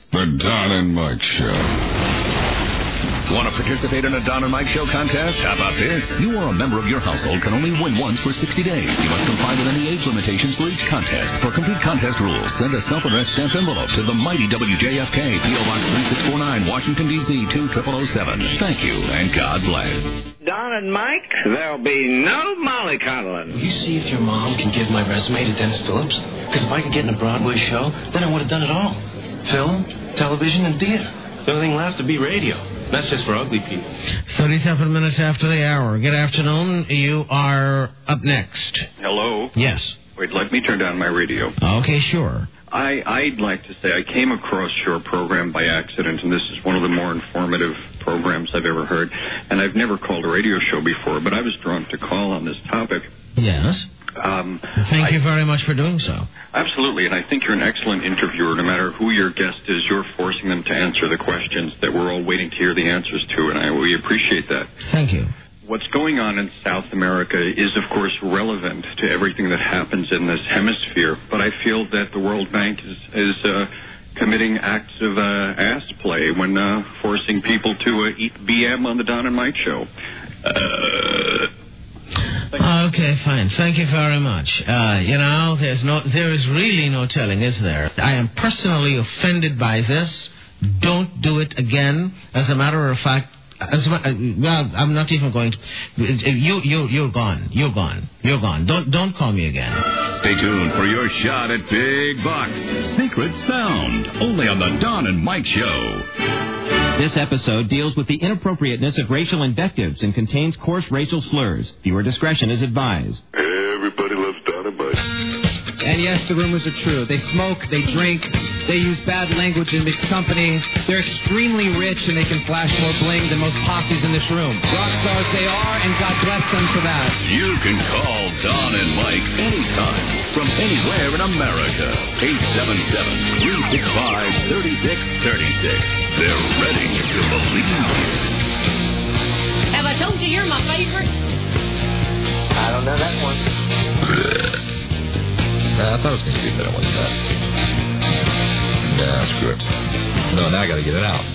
The Don and Mike Show. Want to participate in a Don and Mike Show contest? How about this? You or a member of your household can only win once for 60 days. You must comply with any age limitations for each contest. For complete contest rules, send a self-addressed stamped envelope to the mighty WJFK, P.O. Box 3649, Washington, D.C. 20007. Thank you, and God bless. Don and Mike, there'll be no mollycoddling. Will you see if your mom can give my resume to Dennis Phillips? Because if I could get in a Broadway show, then I would have done it all. Film, television, and theater. The only thing left to be radio. That's just for ugly people. 37 minutes after the hour. Good afternoon. You are up next. Hello? Yes. Wait, let me turn down my radio. Okay, sure. I'd like to say I came across your program by accident, and this is one of the more informative programs I've ever heard. And I've never called a radio show before, but I was drawn to call on this topic. Yes. Thank you very much for doing so. Absolutely, and I think you're an excellent interviewer. No matter who your guest is, you're forcing them to answer the questions that we're all waiting to hear the answers to, and we appreciate that. Thank you. What's going on in South America is, of course, relevant to everything that happens in this hemisphere, but I feel that the World Bank is committing acts of ass play when forcing people to eat BM on the Don and Mike Show. Okay, fine. Thank you very much. There is really no telling, is there? I am personally offended by this. Don't do it again. As a matter of fact, I'm not even going to. You're gone. You're gone. You're gone. Don't call me again. Stay tuned for your shot at Big Bucks. Secret Sound, only on the Don and Mike Show. This episode deals with the inappropriateness of racial invectives and contains coarse racial slurs. Viewer discretion is advised. Everybody loves Don and Mike. And yes, the rumors are true. They smoke, they drink, they use bad language in mixed company. They're extremely rich and they can flash more bling than most posses in this room. Rock stars they are, and God bless them for that. You can call Don and Mike anytime from anywhere in America. 877-365-3636. They're ready to believe you. Have I told you you're my favorite? I don't know that one. I thought it was going to be better one than that. Yeah, screw it. No, now I got to get it out.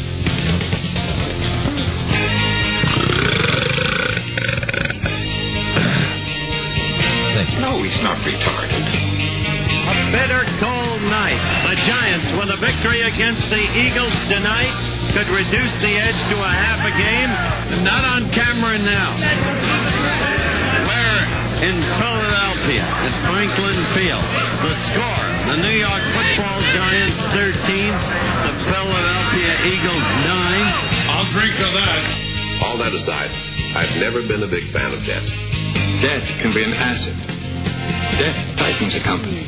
Thank you. No, he's not retarded. A bitter cold night. The Giants, with a victory against the Eagles tonight, could reduce the edge to a half a game. Not on camera now. We're in Philadelphia at Franklin Field. The score, the New York Football Giants 13, the Philadelphia Eagles 9. I'll drink to that. All that aside, I've never been a big fan of debt. Debt can be an asset. Debt tightens a company.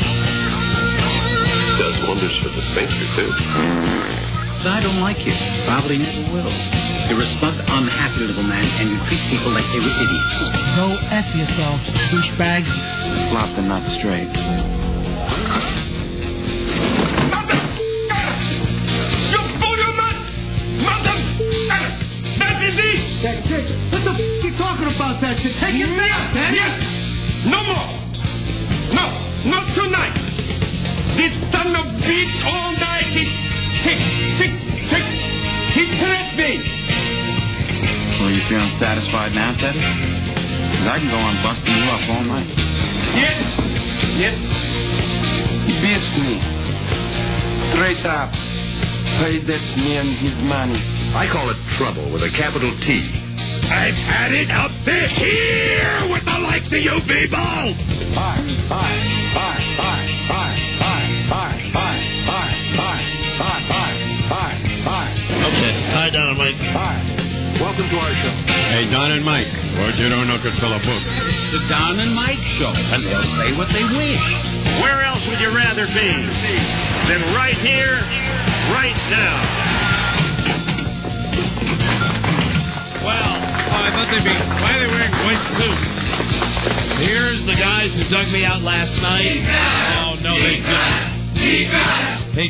Does wonders for the sphincter, too. I don't like you. Probably never will. You're a smug, unhappy little man, and you treat people like they were idiots. Go F yourself, douchebag. Flopped and not straight. That is it! That's it. What the f*** you talking about, that shit? Take it back, man. Yes! No more! No, not tonight! This son of bitch all night is sick. He threatened me! Well, you feeling satisfied now, Teddy? Because I can go on busting you up all night. Yes! He beats me. Straight up. Pay that man his money. I call it trouble with a capital T. I've had it up to here with the likes of you people! Hi. Okay, hi, Don and Mike. Hi. Welcome to our show. Hey, Don and Mike. What you don't know could fill a book. The Don and Mike Show, and they'll say what they wish. Where else would you rather be than right here, right now? Well, I thought they'd be. Why are they wearing white suits? Here's the guys who dug me out last night. Oh, no, they didn't. They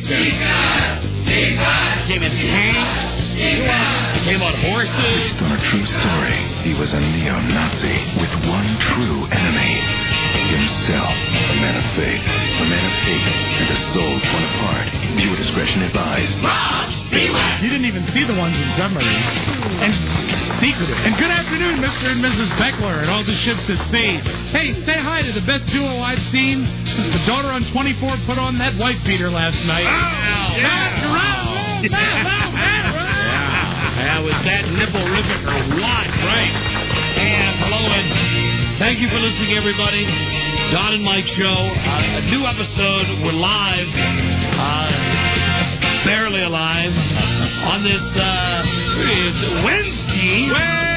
came in tanks. They came on horses. Based on a true story, he was a neo-Nazi with one true enemy. Himself. A man of faith, a man of hate, and a soul torn apart. Viewer discretion advised. You didn't even see the ones in submarine. And secretive. And good afternoon, Mr. and Mrs. Beckler and all the ships at sea. Hey, say hi to the best duo I've seen since the daughter on 24 put on that wife beater last night. Yeah, was that nipple-rific or what? Right. And hello, and thank you for listening, everybody. Don and Mike Show. A new episode. We're live. Barely alive. On this Wednesday.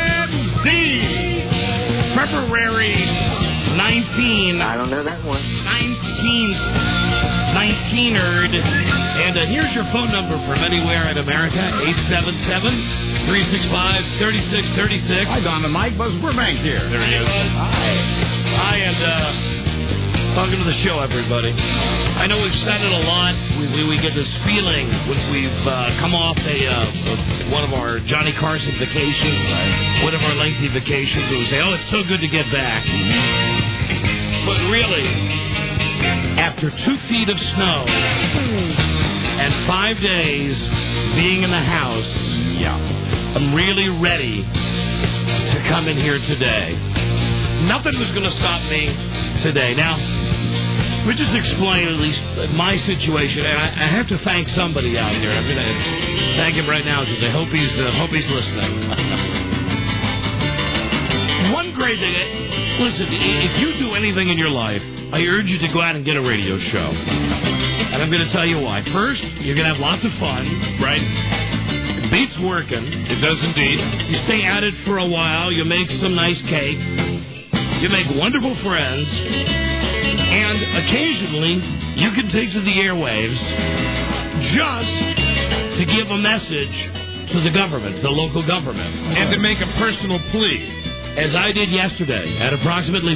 February 19. I don't know that one. 19erd. And here's your phone number from anywhere in America. 877-365-3636. Hi, Don and Mike. Buzz Burbank here. There he is. Hi, and welcome to the show, everybody. I know we've said it a lot. We get this feeling when we've come off one of our Johnny Carson vacations, one of our lengthy vacations, and we say, oh, it's so good to get back. But really, after 2 feet of snow and 5 days being in the house, I'm really ready to come in here today. Nothing was going to stop me today. Now, let me just explain at least my situation, and I have to thank somebody out here. I'm going to thank him right now because I hope he's listening. One great thing, listen, if you do anything in your life, I urge you to go out and get a radio show. And I'm going to tell you why. First, you're going to have lots of fun, right? It beats working. It does indeed. You stay at it for a while. You make some nice cake. You make wonderful friends. And occasionally, you can take to the airwaves just to give a message to the government, the local government. And to make a personal plea. As I did yesterday at approximately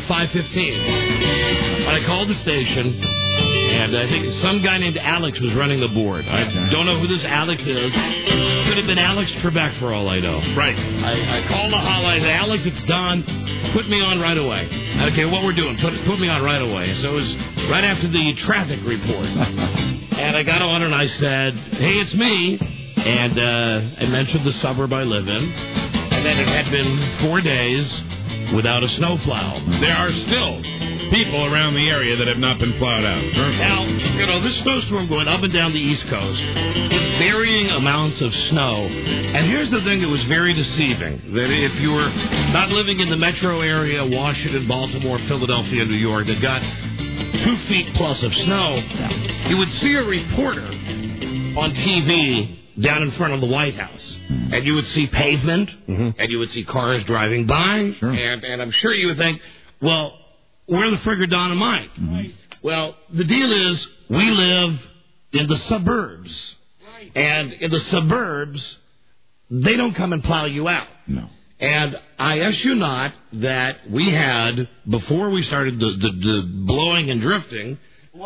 5:15. I called the station, and I think some guy named Alex was running the board. I don't know who this Alex is. Could have been Alex Trebek for all I know. Right. I called the hotline. I said, Alex, it's Don. Put me on right away. Okay, what we're doing, put me on right away. So it was right after the traffic report. And I got on and I said, hey, it's me. And I mentioned the suburb I live in. And then it had been 4 days without a snowplow. There are still people around the area that have not been plowed out. Now, this snowstorm going up and down the East Coast with varying amounts of snow. And here's the thing that was very deceiving, that if you were not living in the metro area, Washington, Baltimore, Philadelphia, New York, that got 2 feet plus of snow, you would see a reporter on TV down in front of the White House. And you would see pavement, and you would see cars driving by, and I'm sure you would think, well, where the frig are Don and Mike? Well, the deal is, we live in the suburbs. And in the suburbs, they don't come and plow you out. No. And I ask you not that we had, before we started the blowing and drifting,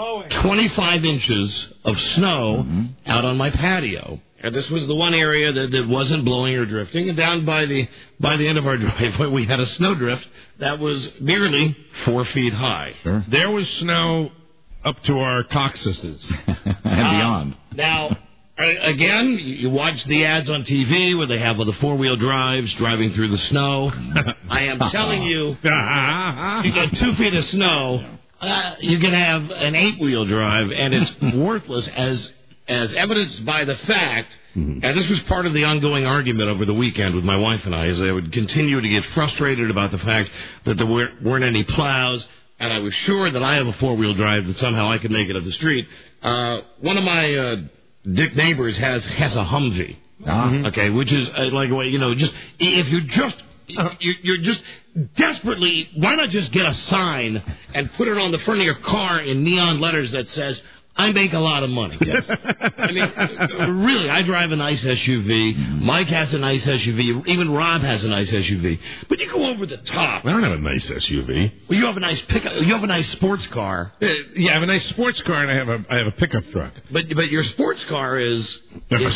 25 inches of snow out on my patio. And this was the one area that wasn't blowing or drifting. And down by the end of our driveway, we had a snowdrift that was nearly 4 feet high. Sure. There was snow up to our coccyxes and beyond. Now, again, you watch the ads on TV where they have the four-wheel drives driving through the snow. I am telling you, you get 2 feet of snow, you can have an 8-wheel drive, and it's worthless as evidenced by the fact, and this was part of the ongoing argument over the weekend with my wife and I, as I would continue to get frustrated about the fact that there weren't any plows, and I was sure that I have a four-wheel drive that somehow I could make it up the street. One of my dick neighbors has a Humvee, okay, which is just if you're just desperately, why not just get a sign and put it on the front of your car in neon letters that says, I make a lot of money. Yes. I mean, really, I drive a nice SUV. Mike has a nice SUV. Even Rob has a nice SUV. But you go over the top. I don't have a nice SUV. Well, you have a nice pickup. You have a nice sports car. Yeah, I have a nice sports car, and I have a pickup truck. But your sports car is. My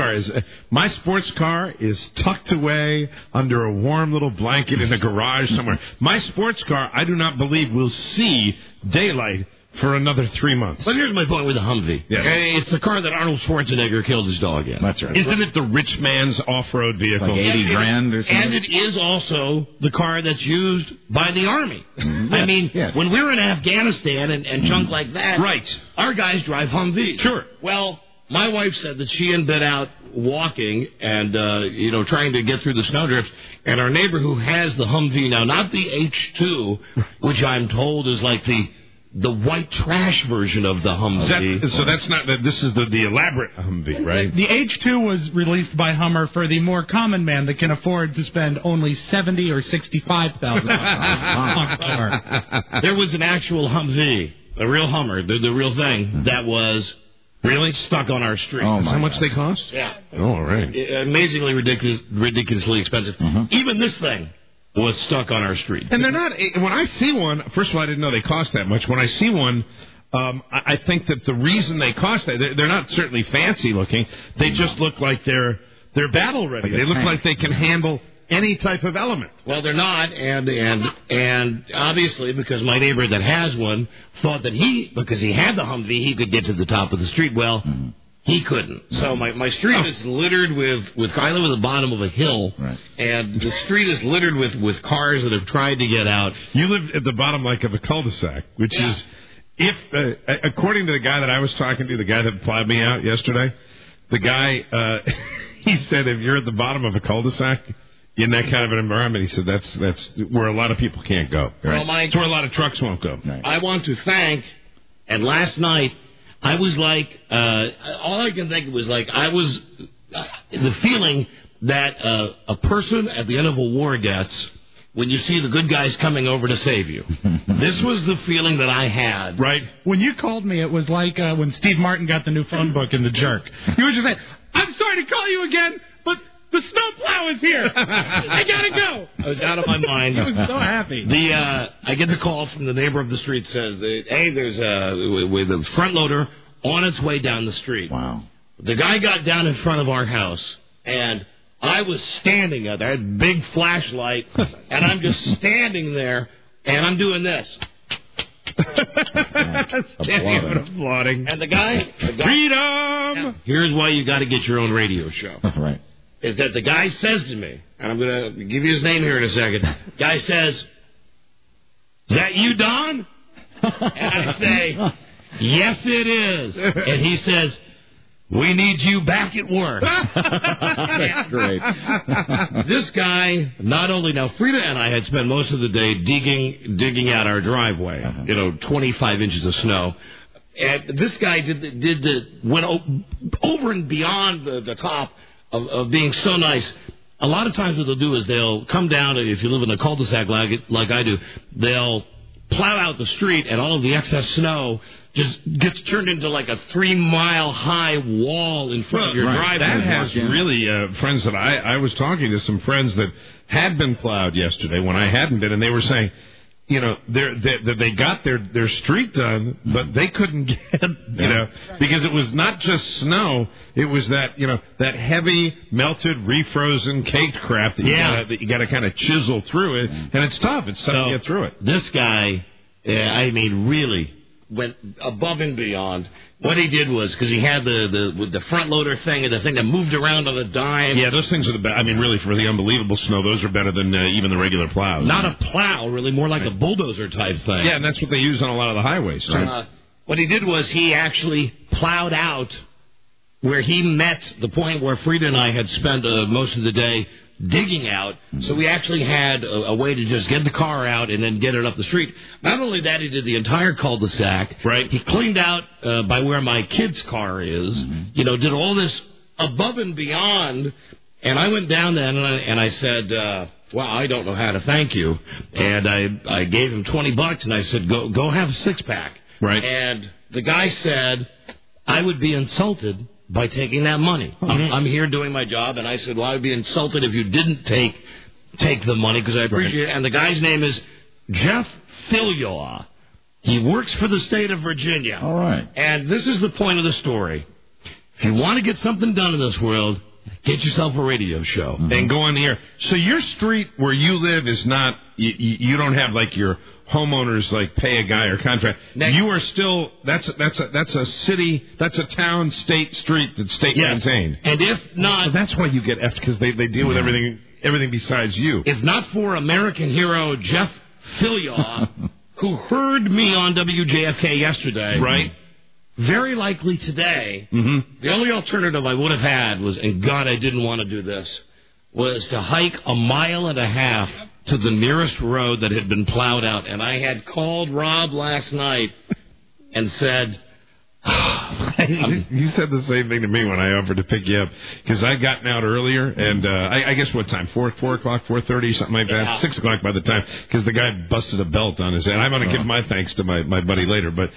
sports car is tucked away under a warm little blanket in a garage somewhere. My sports car, I do not believe, will see daylight for another 3 months. But here's my point with the Humvee. Yeah. Okay, it's the car that Arnold Schwarzenegger killed his dog in. That's right. Isn't it the rich man's off-road vehicle? Like 80 grand or something? And it is also the car that's used by the Army. Mm-hmm. I mean, yes. when we were in Afghanistan and junk like that, right, our guys drive Humvees. Sure. Well, my wife said that she had been out walking and, trying to get through the snowdrifts, and our neighbor who has the Humvee now, not the H2, which I'm told is like the white trash version of the Humvee. So that's not this is the elaborate Humvee, right? The H2 was released by Hummer for the more common man that can afford to spend only $70,000 or $65,000 on a car. There was an actual Humvee, a real Hummer, the real thing, that was really stuck on our street. Oh, how much they cost? Yeah. Oh, all right. Amazingly ridiculously expensive. Even this thing was stuck on our street. And they're not, when I see one, first of all, I didn't know they cost that much. When I see one, I think that the reason they cost that, they're not certainly fancy looking. They just look like they're battle ready. They look like they can handle any type of element. Well, they're not, and obviously because my neighbor that has one thought that because he had the Humvee, he could get to the top of the street. Well, he couldn't. So my street is littered with I live at the bottom of a hill, and the street is littered with cars that have tried to get out. You live at the bottom like of a cul-de-sac, which is, according to the guy that I was talking to, the guy that plowed me out yesterday, the guy, he said if you're at the bottom of a cul-de-sac in that kind of an environment, he said that's where a lot of people can't go. Right? Well, it's where a lot of trucks won't go. Right. I want to thank, and last night, I was like, all I can think was like, I was, the feeling that a person at the end of a war gets when you see the good guys coming over to save you. This was the feeling that I had. Right. When you called me, it was like when Steve Martin got the new phone book in The Jerk. He was just like, I'm sorry to call you again, but the snowplow is here. I gotta go. I was out of my mind. I was so happy. I get the call from the neighbor of the street, says, hey, there's with a front loader on its way down the street. Wow. The guy got down in front of our house, and I was standing there. I had a big flashlight, and I'm just standing there, and I'm doing this. Applauding. And the guy, freedom! Here's why you got to get your own radio show. Right. Is that the guy says to me, and I'm going to give you his name here in a second. Guy says, is that you, Don? And I say, yes, it is. And he says, we need you back at work. That's great. This guy, not only, now Frida and I had spent most of the day digging out our driveway, 25 inches of snow. And this guy went over and beyond the top of being so nice. A lot of times what they'll do is they'll come down, if you live in a cul-de-sac like I do, they'll plow out the street and all of the excess snow just gets turned into like a 3-mile high wall in front of your driveway. That has really, friends that I was talking to some friends that had been plowed yesterday when I hadn't been, and they were saying, they got their street done, but they couldn't get, because it was not just snow, it was that heavy, melted, refrozen, caked crap that you got to kind of chisel through it, and it's tough. It's tough to get through it. This guy, really went above and beyond. What he did was, because he had the front loader thing and the thing that moved around on a dime. Yeah, those things are the best. I mean, really, for the unbelievable snow, those are better than even the regular plows. Not a plow, really, more like a bulldozer type thing. Yeah, and that's what they use on a lot of the highways. So. What he did was he actually plowed out where he met the point where Frida and I had spent most of the day digging out, so we actually had a way to just get the car out and then get it up the street. Not only that, he did the entire cul-de-sac. Right. He cleaned out by where my kid's car is, did all this above and beyond, and I went down there and I said, well, I don't know how to thank you, and I gave him $20, and I said, go have a 6-pack. Right. And the guy said, I would be insulted by taking that money. I'm here doing my job, and I said, well, I would be insulted if you didn't take the money, because I appreciate it. And the guy's name is Jeff Filior. He works for the state of Virginia. All right. And this is the point of the story. If you want to get something done in this world, get yourself a radio show. And go on the air. So your street where you live is not, you don't have like your homeowners like pay a guy or contract. You are still that's a city, that's a town, state street that's state maintained. And if not, so that's why you get effed, because they deal with everything besides you. If not for American hero Jeff Filyaw, who heard me on WJFK yesterday, right? Very likely today, the only alternative I would have had was, and God, I didn't want to do this, was to hike 1.5 miles to the nearest road that had been plowed out. And I had called Rob last night and said... You said the same thing to me when I offered to pick you up, because I'd gotten out earlier, and I guess what time? 4 o'clock, 4:30, something like that. 6 o'clock by the time, because the guy busted a belt on his head. I'm going to give my thanks to my buddy later, but...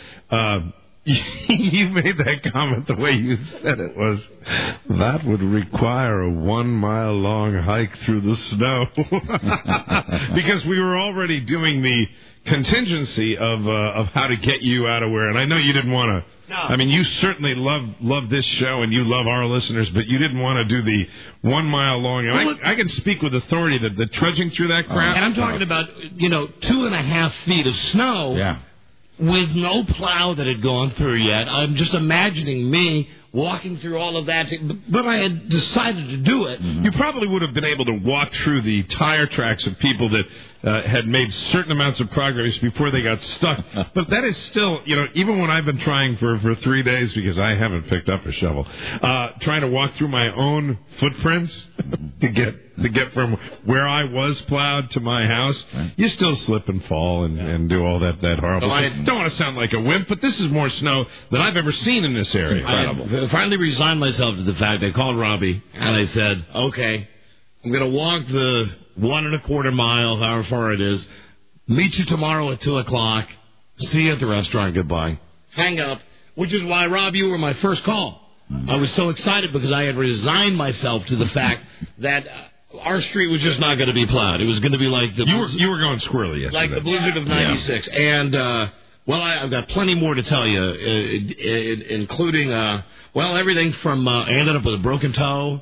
you made that comment the way you said it was, that would require a 1 mile long hike through the snow. Because we were already doing the contingency of how to get you out of where, and I know you didn't want to. No. I mean, you certainly love this show and you love our listeners, but you didn't want to do the 1 mile long. I can speak with authority that the trudging through that crap. And I'm talking about 2.5 feet of snow. Yeah. With no plow that had gone through yet. I'm just imagining me walking through all of that. But I had decided to do it. You probably would have been able to walk through the tire tracks of people that had made certain amounts of progress before they got stuck. But that is still, even when I've been trying for 3 days, because I haven't picked up a shovel, trying to walk through my own footprints to get from where I was plowed to my house, you still slip and fall and do all that horrible stuff. I don't want to sound like a wimp, but this is more snow than I've ever seen in this area. Incredible. I finally resigned myself to the fact. I called Robbie, and I said, okay, I'm going to walk the 1.25 miles, however far it is, meet you tomorrow at 2 o'clock, see you at the restaurant, goodbye. Hang up, which is why, Rob, you were my first call. I was so excited because I had resigned myself to the fact that our street was just not going to be plowed. It was going to be like the... You were going squirrely yesterday. Like the blizzard of 96. Yeah. And, I've got plenty more to tell you, including, everything from I ended up with a broken toe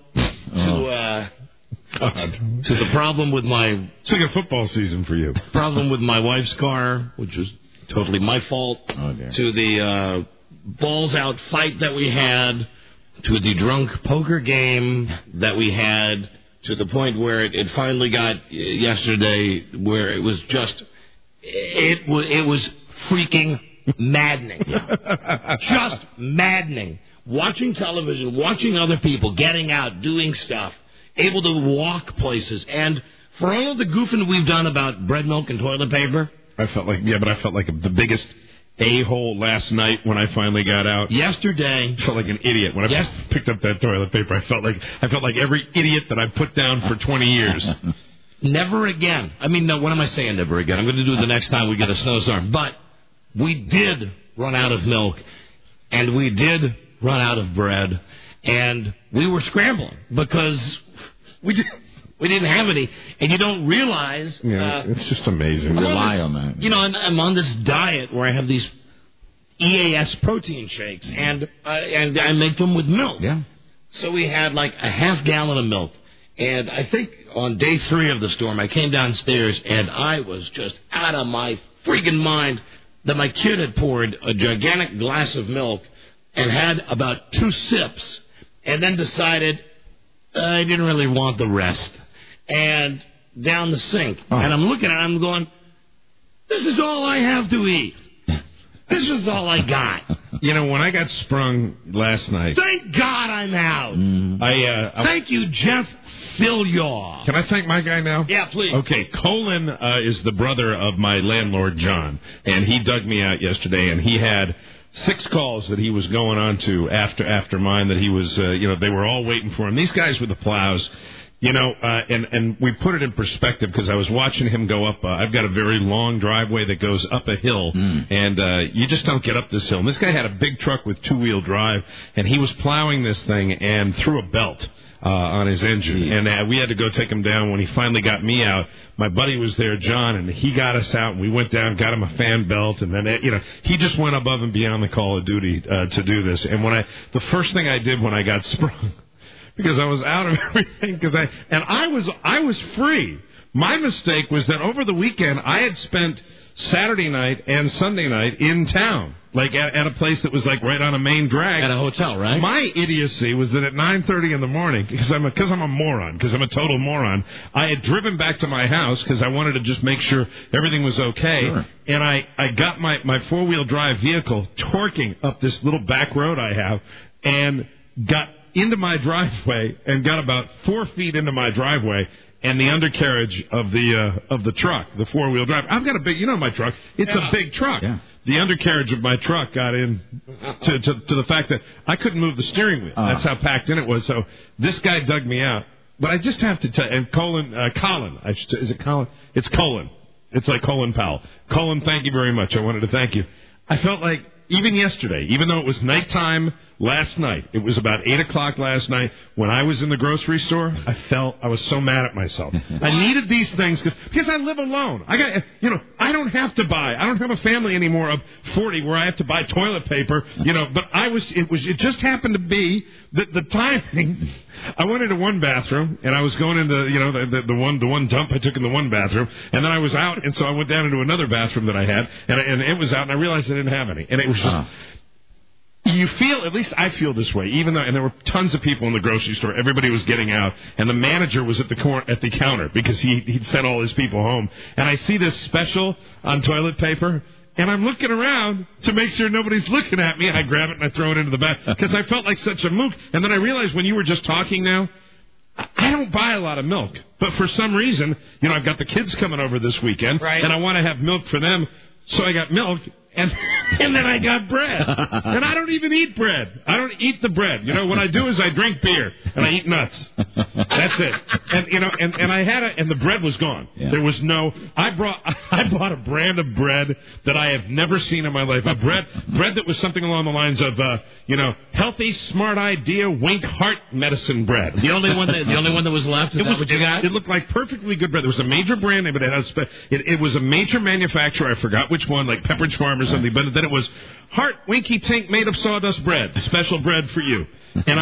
to the problem with my... It's like a football season for you. Problem with my wife's car, which was totally my fault, to the balls out fight that we had, to the drunk poker game that we had, to the point where it finally got yesterday where it was just... It was freaking maddening. Just maddening. Watching television, watching other people getting out, doing stuff, able to walk places, and for all of the goofing we've done about bread, milk, and toilet paper... I felt like the biggest a-hole last night when I finally got out. Yesterday... I felt like an idiot. When I picked up that toilet paper, I felt like every idiot that I've put down for 20 years. Never again. I mean, no, what am I saying, never again? I'm going to do it the next time we get a snowstorm. But we did run out of milk, and we did run out of bread, and we were scrambling because we didn't have any, and you don't realize... it's just amazing. Rely on that. I'm on this diet where I have these EAS protein shakes, and I make them with milk. Yeah. So we had like a half gallon of milk. And I think on day 3 of the storm, I came downstairs, and I was just out of my freaking mind that my kid had poured a gigantic glass of milk and had about 2 sips, and then decided I didn't really want the rest. And down the sink. Oh. And I'm looking at it, I'm going, this is all I have to eat. This is all I got. When I got sprung last night... Thank God I'm out. Thank you, Jeff Filyaw. Can I thank my guy now? Yeah, please. Okay, Colin is the brother of my landlord, John, and he dug me out yesterday, and he had 6 calls that he was going on to after mine that he was, they were all waiting for him. These guys with the plows... and we put it in perspective because I was watching him go up. I've got a very long driveway that goes up a hill, and you just don't get up this hill. And this guy had a big truck with 2-wheel drive, and he was plowing this thing and threw a belt on his engine. And we had to go take him down. When he finally got me out, my buddy was there, John, and he got us out, and we went down, got him a fan belt, and then, he just went above and beyond the call of duty to do this. And the first thing I did when I got sprung... Because I was out of everything, I was free. My mistake was that over the weekend I had spent Saturday night and Sunday night in town, like at a place that was like right on a main drag. At a hotel, right? My idiocy was that at 9:30 in the morning, because I'm a moron, because I'm a total moron, I had driven back to my house because I wanted to just make sure everything was okay. Sure. And I got my 4-wheel drive vehicle torquing up this little back road I have and got into my driveway and got about 4 feet into my driveway and the undercarriage of the truck, the 4-wheel drive. I've got a big, my truck. It's a big truck. Yeah. The undercarriage of my truck got in to the fact that I couldn't move the steering wheel. That's how packed in it was. So this guy dug me out. But I just have to tell, and Colin, is it Colin? It's Colin. It's like Colin Powell. Colin, thank you very much. I wanted to thank you. I felt like even yesterday, even though it was nighttime last night, it was about 8 o'clock last night, when I was in the grocery store, I was so mad at myself. I needed these things because I live alone. I don't have to buy. I don't have a family anymore of 40 where I have to buy toilet paper, but it just happened to be the timing. I went into one bathroom and I was going into, the one dump I took in the one bathroom, and then I was out, and so I went down into another bathroom that I had, and it was out, and I realized I didn't have any. And it was just, you feel, at least I feel this way, even though, and there were tons of people in the grocery store, everybody was getting out, and the manager was at the counter because he'd sent all his people home, and I see this special on toilet paper, and I'm looking around to make sure nobody's looking at me. I grab it and I throw it into the bag because I felt like such a mook. And then I realized when you were just talking now, I don't buy a lot of milk. But for some reason, I've got the kids coming over this weekend, right, and I want to have milk for them. So I got milk, and then I got bread. And I don't even eat bread. I don't eat the bread. What I do is I drink beer, and I eat nuts. That's it. And I had and the bread was gone. Yeah. There was I bought a brand of bread that I have never seen in my life. A bread that was something along the lines of, healthy, smart idea, wink, heart medicine bread. The only one that was left, is that what you got? It looked like perfectly good bread. There was a major brand name, but it was a major manufacturer. I forgot which one, like Pepperidge Farm or something, but then it was Heart Winky Tink made of sawdust bread, special bread for you. And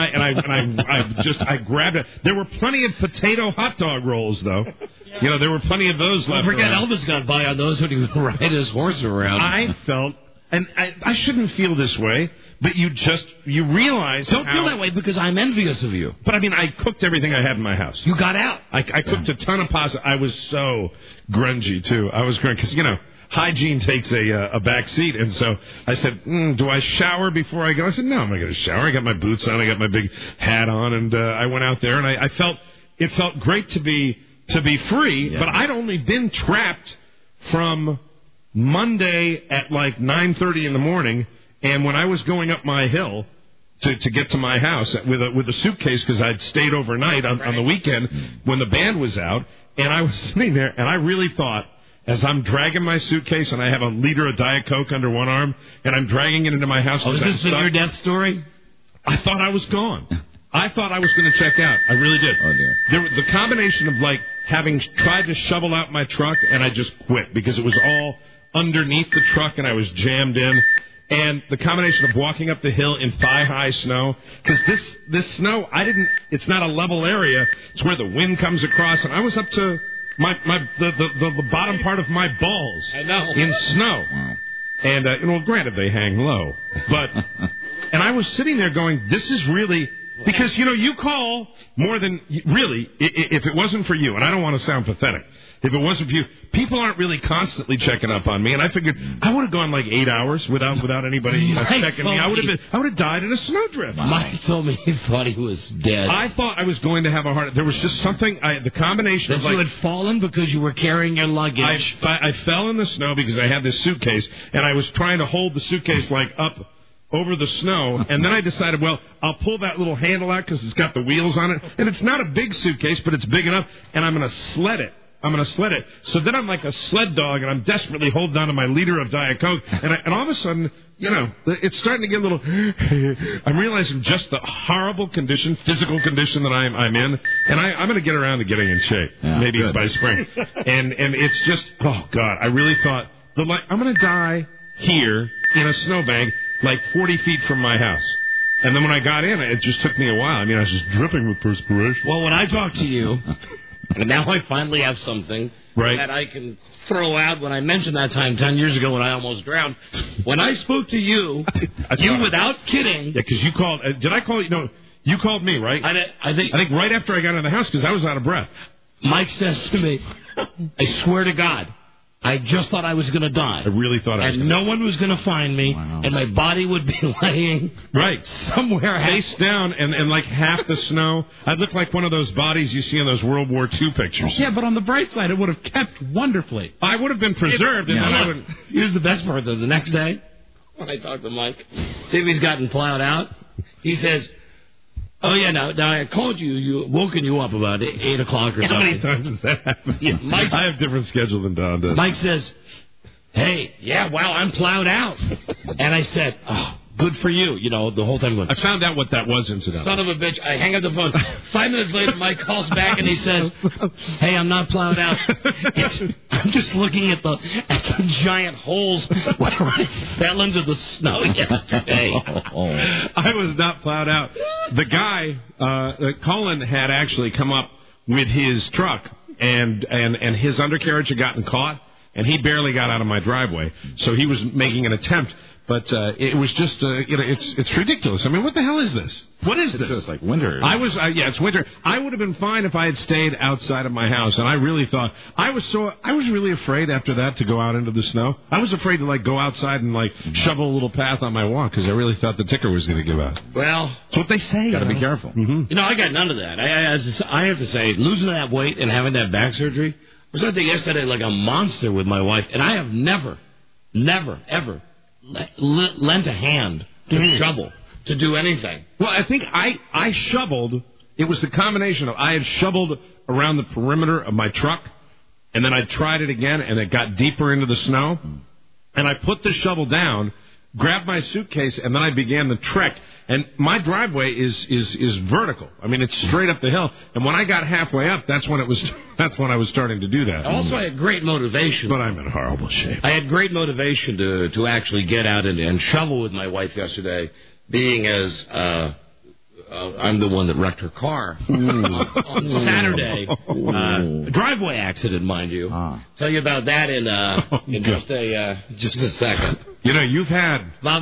I grabbed it. There were plenty of potato hot dog rolls, though. There were plenty of those left. Don't forget, around. Elvis got by on those when he would ride his horse around. I felt, and I shouldn't feel this way, but you realize. Don't feel that way because I'm envious of you. But I cooked everything I had in my house. You got out. I cooked a ton of pasta. I was so grungy too. I was grungy because hygiene takes a back seat, and so I said, do I shower before I go? I said, no, I'm not going to shower. I got my boots on, I got my big hat on, and I went out there, and it felt great to be free, but I'd only been trapped from Monday at like 9:30 in the morning, and when I was going up my hill to get to my house with a suitcase because I'd stayed overnight on the weekend when the band was out, and I was sitting there, and I really thought, as I'm dragging my suitcase and I have a liter of Diet Coke under one arm and I'm dragging it into my house. Oh, is this a near-death story? I thought I was gone. I thought I was going to check out. I really did. Oh, dear. The combination of, having tried to shovel out my truck and I just quit because it was all underneath the truck and I was jammed in. And the combination of walking up the hill in thigh-high snow, because this snow, it's not a level area. It's where the wind comes across, and I was up to the bottom part of my balls in snow. Wow. And, granted, they hang low. But, and I was sitting there going, this is really, because, you call more than, really, if it wasn't for you, and I don't want to sound pathetic, if it wasn't for you, people aren't really constantly checking up on me, and I figured I would have gone 8 hours without anybody checking me. I would have died in a snowdrift. Mike told me he thought he was dead. I thought I was going to have a heart. There was just something. The combination that of you had fallen because you were carrying your luggage. I fell in the snow because I had this suitcase, and I was trying to hold the suitcase up over the snow, and then I decided, I'll pull that little handle out because it's got the wheels on it, and it's not a big suitcase, but it's big enough, and I'm going to sled it. So then I'm like a sled dog, and I'm desperately holding on to my liter of Diet Coke, and all of a sudden, it's starting to get a little. I'm realizing just the horrible physical condition that I'm in, and I'm going to get around to getting in shape, maybe by spring. And it's just, oh God, I really thought I'm going to die here in a snowbank, 40 feet from my house. And then when I got in, it just took me a while. I was just dripping with perspiration. Well, when I talk to you, And now I finally have something right. that I can throw out. When I mentioned that time 10 years ago when I almost drowned, when I spoke to you, without kidding. Yeah, because you called. Did I call you? No, you called me, right? I think right after I got out of the house because I was out of breath. Mike says to me, I swear to God, I just thought I was going to die. I really thought I was and no one was going to find me, and my body would be laying somewhere face down, and like half the snow. I'd look like one of those bodies you see in those World War II pictures. Yeah, but on the bright side, it would have kept wonderfully. I would have been preserved. Here's the best part, though. The next day, when I talked to Mike, see if he's gotten plowed out, he says, oh, yeah, now I called you, woken you up about 8 o'clock or something. How many times has that happened? Mike, I have different schedule than Don does. Mike says, hey, wow, I'm plowed out. And I said, oh, good for you. You know, the whole time going. I found out what that was, incidentally. Son of a bitch. I hang up the phone. 5 minutes later, Mike calls back and he says, hey, I'm not plowed out. I'm just looking at the giant holes where I fell into the snow yesterday. I was not plowed out. The guy, Colin, had actually come up with his truck, and his undercarriage had gotten caught, and he barely got out of my driveway. So he was making an attempt. But it was just, it's ridiculous. I mean, what the hell is this? What is this? It's like winter. It's winter. I would have been fine if I had stayed outside of my house, and I really thought, I was really afraid after that to go out into the snow. I was afraid to, go outside and, shovel a little path on my walk, because I really thought the ticker was going to give out. Well, that's what they say. Got to be careful. Mm-hmm. I got none of that. I have to say, losing that weight and having that back surgery, I was out there yesterday like a monster with my wife, and I have never, ever lent a hand to shovel, to do anything. Well, I think I shoveled. It was the combination of I had shoveled around the perimeter of my truck, and then I tried it again, and it got deeper into the snow, and I put the shovel down, grabbed my suitcase, and then I began the trek. And my driveway is vertical. I mean, it's straight up the hill. And when I got halfway up, that's when I was starting to do that. Also, I had great motivation. But I'm in horrible shape. I had great motivation to actually get out and shovel with my wife yesterday, being as I'm the one that wrecked her car on Saturday. Driveway accident, mind you. Tell you about that in just a second. You've had...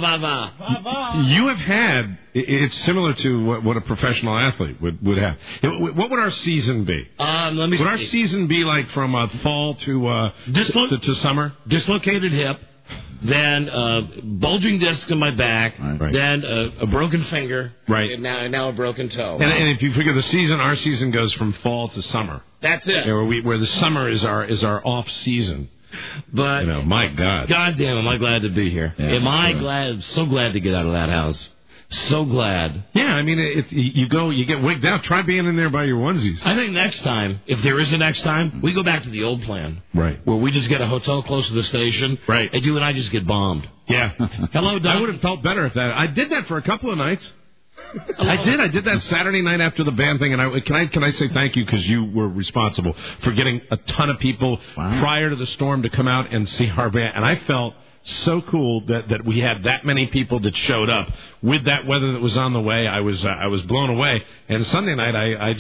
You have had... It's similar to what a professional athlete would have. What would our season be? Would our season be like from fall to summer? Dislocated hip. Then bulging disc in my back, then a broken finger, and now a broken toe. And if you figure the season, our season goes from fall to summer. That's it. Where the summer is our off season. But my God, goddamn, am I glad to be here? Yeah, am I glad? So glad to get out of that house. So glad. Yeah, I mean, you get wigged out. Try being in there by your onesies. I think next time, if there is a next time, we go back to the old plan. Right. Where we just get a hotel close to the station. Right. And you and I just get bombed. Yeah. Hello, Doc. I would have felt better if that. I did that for a couple of nights. I did that Saturday night after the band thing, and can I say thank you because you were responsible for getting a ton of people prior to the storm to come out and see our band, and I felt so cool that we had that many people that showed up with that weather that was on the way. I was blown away, and Sunday night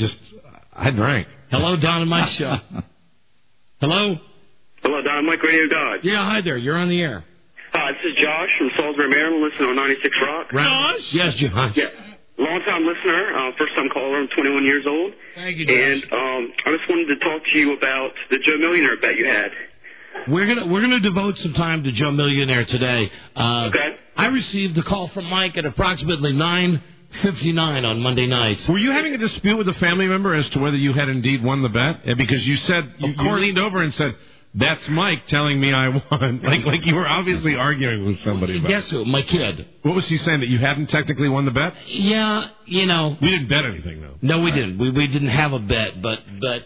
I drank. Hello, Don and Mike show. Hello. Hello, Don and Mike, Radio Dodge. Yeah, hi there. You're on the air. This is Josh from Salisbury, Maryland, listening on 96 Rock. Josh? Yes, Josh. Yeah. Long-time listener, first-time caller. I'm 21 years old. Thank you, Josh. And I just wanted to talk to you about the Joe Millionaire bet you had. We're gonna devote some time to Joe Millionaire today. Okay. I received the call from Mike at approximately 9:59 on Monday night. Were you having a dispute with a family member as to whether you had indeed won the bet? Because you said you leaned over and said, "That's Mike telling me I won." Like you were obviously arguing with somebody. Guess who? My kid. What was he saying? That you hadn't technically won the bet? Yeah, we didn't bet anything though. No, we didn't. We didn't have a bet, but.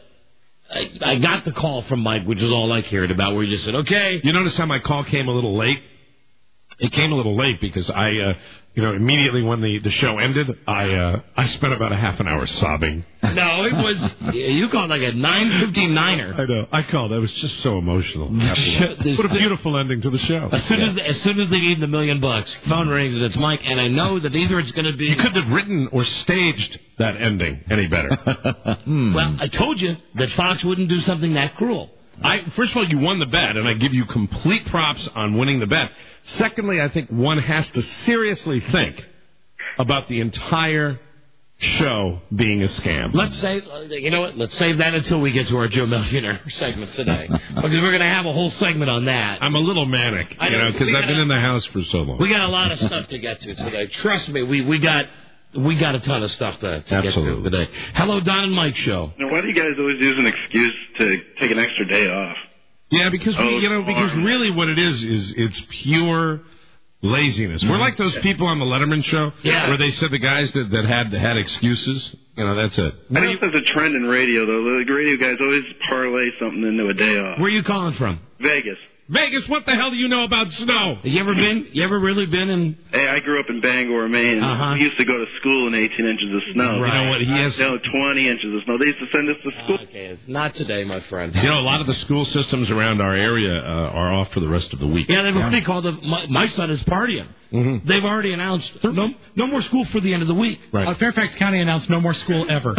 I got the call from Mike, which is all I cared about, where he just said, okay. You notice how my call came a little late? It came a little late because immediately when the show ended, I spent about a half an hour sobbing. No, it was, you called like a 9:59er. I know. I called. I was just so emotional. What a beautiful ending to the show. As soon as they gave him $1 million, phone rings and it's Mike, and I know that either it's going to be... You couldn't have written or staged that ending any better. Well, I told you that Fox wouldn't do something that cruel. First of all, you won the bet, and I give you complete props on winning the bet. Secondly, I think one has to seriously think about the entire show being a scam. Let's save that until we get to our Joe Millionaire segment today, because we're going to have a whole segment on that. I'm a little manic, because I've been in the house for so long. We got a lot of stuff to get to today. Trust me, we got a ton of stuff to get to today. Hello, Don and Mike show. Now, why do you guys always use an excuse to take an extra day off? Yeah, because because really what it is it's pure laziness. We're like those people on the Letterman show where they said the guys that had excuses. That's it. I don't know if there's a trend in radio, though. The radio guys always parlay something into a day off. Where are you calling from? Vegas. Vegas, what the hell do you know about snow? You ever been? You ever really been in? Hey, I grew up in Bangor, Maine. We used to go to school in 18 inches of snow. Right. You know what? He has 20 inches of snow. They used to send us to school. Okay, it's not today, my friend. A lot of the school systems around our area are off for the rest of the week. Yeah, they've already called my son is partying. Mm-hmm. They've already announced no more school for the end of the week. Right. Fairfax County announced no more school ever.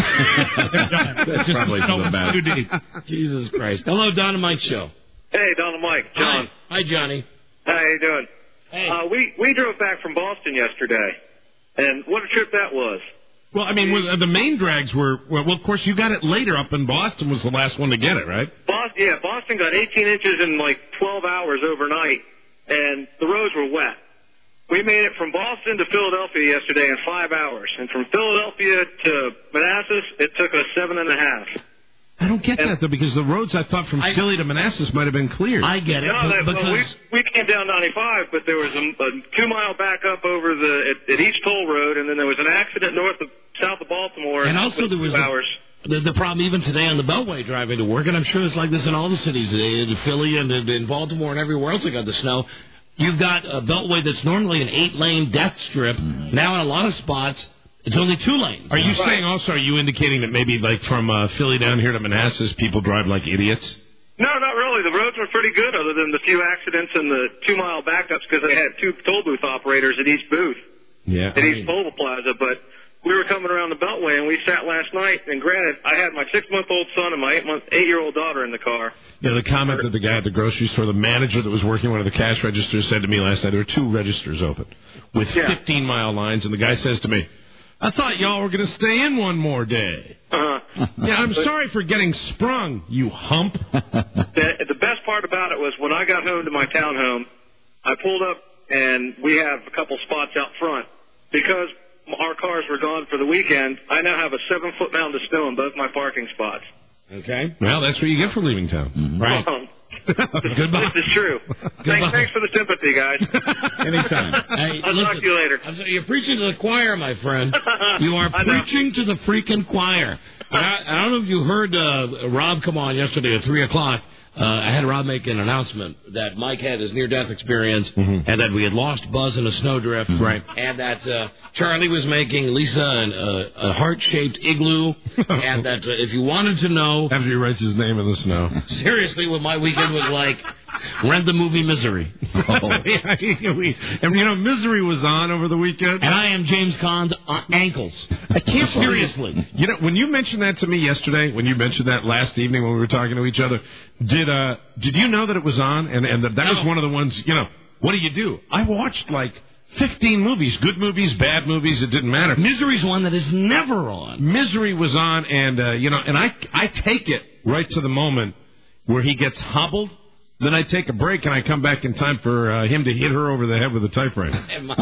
That's probably for the best. Jesus Christ. Hello, Don and Mike show. Hey, Don and Mike. John. Hi, Johnny. How you doing? Hey. We drove back from Boston yesterday, and what a trip that was. Well, I mean, the main drags were, of course, you got it later up in Boston was the last one to get it, right? Boston got 18 inches in like 12 hours overnight, and the roads were wet. We made it from Boston to Philadelphia yesterday in 5 hours, and from Philadelphia to Manassas, it took us 7.5. I don't get that, though, because the roads, I thought, from Philly to Manassas might have been cleared. I get it. No, we came down 95, but there was a 2-mile backup over at each toll road, and then there was an accident south of Baltimore. And also there was the problem even today on the Beltway driving to work, and I'm sure it's like this in all the cities today, in Philly and in Baltimore and everywhere else that got the snow. You've got a Beltway that's normally an 8-lane death strip. Now in a lot of spots, it's only 2 lanes. Are you saying also, are you indicating that maybe like from Philly down here to Manassas, people drive like idiots? No, not really. The roads were pretty good other than the few accidents and the 2-mile backups because they had 2 toll booth operators at each booth. Yeah. At each toll plaza. But we were coming around the Beltway and we sat last night, and granted, I had my 6-month-old son and my 8-year-old daughter in the car. The comment that the guy at the grocery store, the manager that was working one of the cash registers, said to me last night, there were 2 registers open with 15-mile lines, and the guy says to me, I thought y'all were going to stay in one more day. Yeah, I'm sorry for getting sprung, you hump. The best part about it was when I got home to my townhome, I pulled up, and we have a couple spots out front. Because our cars were gone for the weekend, I now have a 7-foot mound of snow in both my parking spots. Okay. Well, that's what you get for leaving town. Mm-hmm. Right. Goodbye. This is true. Thanks for the sympathy, guys. Anytime. Hey, I'll talk to you later. You're preaching to the choir, my friend. You are preaching to the freaking choir. I don't know if you heard Rob come on yesterday at 3 o'clock. I had Rob make an announcement that Mike had his near-death experience and that we had lost Buzz in a snowdrift. Right. And that Charlie was making Lisa a heart-shaped igloo. And that if you wanted to know... After he writes his name in the snow. Seriously, what my weekend was like, rent the movie Misery. And, Misery was on over the weekend. And I am James Caan's ankles. I can't seriously. When you mentioned that to me yesterday, when you mentioned that last evening when we were talking to each other, did you know that it was on? And that was one of the ones, what do? I watched like 15 movies, good movies, bad movies, it didn't matter. Misery's one that is never on. Misery was on, and, and I take it right to the moment where he gets hobbled. Then I take a break and I come back in time for him to hit her over the head with a typewriter.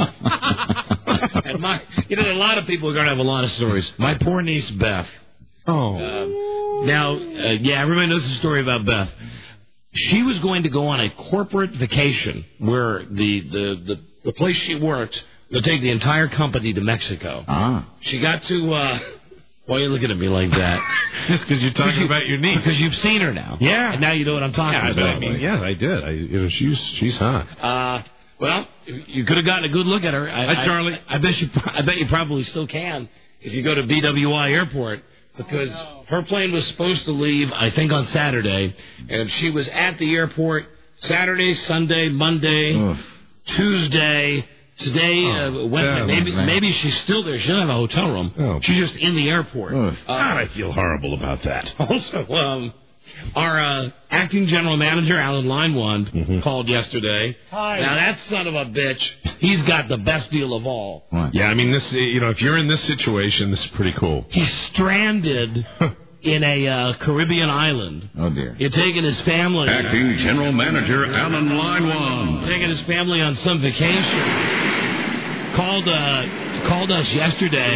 A lot of people are going to have a lot of stories. My poor niece, Beth. Oh. Everybody knows the story about Beth. She was going to go on a corporate vacation where the place she worked would take the entire company to Mexico. She got to... Why are you looking at me like that? Just because you're talking about your niece. Because you've seen her now. Yeah. And now you know what I'm talking about. I did. She's hot. Well, you could have gotten a good look at her. Hi, Charlie. I bet you probably still can if you go to BWI Airport, because her plane was supposed to leave, I think, on Saturday, and she was at the airport Saturday, Sunday, Monday, Tuesday. Today, Wednesday, maybe she's still there. She doesn't have a hotel room. Oh. She's just in the airport. God, I feel horrible about that. Also, our acting general manager, Alan Linewand, called yesterday. Hi. Now, that son of a bitch, he's got the best deal of all. Yeah, I mean, this. If you're in this situation, this is pretty cool. He's stranded in a Caribbean island. Oh, dear. You're taking his family. Acting General Manager Alan Linewand. Taking his family on some vacation. Called us yesterday.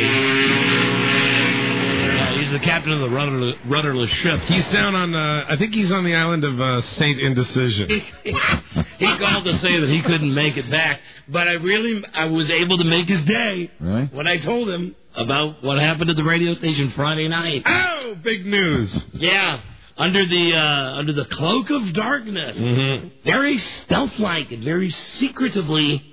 He's the captain of the rudderless ship. He's down on, I think he's on the island of Saint Indecision. He called to say that he couldn't make it back, but I was able to make his day when I told him about what happened at the radio station Friday night. Oh, big news! Yeah, under the cloak of darkness, very stealth-like and very secretively,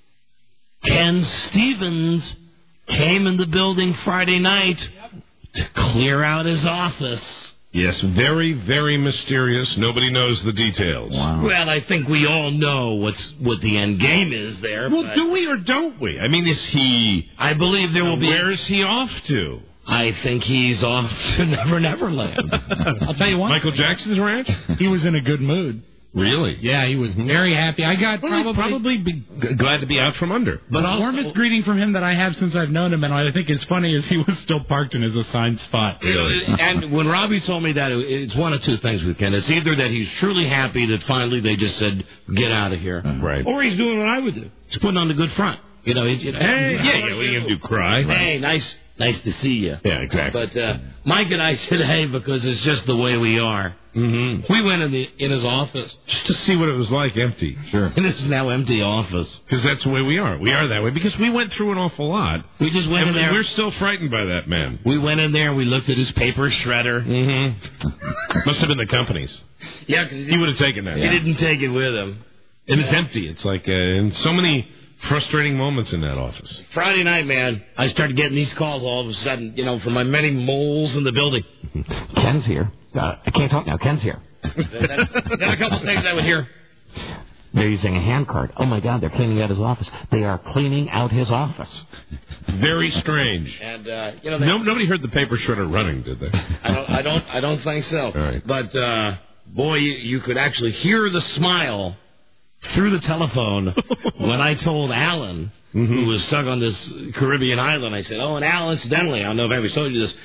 Ken Stevens came in the building Friday night to clear out his office. Yes, very, very mysterious. Nobody knows the details. Wow. Well, I think we all know what the end game is there. Well, but do we or don't we? I mean, is he... I believe there will be... Where is he off to? I think he's off to Never Land. I'll tell you what. Michael Jackson's ranch? He was in a good mood. Really? Yeah, he was very happy. I got probably be glad to be out from under. But the warmest greeting from him that I have since I've known him, and what I think is funny, is he was still parked in his assigned spot. Really? And when Robbie told me that, it's one of two things with Ken. It's either that he's truly happy that finally they just said, get out of here. Right. Or he's doing what I would do. He's putting on the good front. Hey, what are you going to do, cry? Hey, nice to see you. Yeah, exactly. But Mike and I said, hey, because it's just the way we are. Mm-hmm. We went in his office just to see what it was like empty. Sure. And this is now empty office. Because that's the way we are. We are that way because we went through an awful lot. We just went in there. We're still frightened by that man. We went in there and we looked at his paper shredder. Mm-hmm. Must have been the company's. Yeah, because he would have taken that. He didn't take it with him. And it's empty. It's like in so many frustrating moments in that office. Friday night, man, I started getting these calls all of a sudden, from my many moles in the building. Ken's here. I can't talk now. Ken's here. Then a couple things I would hear. They're using a hand cart. Oh, my God, they're cleaning out his office. They are cleaning out his office. Very strange. And, nobody heard the paper shredder running, did they? I don't think so. All right. But, boy, you could actually hear the smile through the telephone when I told Alan, who was stuck on this Caribbean island, I said, and Al, incidentally, I don't know if I ever told you this,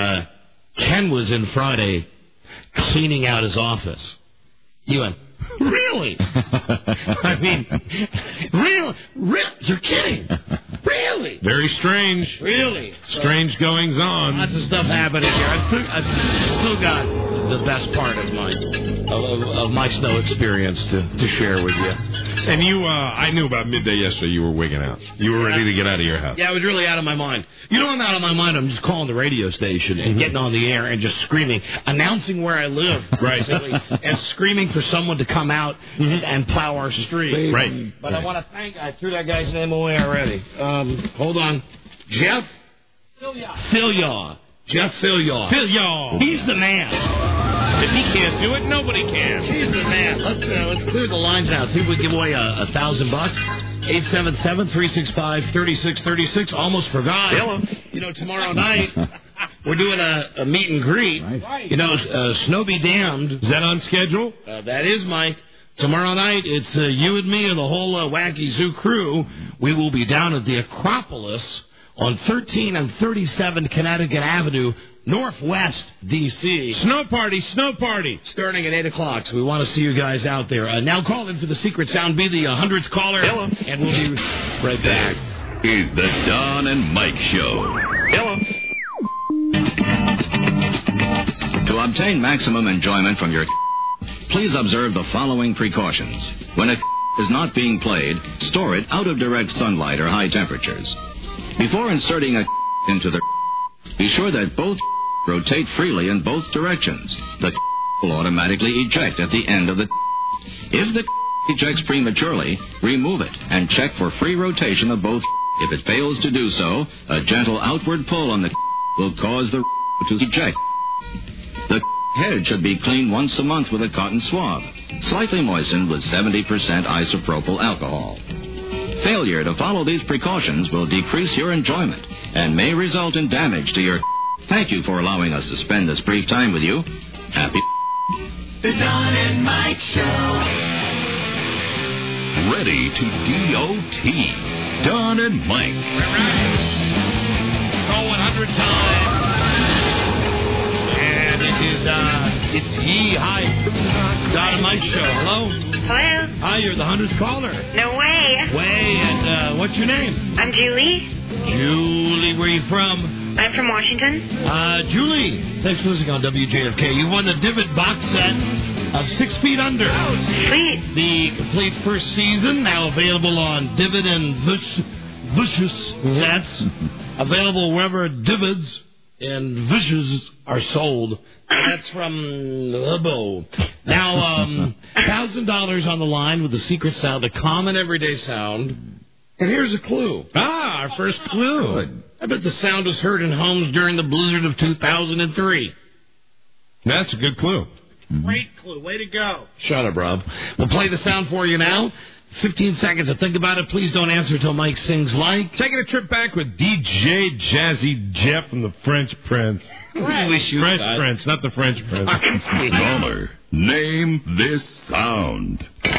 Ken was in Friday cleaning out his office. He went, really? I mean, really? You're kidding? Really? Very strange. Really? Strange goings on. Lots of stuff happening here. I've still got the best part of my snow experience to share with you. And you, I knew about midday yesterday you were wigging out. You were ready to get out of your house. Yeah, I was really out of my mind. I'm out of my mind. I'm just calling the radio station and getting on the air and just screaming, announcing where I live, right? And screaming for someone to come out and plow our street, right? But I want to thank. I threw that guy's name away already. Hold on, Jeff Filyaw. Jeff Filyaw. He's the man. If he can't do it, nobody can. He's the man. Let's clear the lines out. See if we give away $1,000. 877-365-3636. Almost forgot. Hello. Tomorrow night we're doing a meet and greet. Right. Snow Be Damned. Is that on schedule? That is, Mike. Tomorrow night, it's you and me and the whole Wacky Zoo crew. We will be down at the Acropolis on 13 and 37 Connecticut Avenue, Northwest D.C. Snow party. Starting at 8 o'clock, so we want to see you guys out there. Now call in for the secret sound. Be the 100th caller. Hello. And we'll be right back. Is the Don and Mike Show. Hello. To obtain maximum enjoyment from your please observe the following precautions. When a is not being played, store it out of direct sunlight or high temperatures. Before inserting a into the be sure that both rotate freely in both directions. The will automatically eject at the end of the. If the ejects prematurely, remove it and check for free rotation of both. If it fails to do so, a gentle outward pull on the will cause the to eject. The head should be cleaned once a month with a cotton swab, slightly moistened with 70% isopropyl alcohol. Failure to follow these precautions will decrease your enjoyment and may result in damage to your. Thank you for allowing us to spend this brief time with you. Happy. The Don and Mike Show. Ready to DOT. Don and Mike. Go 100 times. And it's Hi. Don and Mike Show. Hello? Hello? Hi, you're the 100th caller. No way. And what's your name? I'm Julie. Julie, where are you from? I'm from Washington. Julie, thanks for listening on WJFK. You won the Divot box set of 6 Feet Under. Oh, sweet. The complete first season, now available on Divot and Vicious sets. Available wherever Divots and Vicious are sold. That's from Lebo. Now, $1,000 on the line with the secret sound, a common everyday sound. And here's a clue. Our first clue. I bet the sound was heard in homes during the blizzard of 2003. That's a good clue. Great clue. Way to go. Shut up, Rob. We'll play the sound for you now. 15 seconds to think about it. Please don't answer until Mike sings like. Taking a trip back with DJ Jazzy Jeff from the French Prince. French Prince, not the French Prince. Caller, name this sound.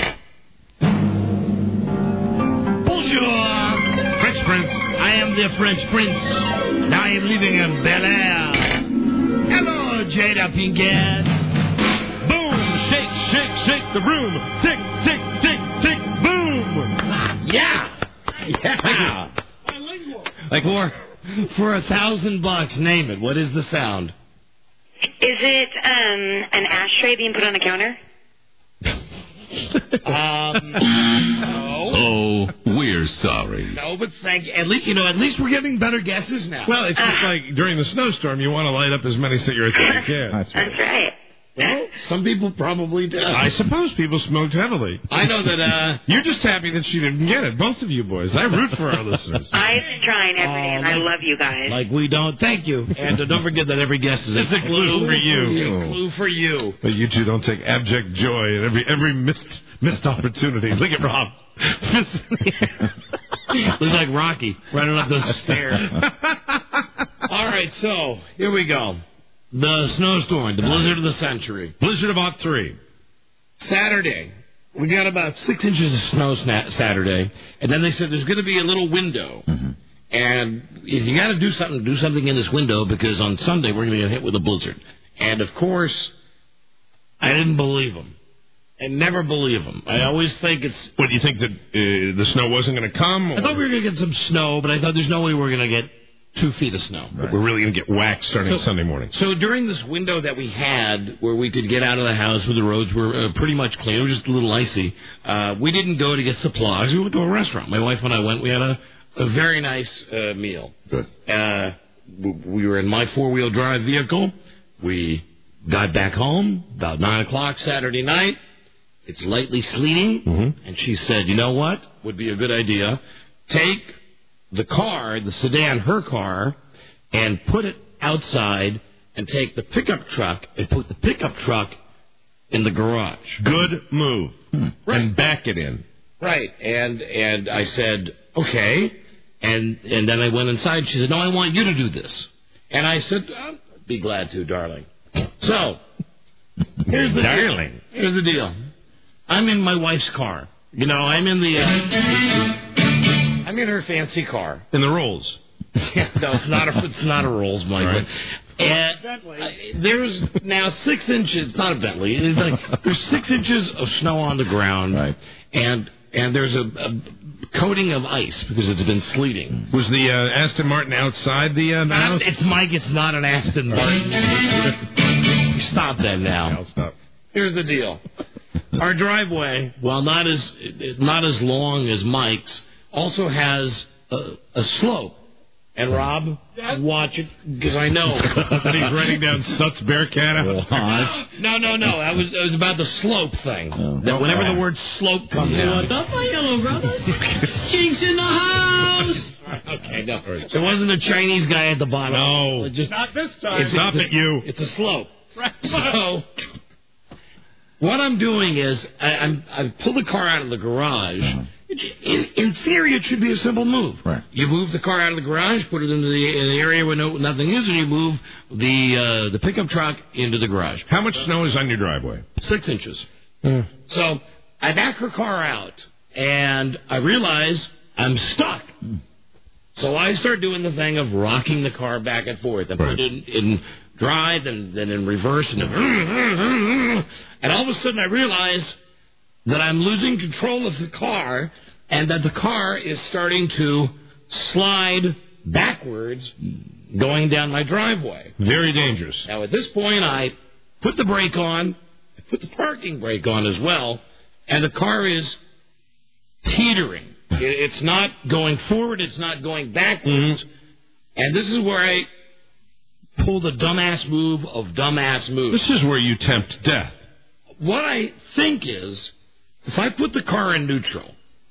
Bonjour, French Prince. I am the French Prince. Now I am living in Bel Air. Hello, Jada Pinkett. Boom, shake the room. Tick, tick, tick, tick, boom. Yeah. Like for $1,000, name it. What is the sound? Is it an ashtray being put on the counter? No. Oh, we're sorry. No, but at least we're getting better guesses now. Well, it's just like during the snowstorm, you want to light up as many cigarettes as you can. That's right. Well, some people probably do. I suppose people smoked heavily. I know that. You're just happy that she didn't get it. Both of you boys. I root for our listeners. I'm trying every day, and I love you guys. Like we don't. Thank you. And don't forget that every guest is a clue for you. A clue for you. But you two don't take abject joy in every missed opportunity. Look at Rob. Looks like Rocky running up those stairs. All right, so here we go. The snowstorm, the blizzard of the century. Blizzard of '03. Saturday. We got about 6 inches of snow Saturday, and then they said there's going to be a little window. Mm-hmm. And if you got to do something in this window, because on Sunday we're going to get hit with a blizzard. And, of course, I didn't believe them. I never believe them. I always think it's... What, do you think that the snow wasn't going to come? Or? I thought we were going to get some snow, but I thought there's no way we're going to get 2 feet of snow. Right. We're really going to get whacked starting Sunday morning. So during this window that we had where we could get out of the house where the roads were pretty much clean, it was just a little icy, we didn't go to get supplies. We went to a restaurant. My wife and I went. We had a very nice meal. Good. We were in my four-wheel drive vehicle. We got back home about 9 o'clock Saturday night. It's lightly sleeting. Mm-hmm. And she said, you know what would be a good idea? Take the car, the sedan, her car, and put it outside and take the pickup truck and put the pickup truck in the garage. Good move. Right. And back it in. Right. And I said, okay. And then I went inside. She said, no, I want you to do this. And I said, I'll be glad to, darling. So, here's the darling. Deal. Here's the deal. I'm in my wife's car. You know, I'm in her fancy car. In the Rolls. Yeah, no, it's not a Rolls, Mike. Right. And there's now 6 inches. It's not a Bentley. It's like there's 6 inches of snow on the ground, right? And there's a coating of ice because it's been sleeting. Was the Aston Martin outside the house? It's Mike. It's not an Aston Martin. Stop that now. I'll stop. Here's the deal. Our driveway, while not as long as Mike's, also has a slope. And Rob, watch it, because I know. And he's writing down Stutz Bearcat. No. That was about the slope thing. That whenever the word slope comes in. What's up, my yellow brother? Jinx in the house! Okay, no. So it wasn't a Chinese guy at the bottom. No. Not this time. Stop it, you. It's a slope. So what I'm doing is I pull the car out of the garage. In theory, it should be a simple move. Right. You move the car out of the garage, put it into the area where nothing is, and you move the pickup truck into the garage. How much snow is on your driveway? 6 inches. So I back her car out, and I realize I'm stuck. So I start doing the thing of rocking the car back and forth. I put it in drive and then in reverse, and all of a sudden I realize that I'm losing control of the car, and that the car is starting to slide backwards going down my driveway. Very dangerous. Now, at this point, I put the brake on, I put the parking brake on as well, and the car is teetering. It's not going forward, it's not going backwards. And this is where I pull the dumbass move of dumbass moves. This is where you tempt death. What I think is, if I put the car in neutral,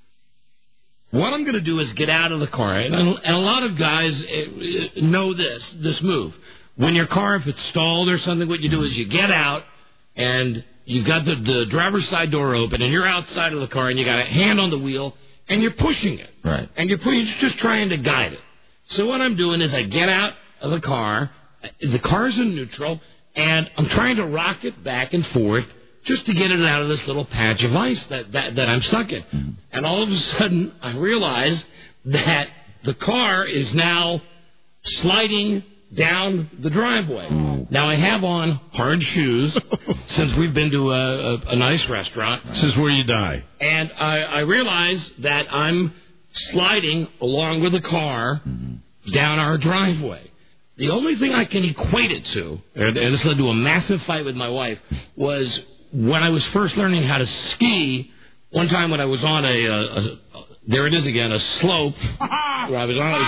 what I'm going to do is get out of the car. And a lot of guys know this move. When your car, if it's stalled or something, what you do is you get out and you've got the driver's side door open and you're outside of the car and you got a hand on the wheel and you're pushing it. Right. And you're just trying to guide it. So what I'm doing is I get out of the car's in neutral, and I'm trying to rock it back and forth just to get it out of this little patch of ice that I'm stuck in. And all of a sudden, I realize that the car is now sliding down the driveway. Now, I have on hard shoes since we've been to a nice restaurant. This is where you die. And I realize that I'm sliding along with the car down our driveway. The only thing I can equate it to, and this led to a massive fight with my wife, was when I was first learning how to ski. One time when I was on there it is again, a slope. Where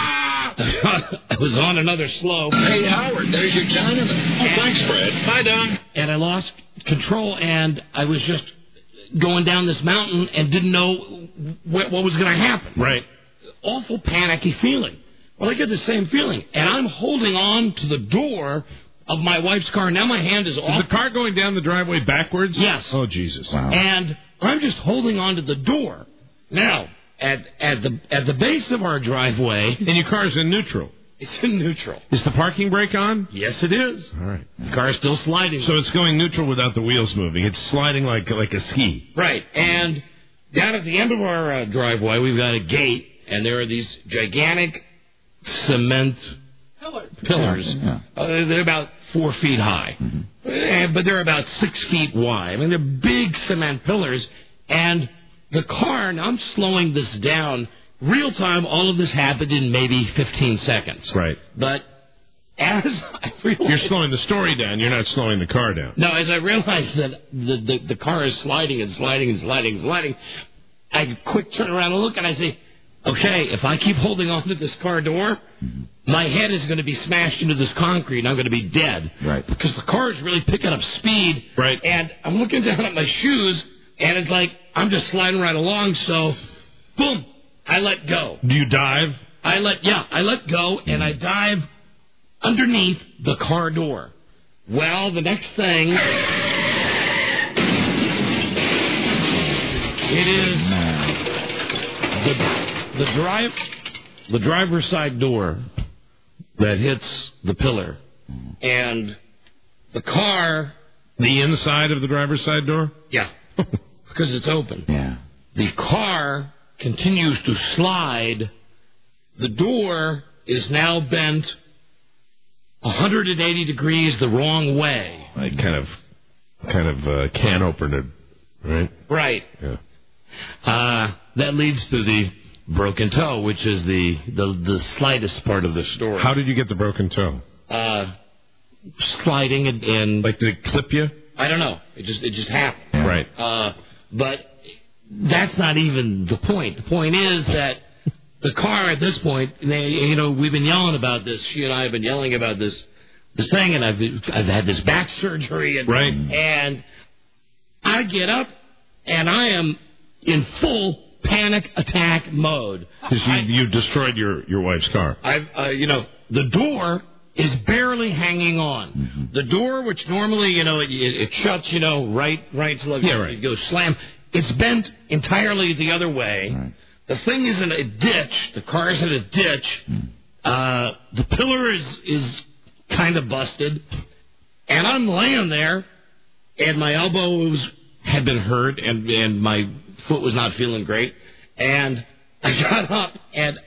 I was on another slope. Hey, Howard, there's your Chinaman. Oh, thanks, Fred. Bye, Don. And I lost control, and I was just going down this mountain and didn't know what was going to happen. Right. Awful panicky feeling. Well, I get the same feeling, and I'm holding on to the door of my wife's car. Now my hand is off. Is the car going down the driveway backwards? Yes. Oh, Jesus. Wow. And I'm just holding on to the door. Now, at the base of our driveway... And your car's in neutral? It's in neutral. Is the parking brake on? Yes, it is. All right. The car's still sliding. So it's going neutral without the wheels moving. It's sliding like a ski. Right. And down at the end of our driveway, we've got a gate, and there are these gigantic cement pillars. Yeah. They're about 4 feet high, but they're about 6 feet wide. I mean, they're big cement pillars. And the car, now I'm slowing this down. Real time, all of this happened in maybe 15 seconds. Right. But as I realized... You're slowing the story down. You're not slowing the car down. No, as I realized that the car is sliding and sliding and sliding and sliding, I quick turn around and look, and I say, okay, if I keep holding on to this car door, my head is going to be smashed into this concrete, and I'm going to be dead. Right. Because the car is really picking up speed. Right. And I'm looking down at my shoes, and it's like I'm just sliding right along, so boom, I let go. Do you dive? I let go, and I dive underneath the car door. Well, the next thing, it is the driver's side door that hits the pillar, and the car. The inside of the driver's side door? Yeah, because it's open. Yeah. The car continues to slide. The door is now bent 180 degrees the wrong way. Like kind of can opener, right? Right. Yeah. That leads to the broken toe, which is the slightest part of the story. How did you get the broken toe? Sliding and like, did it clip you? I don't know. It just happened. Right. But that's not even the point. The point is that the car at this point, we've been yelling about this. She and I have been yelling about this thing, and I've had this back surgery, and I get up, and I am in full panic attack mode. Because you destroyed your wife's car. The door is barely hanging on. Mm-hmm. The door, which normally, it shuts, right to it goes slam. It's bent entirely the other way. Right. The thing is in a ditch. The car is in a ditch. The pillar is kind of busted. And I'm laying there, and my elbow had been hurt, and my foot was not feeling great. And I got up, and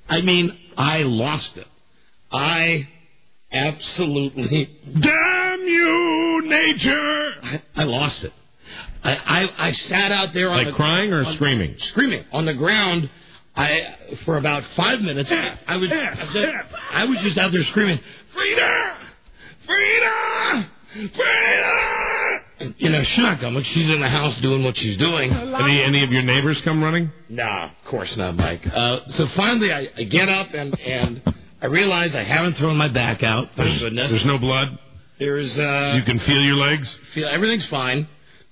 I lost it. I absolutely, damn you, nature! I lost it. I sat out there on crying or screaming? Screaming on the ground. For about 5 minutes. I was just out there screaming, Frida, Frida, Frida. She's not coming. She's in the house doing what she's doing. Any of your neighbors come running? No, of course not, Mike. So finally, I get up and I realize I haven't thrown my back out. Thank goodness. There's no blood. There's. You can feel your legs. Everything's fine.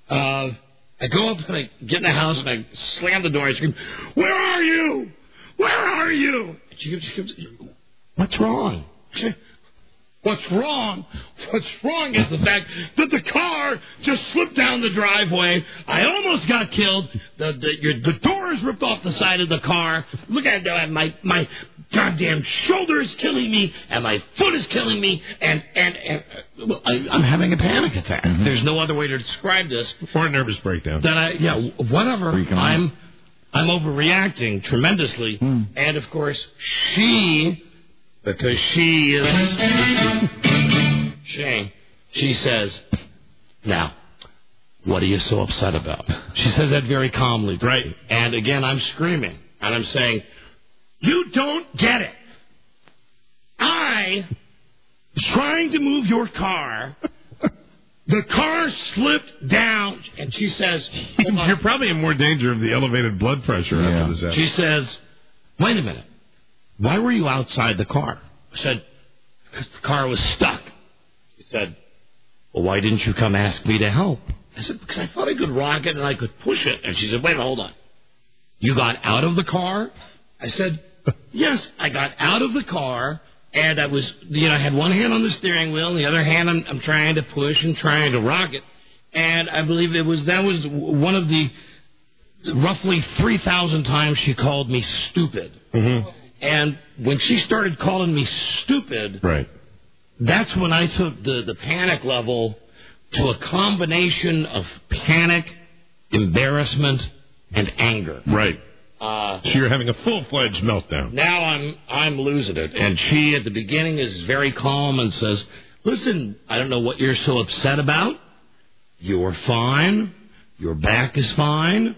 I go up and I get in the house and I slam the door. I scream, "Where are you? Where are you?" And she comes, "What's wrong?" What's wrong? What's wrong is the fact that the car just slipped down the driveway. I almost got killed. The door is ripped off the side of the car. Look at that. My goddamn shoulder is killing me, and my foot is killing me, and I'm having a panic attack. Mm-hmm. There's no other way to describe this. Or a nervous breakdown. Whatever. I'm overreacting tremendously, and of course because she is Shane. She says, "Now, what are you so upset about?" She says that very calmly. Right. And again, I'm screaming. And I'm saying, "You don't get it. I was trying to move your car. The car slipped down." And she says, "You're probably in more danger of the elevated blood pressure after this." She says, "Wait a minute. Why were you outside the car?" I said, "Because the car was stuck." She said, "Well, why didn't you come ask me to help?" I said, "Because I thought I could rock it and I could push it." And she said, "Wait, hold on. You got out of the car?" I said, "Yes, I got out of the car, and I was, I had one hand on the steering wheel, and the other hand I'm trying to push and trying to rock it. And I believe that was one of the roughly 3,000 times she called me stupid." Mm-hmm. And when she started calling me stupid, that's when I took the panic level to a combination of panic, embarrassment, and anger. Right. So you're having a full-fledged meltdown. Now I'm losing it. And she, at the beginning, is very calm and says, "Listen, I don't know what you're so upset about. You're fine. Your back is fine.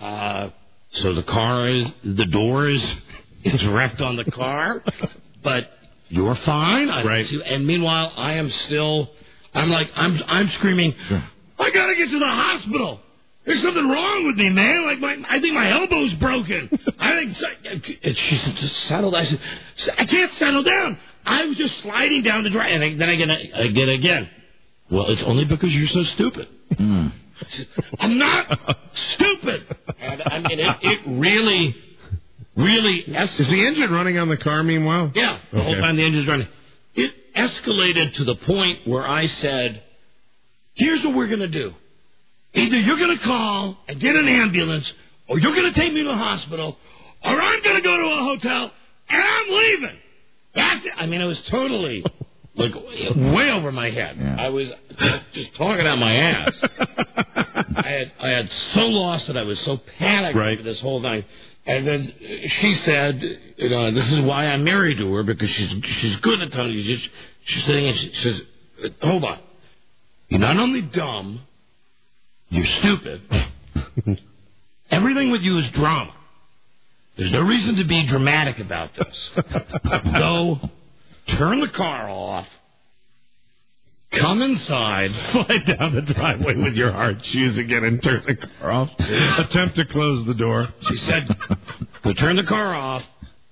So the door is wrecked on the car, but you're fine." Right. And meanwhile, I am still, I'm screaming, "I gotta get to the hospital. There's something wrong with me, man. I think my elbow's broken." And she said, "Just settle down." I said, "I can't settle down. I was just sliding down the drive." And then I get again. "Well, it's only because you're so stupid." "I'm not stupid." And it really escalated. Is the engine running on the car meanwhile? Yeah, the whole time the engine's running. It escalated to the point where I said, "Here's what we're going to do. Either you're going to call and get an ambulance, or you're going to take me to the hospital, or I'm going to go to a hotel, and I'm leaving." That's it. It was totally, way over my head. Yeah. I was just talking out my ass. I had so lost it. I was so panicked for this whole thing. And then she said, "This is why I'm married to her, because she's good at telling you." She's saying, and she says, "Hold on. You're not only dumb, you're stupid. Everything with you is drama. There's no reason to be dramatic about this. Go, turn the car off, come inside, slide down the driveway with your hard shoes again and turn the car off. Attempt to close the door." She said, "Go turn the car off,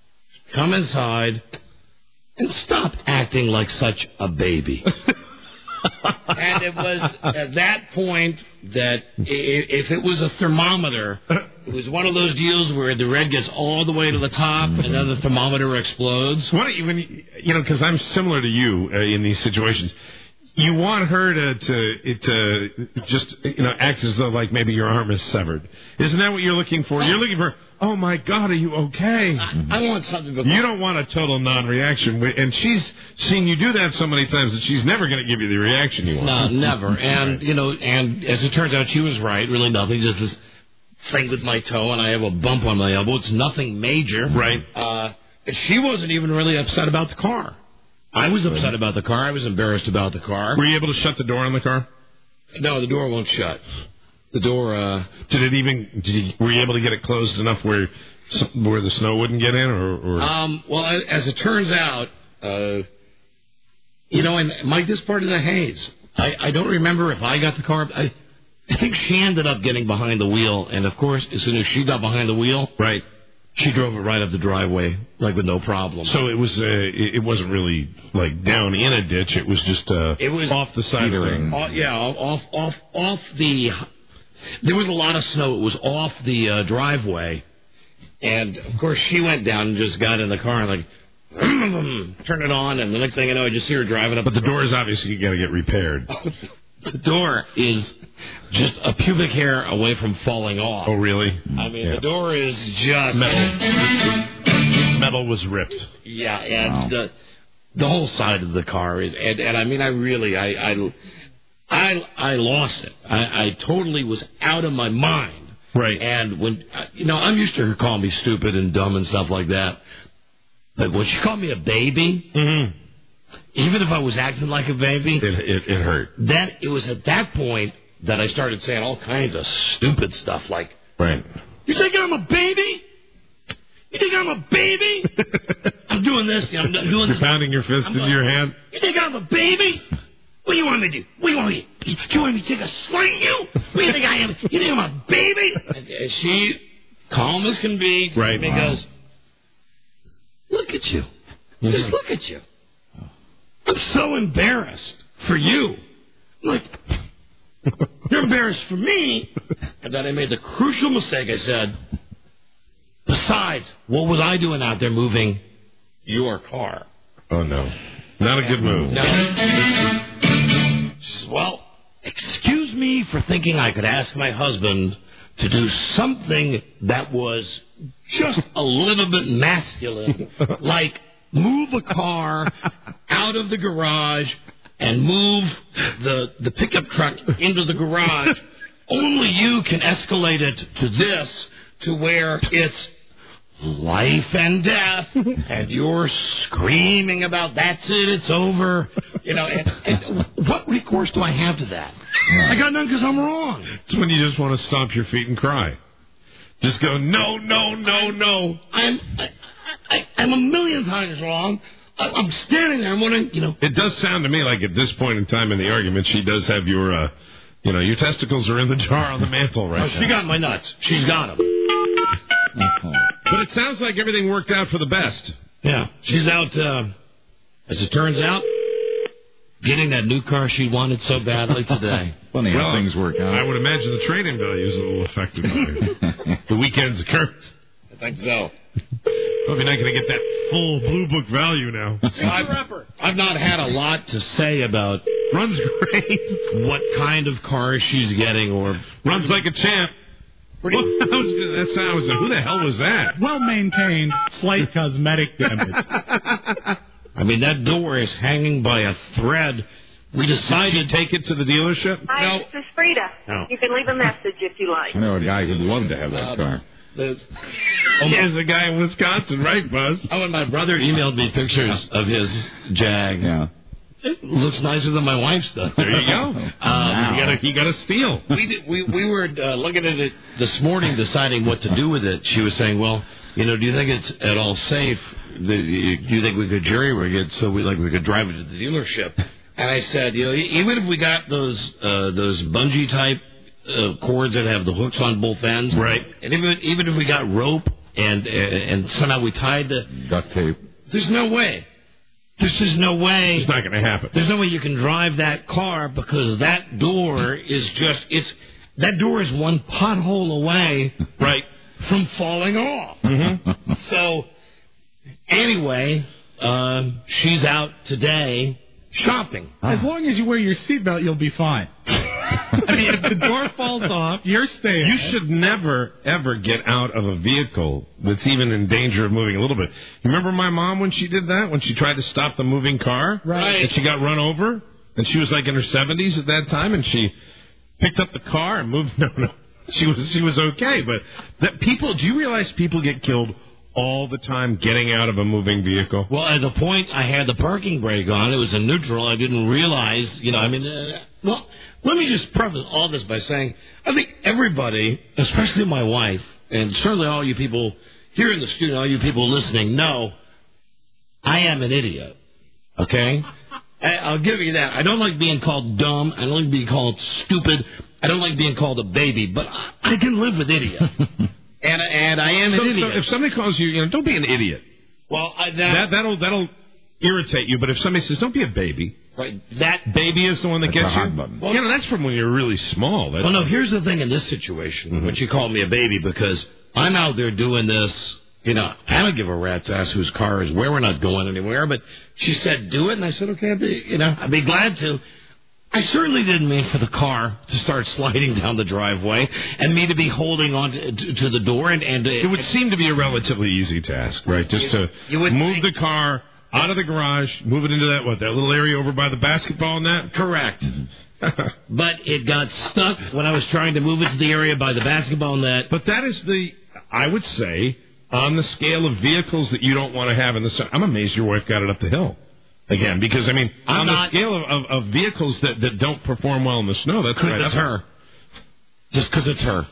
come inside and stop acting like such a baby. And it was at that point that if it was a thermometer, it was one of those deals where the red gets all the way to the top and then the thermometer explodes. Why don't you, because I'm similar to you in these situations. You want her to just act as though like maybe your arm is severed. Isn't that what you're looking for? You're looking for, oh my God, are you okay? I want something to. You don't want a total non-reaction, and she's seen you do that so many times that she's never going to give you the reaction you want. No, never. And and as it turns out, she was right. Really, nothing. Just this thing with my toe, and I have a bump on my elbow. It's nothing major. Right. And she wasn't even really upset about the car. I was upset about the car. I was embarrassed about the car. Were you able to shut the door on the car? No, the door won't shut. The door. Were you able to get it closed enough where the snow wouldn't get in, or? Well, as it turns out, and Mike, this part is a haze. I don't remember if I got the car. I think she ended up getting behind the wheel, and of course, as soon as she got behind the wheel, right. She drove it right up the driveway, like with no problem. So it was. It wasn't really like down in a ditch. It was just. It was off the side of the ring. Off the. There was a lot of snow. It was off the driveway, and of course she went down and just got in the car and like turned it on, and the next thing I know, I just see her driving up. But the door is obviously got to get repaired. The door is just a pubic hair away from falling off. Oh, really? I mean, the door is just... Metal was ripped. Yeah, and the whole side of the car is... And I mean, I really... I lost it. I totally was out of my mind. Right. And when... I'm used to her calling me stupid and dumb and stuff like that. But when she called me a baby... Mm-hmm. Even if I was acting like a baby, it hurt. Then it was at that point that I started saying all kinds of stupid stuff like, right. You think I'm a baby? You think I'm a baby? I'm doing this. I'm doing You're this. pounding your fist into your hand. You think I'm a baby? What do you want me to do? What do you want me to do? You want me to take a sling you? What do you think I am? You think I'm a baby? And she, calm as can be, right. Me goes, look at you. Just look at you. I'm so embarrassed for you. Like, you're embarrassed for me. And then I made the crucial mistake. I said, besides, what was I doing out there moving your car? Oh, no. Not a good move. No. She says, well, excuse me for thinking I could ask my husband to do something that was just a little bit masculine, like move a car out of the garage and move the pickup truck into the garage. Only you can escalate it to this, to where it's life and death, and you're screaming about that's it, it's over. And what recourse do I have to that? I got none because I'm wrong. It's when you just want to stomp your feet and cry. Just go, no, no, no, no. I'm a million times wrong. I'm standing there. I'm wondering, It does sound to me like at this point in time in the argument, she does have your, your testicles are in the jar on the mantle right now. She got my nuts. She's got them. But it sounds like everything worked out for the best. Yeah. She's out, as it turns out, getting that new car she wanted so badly today. Funny how things work out. I would imagine the trade-in value is a little affected by the weekend's occurrence. I think so. Probably not going to get that full Blue Book value now. I've not had a lot to say about runs great, what kind of car she's getting, or runs like a champ. Who the hell was that? Well maintained, slight cosmetic damage. I mean, that door is hanging by a thread. We decided to take it to the dealership. Hi, this is Frida. No. You can leave a message if you like. I know a guy who'd love to have that car. There's a guy in Wisconsin, right, Buzz? Oh, and my brother emailed me pictures of his Jag. Yeah. It looks nicer than my wife's stuff. There you go. He got a steal. We were looking at it this morning, deciding what to do with it. She was saying, "Well, do you think it's at all safe? Do you think we could jury rig it so we could drive it to the dealership?" And I said, even if we got those bungee type cords that have the hooks on both ends, right? And even if we got rope and somehow we tied the duct tape. There's no way. This is no way. It's not going to happen. There's no way you can drive that car because that door is that door is one pothole away, right, from falling off. Mm-hmm. So, anyway, she's out today shopping. As long as you wear your seatbelt, you'll be fine. I mean, if the door falls off, you're staying. You should never, ever get out of a vehicle that's even in danger of moving a little bit. You remember my mom when she did that? When she tried to stop the moving car? Right. And she got run over? And she was like in her 70s at that time, and she picked up the car and moved. No. She was okay. But do you realize people get killed all the time getting out of a moving vehicle? Well, at the point I had the parking brake on, it was in neutral. I didn't realize, well, let me just preface all this by saying, I think everybody, especially my wife, and certainly all you people here in the studio, all you people listening, know I am an idiot. Okay? I'll give you that. I don't like being called dumb. I don't like being called stupid. I don't like being called a baby. But I can live with idiot. And I am an idiot. So if somebody calls you, don't be an idiot. Well, that'll irritate you. But if somebody says, "Don't be a baby," right? That baby is the one that gets you. Well, that's from when you're really small. Well, no. Here's the thing in this situation, when she called me a baby, because I'm out there doing this. I don't give a rat's ass whose car is where. We're not going anywhere. But she said, "Do it," and I said, "Okay, I'd be glad to." I certainly didn't mean for the car to start sliding down the driveway and me to be holding on to the door. And it would seem to be a relatively easy task, right? Just to move the car out of the garage, move it into that little area over by the basketball net? Correct. But it got stuck when I was trying to move it to the area by the basketball net. But that is I would say, on the scale of vehicles that you don't want to have in the sun. I'm amazed your wife got it up the hill. Again, because, on the scale of vehicles that don't perform well in the snow, that's right. It's her. Just because it's her.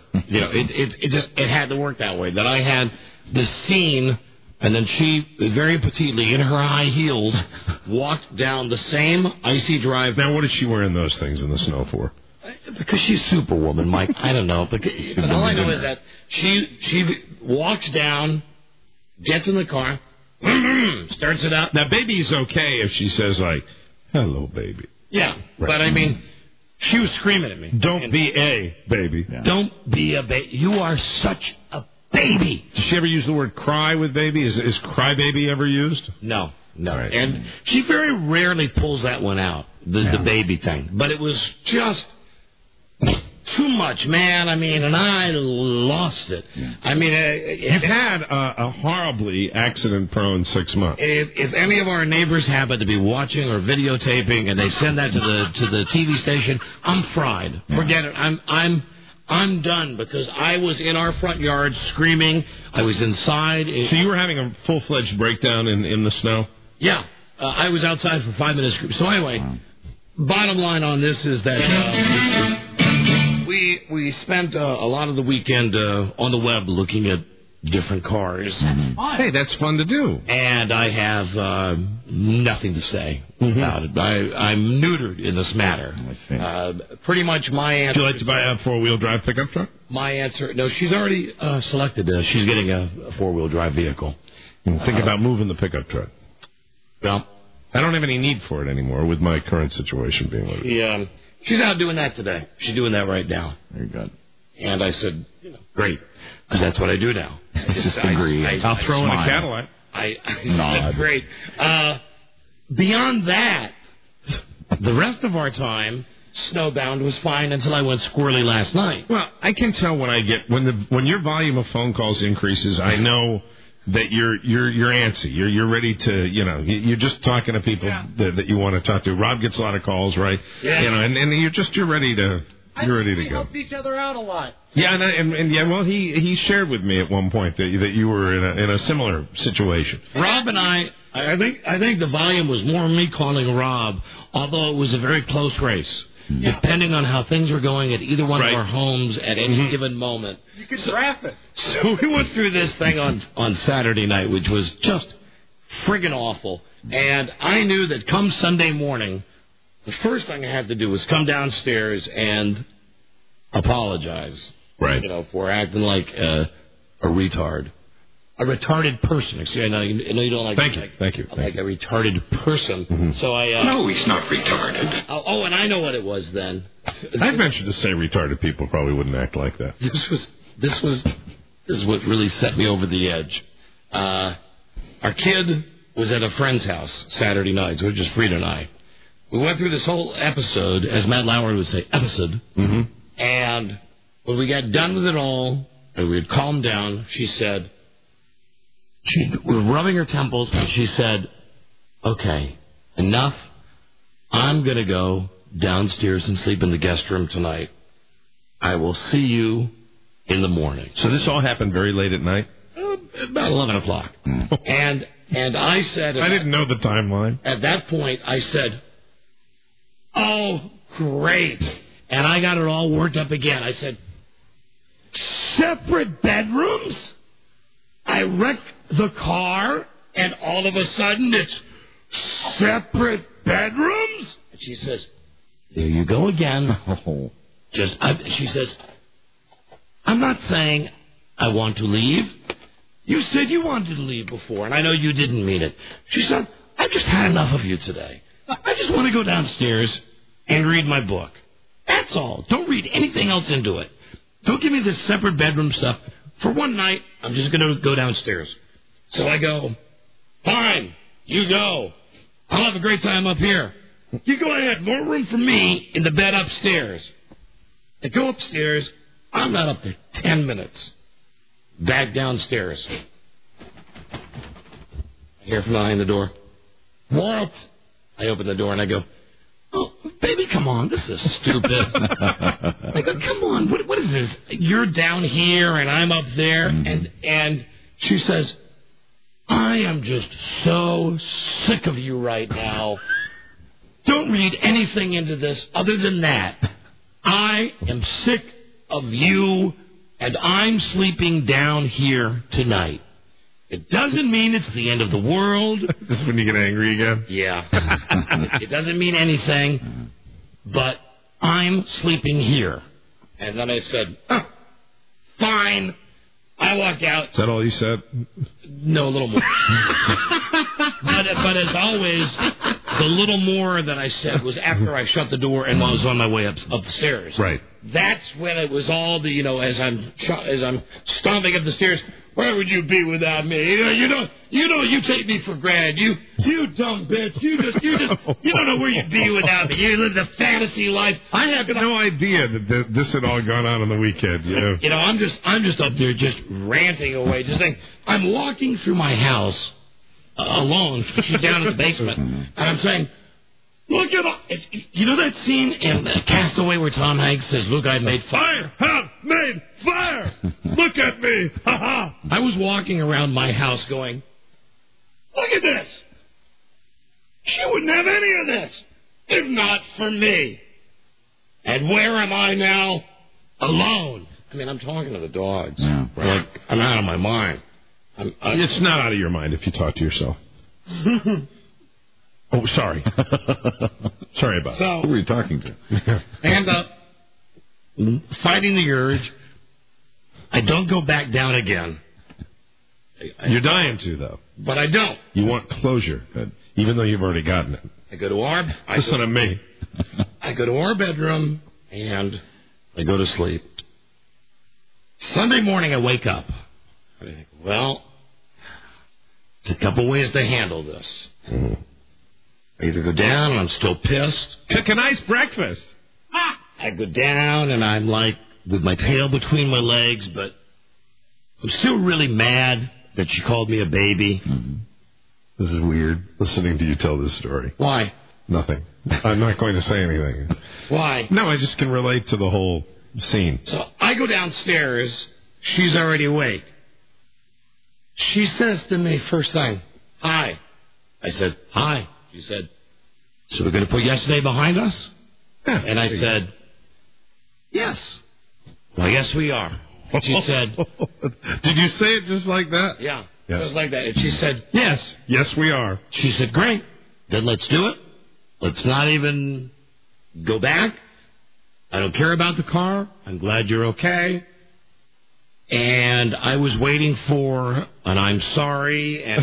It had to work that way. That I had this scene, and then she, very petitely, in her high heels, walked down the same icy drive. Now, what is she wearing those things in the snow for? Because she's Superwoman, Mike. I don't know. But all I know is that she walks down, gets in the car, starts it up. Now, baby's okay if she says, hello, baby. Yeah, right. But she was screaming at me. Don't be a baby. Yeah. Don't be a baby. You are such a baby. Does she ever use the word cry with baby? Is cry baby ever used? No. Right. And she very rarely pulls that one out, the baby thing. But it was just too much, man. And I lost it. Yeah. You've had a horribly accident-prone 6 months. If any of our neighbors happen to be watching or videotaping, and they send that to the TV station, I'm fried. Yeah. Forget it. I'm done, because I was in our front yard screaming. I was inside. So you were having a full-fledged breakdown in the snow? Yeah. I was outside for 5 minutes. So anyway, bottom line on this is that we spent a lot of the weekend on the web looking at different cars. Mm-hmm. Hey, that's fun to do. And I have nothing to say about it. I'm neutered in this matter. Pretty much my answer... Would you like to buy a four-wheel drive pickup truck? My answer... No, she's already selected. She's getting a four-wheel drive vehicle. Think about moving the pickup truck. Well, I don't have any need for it anymore with my current situation being what it is. Yeah. She's out doing that today. She's doing that right now. Very good. And I said, great, because that's what I do now. Just agree. I'll throw in a Cadillac. That's great. Beyond that, the rest of our time, snowbound was fine until I went squirrely last night. Well, I can tell when your volume of phone calls increases, I know that you're antsy. You're ready to, you're just talking to people that you want to talk to. Rob gets a lot of calls, right? Yeah. And you're ready to We go. helped each other out a lot. Yeah, well, he shared with me at one point that you were in a similar situation. Rob and I think the volume was more me calling Rob, although it was a very close race. Yeah. Depending on how things were going at either one of our homes at any given moment. You could draft it. So we went through this thing on Saturday night, which was just friggin' awful. And I knew that come Sunday morning, the first thing I had to do was come downstairs and apologize. Right. For acting like a retard. a retarded person. Excuse me, I know you don't like. Thank you. Like a retarded person. Mm-hmm. So I. No, he's not retarded. Oh, and I know what it was then. I'd venture to say retarded people probably wouldn't act like that. This is what really set me over the edge. Our kid was at a friend's house Saturday night, so it was just Frida and I. We went through this whole episode, as Matt Lauer would say, episode. Mm-hmm. And when we got done with it all, and we had calmed down, she said, she was rubbing her temples, and she said, okay, enough. I'm going to go downstairs and sleep in the guest room tonight. I will see you in the morning. So this all happened very late at night? About 11 o'clock. And I said... I didn't know the timeline. At that point, I said, oh, great. And I got it all worked up again. I said, separate bedrooms? I wrecked the car, and all of a sudden it's separate bedrooms? And she says, there you go again. She says, I'm not saying I want to leave. You said you wanted to leave before, and I know you didn't mean it. She said, I've just had enough of you today. I just want to go downstairs and read my book. That's all. Don't read anything else into it. Don't give me this separate bedroom stuff. For one night, I'm just going to go downstairs. So I go, fine, you go. I'll have a great time up here. You go ahead. More room for me in the bed upstairs. I go upstairs. I'm not up there 10 minutes. Back downstairs. I hear from behind the door, what? I open the door and I go, oh, baby, come on. This is stupid. I go, come on. What is this? You're down here and I'm up there. And she says, I am just so sick of you right now. Don't read anything into this other than that. I am sick of you, and I'm sleeping down here tonight. It doesn't mean it's the end of the world. This is when you get angry again? Yeah. It doesn't mean anything, but I'm sleeping here. And then I said, fine. I walked out. Is that all you said? No, a little more. but as always, the little more that I said was after I shut the door and I was on my way up the stairs. Right. That's when it was all the, as I'm stomping up the stairs. Where would you be without me? You take me for granted. You dumb bitch. You don't know where you'd be without me. You live the fantasy life. I had no idea that this had all gone on the weekend. I'm just up there just ranting away. Just saying, I'm walking through my house alone. She's down in the basement, and I'm saying, look at that scene in Castaway where Tom Hanks says, "Look, I've made fire. I have made fire. Look at me. Ha ha." I was walking around my house going, look at this. She wouldn't have any of this if not for me. And where am I now? Alone. I mean, I'm talking to the dogs. Yeah. Like, I'm out of my mind. It's not out of your mind if you talk to yourself. Oh, sorry. Sorry about that. Who are you talking to? Stand up, fighting the urge. I don't go back down again. You're dying to, though. But I don't. You want closure, even though you've already gotten it. I go to our... Listen to me. I go to our bedroom, and I go to sleep. Sunday morning, I wake up. I think, well, there's a couple ways to handle this. I either go down, and I'm still pissed. Cook a nice breakfast. I go down, and I'm like, with my tail between my legs, but I'm still really mad that she called me a baby. This is weird, listening to you tell this story. Why? Nothing. I'm not going to say anything. Why? No, I just can relate to the whole scene. So I go downstairs. She's already awake. She says to me first thing, hi. I said, hi. She said, so we're going to put yesterday behind us? Yeah, and I said, yes. Well, yes, we are. And she said... Did you say it just like that? Yeah, just like that. And she said... Yes, we are. She said, great. Then let's do it. Let's not even go back. I don't care about the car. I'm glad you're okay. and I was waiting for an I'm sorry, and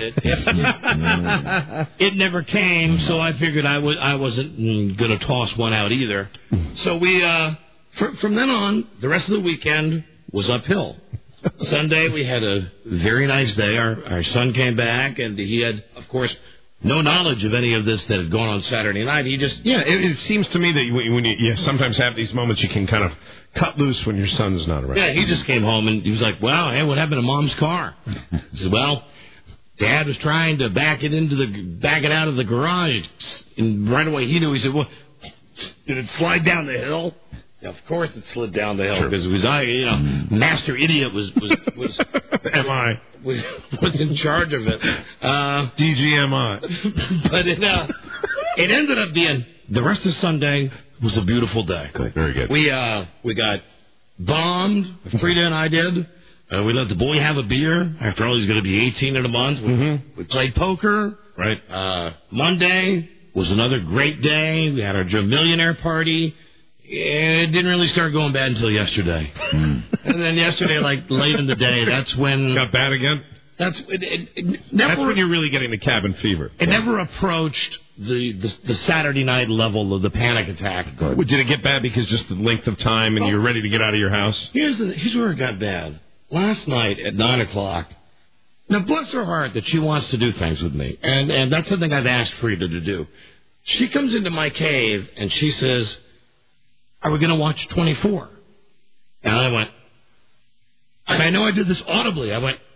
it never came, so I figured I wasn't going to toss one out either. So we, from then on, the rest of the weekend was uphill. Sunday, we had a very nice day. Our son came back, and he had, of course, no knowledge of any of this that had gone on Saturday night. He just... Yeah, it seems to me that when you sometimes have these moments, you can kind of cut loose when your son's not around. Yeah, he just came home, and he was like, wow, hey, what happened to Mom's car? I said, well, Dad was trying to back it out of the garage, and right away he knew. He said, well, did it slide down the hill? Of course it slid down the hill because it was Master Idiot was MI was in charge of it. DGMI. But it ended up being the rest of Sunday was a beautiful day. Good, very good. We got bombed. Frida and I did. We let the boy have a beer. After all, he's going to be 18 in a month. We played poker. Right. Monday was another great day. We had our millionaire party. It didn't really start going bad until yesterday. And then yesterday, like late in the day, that's when... Got bad again? That's when you're really getting the cabin fever. It never approached the Saturday night level of the panic attack. Did it get bad because just the length of time and you're ready to get out of your house? Here's where it got bad. Last night at 9 o'clock, now bless her heart that she wants to do things with me, and that's something I've asked Frida to do. She comes into my cave and she says... Are we going to watch 24? And I went, and I know I did this audibly. I went,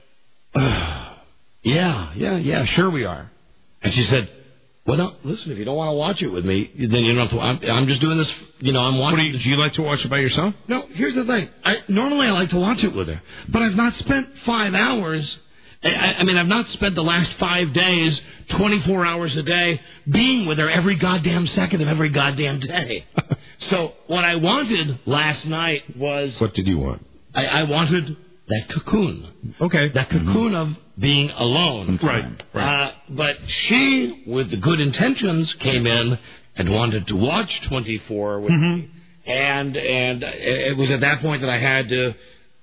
yeah, sure we are. And she said, well, no, listen, if you don't want to watch it with me, then you don't have to. I'm just doing this, I'm watching. Do you like to watch it by yourself? No, here's the thing. Normally I like to watch it with her, but I've not spent 5 hours. I mean, I've not spent the last 5 days, 24 hours a day, being with her every goddamn second of every goddamn day. So what I wanted last night was... What did you want? I wanted that cocoon. Okay. That cocoon of being alone. Right. But she, with the good intentions, came in and wanted to watch 24 with me. And it was at that point that I had to...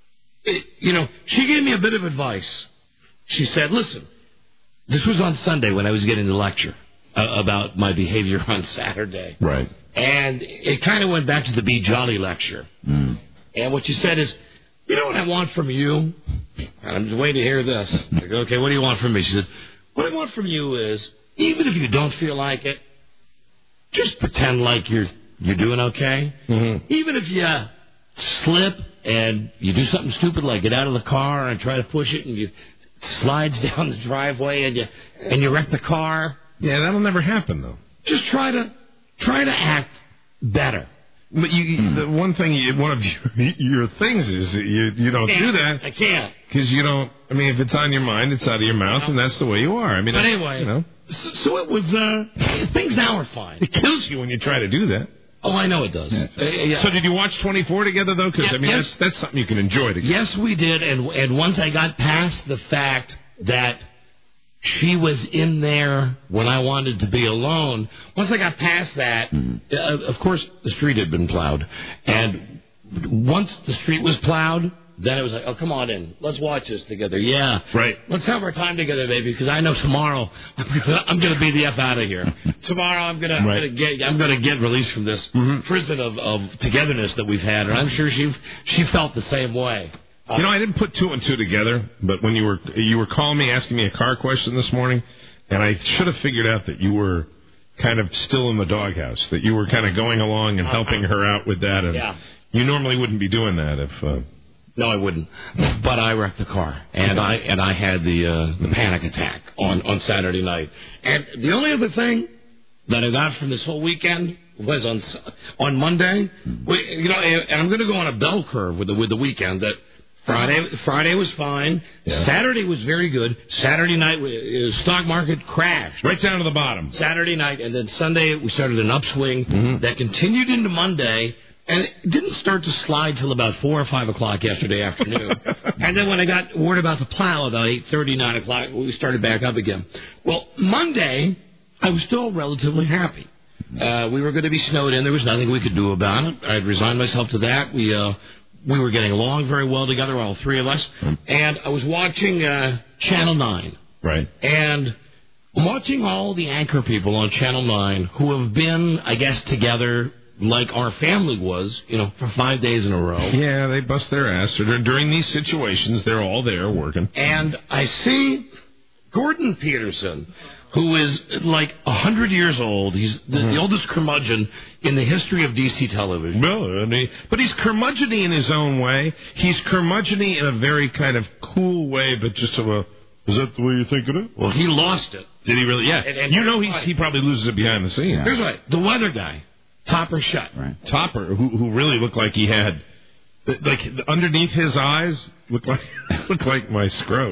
she gave me a bit of advice. She said, listen, this was on Sunday when I was getting the lecture about my behavior on Saturday. Right. And it kind of went back to the Be Jolly lecture. And what she said is, you know what I want from you? And I'm just waiting to hear this. I go, okay, what do you want from me? She said, what I want from you is, even if you don't feel like it, just pretend like you're doing okay. Even if you slip and you do something stupid like get out of the car and try to push it and you slides down the driveway and you wreck the car. Yeah, that'll never happen though. Just try to act better. But the one thing, one of your things is you don't do that. I can't. Because you don't, I mean, if it's on your mind, it's out of your mouth, and that's the way you are. I mean, but anyway, so it was, things now are fine. It kills you when you try to do that. Oh, I know it does. Yeah. So did you watch 24 together, though? Because, that's something you can enjoy together. Yes, we did, and once I got past the fact that she was in there when I wanted to be alone, once I got past that, of course, the street had been plowed. And once the street was plowed, then it was like, oh, come on in. Let's watch this together. Yeah. Right. Let's have our time together, baby, because I know tomorrow I'm going to be the F out of here. Tomorrow I'm going to get released from this prison of togetherness that we've had, and I'm sure she felt the same way. I didn't put 2 and 2 together, but when you were calling me, asking me a car question this morning, and I should have figured out that you were kind of still in the doghouse, that you were kind of going along and helping her out with that, and you normally wouldn't be doing that if... No, I wouldn't. But I wrecked the car, and I had the panic attack on Saturday night. And the only other thing that I got from this whole weekend was on Monday. And I'm going to go on a bell curve with the weekend. That Friday was fine. Yeah. Saturday was very good. Saturday night, stock market crashed right down to the bottom. Saturday night, and then Sunday we started an upswing that continued into Monday. And it didn't start to slide till about 4 or 5 o'clock yesterday afternoon. And then when I got word about the plow about 8:30, 9 o'clock, we started back up again. Well, Monday, I was still relatively happy. We were going to be snowed in. There was nothing we could do about it. I had resigned myself to that. We we were getting along very well together, all three of us. And I was watching Channel 9. Right. And I'm watching all the anchor people on Channel 9 who have been, I guess, together like our family was, for 5 days in a row. Yeah, they bust their ass. During these situations, they're all there working. And I see Gordon Peterson, who is like 100 years old. He's the oldest curmudgeon in the history of DC television. Well, but he's curmudgeon-y in his own way. He's curmudgeon-y in a very kind of cool way, but just is that the way you think it is? Well, he lost it. Did he really? Yeah. And he probably loses it behind the scenes. Here's what. The weather guy, Topper Shutt. Right. Topper, who really looked like he had, like, underneath his eyes, looked like my scrot.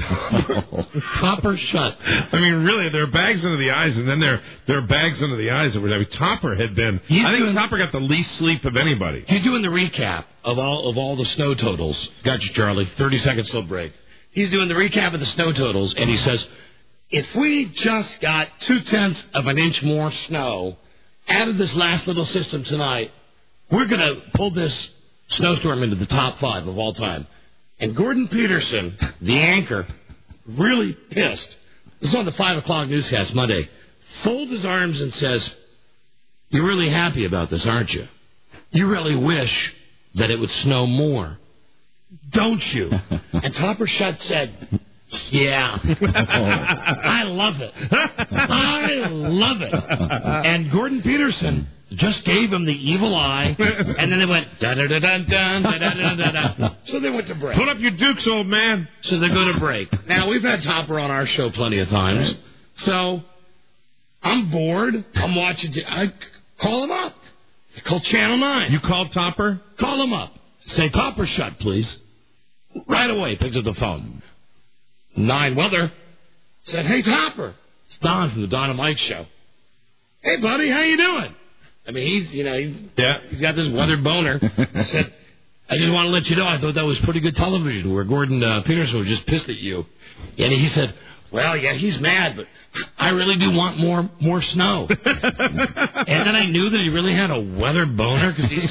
Topper Shutt. I mean, really, there are bags under the eyes, and then there are bags under the eyes. Topper had been. Topper got the least sleep of anybody. He's doing the recap of all the snow totals. Got you, Charlie. 30-second slow break. He's doing the recap of the snow totals, and he says, if we just got 0.2 of an inch more snow out of this last little system tonight, we're going to pull this snowstorm into the top 5 of all time. And Gordon Peterson, the anchor, really pissed. This is on the 5 o'clock newscast Monday. Folds his arms and says, you're really happy about this, aren't you? You really wish that it would snow more, don't you? And Topper Shutt said, yeah. I love it. I love it. And Gordon Peterson just gave him the evil eye, and then they went da-da-da-dun-dun, da-da-da-da-da. So they went to break. Put up your dukes, old man. So they go to break. Now, we've had Topper on our show plenty of times, so I'm bored. I'm watching. I call him up. Call Channel 9. You called Topper? Call him up. Say, Topper Shutt, please. Right away, picks up the phone. 9 Weather said, hey, Topper. It's Don from the Don and Mike Show. Hey, buddy, how you doing? I mean, he's got this weather boner. I said, I just want to let you know, I thought that was pretty good television where Gordon Peterson was just pissed at you. And he said, well, yeah, he's mad, but I really do want more snow. And then I knew that he really had a weather boner because he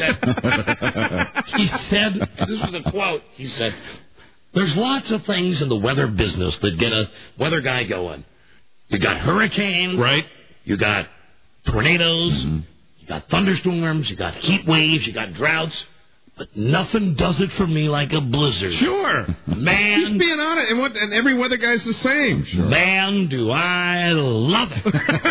said, this was a quote, he said, there's lots of things in the weather business that get a weather guy going. You got hurricanes. Right. You got tornadoes. Mm-hmm. You got thunderstorms. You got heat waves. You got droughts. But nothing does it for me like a blizzard. Sure. Man. He's being honest. And every weather guy's the same. Sure. Man, do I love it.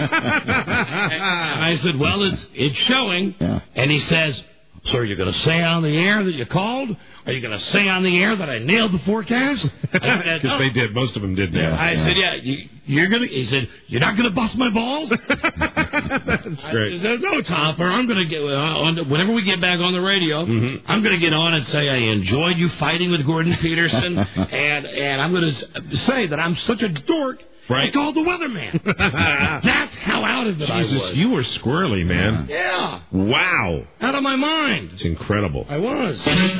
And I said, well, it's showing. Yeah. And he says, so are you going to say on the air that you called? Are you going to say on the air that I nailed the forecast? Because they did. Most of them did. Yeah. I said, yeah, you're going to... He said, you're not going to bust my balls? That's great. I said, no, Topper, I'm going to get... whenever we get back on the radio, I'm going to get on and say I enjoyed you fighting with Gordon Peterson, and I'm going to say that I'm such a dork. Right. I called the weatherman. That's how out of it I was. You were squirrely, man. Yeah. Wow. Out of my mind. It's incredible. I was.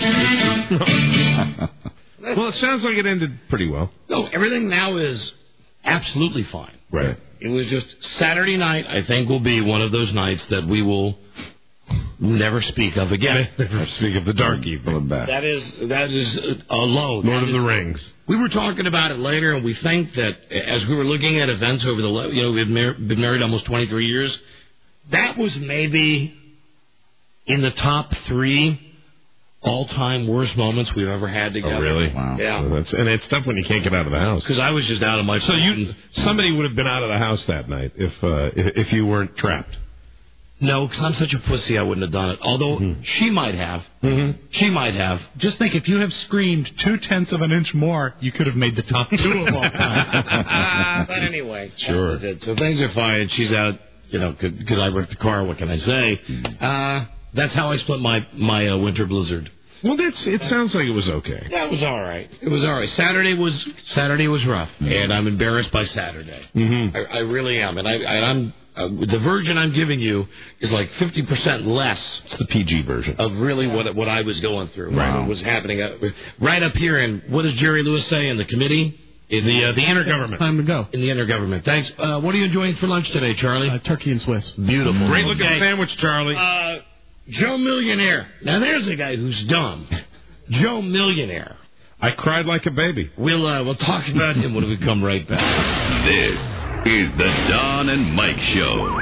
Well, it sounds like it ended pretty well. No, everything now is absolutely fine. Right. It was just Saturday night, I think, will be one of those nights that we will never speak of again. Never speak of the dark evening. That is alone. Lord of the Rings. We were talking about it later, and we think that as we were looking at events over we've been married almost 23 years, that was maybe in the top 3 all-time worst moments we've ever had together. Oh, really? Wow. Yeah. And it's tough when you can't get out of the house. Because I was just out of my... So somebody would have been out of the house that night if you weren't trapped. No, because I'm such a pussy, I wouldn't have done it. Although she might have. Mm-hmm. She might have. Just think, if you have screamed 0.2 of an inch more, you could have made the top 2 of all time. But anyway, sure. So things are fine. She's out, because I wrecked the car. What can I say? That's how I split my winter blizzard. Well, it sounds like it was okay. Yeah, it was all right. It was all right. Saturday was rough, and I'm embarrassed by Saturday. Mm-hmm. I really am, and I'm. The version I'm giving you is like 50% less. It's the PG version of really what I was going through. Wow. What was happening right up here. And what does Jerry Lewis say in the committee? In the intergovernment. Time to go. In the intergovernment. Thanks. What are you enjoying for lunch today, Charlie? Turkey and Swiss. Beautiful. Great looking sandwich, Charlie. Joe Millionaire. Now there's a guy who's dumb. Joe Millionaire. I cried like a baby. We'll talk about him when we come right back. This is the Don and Mike Show.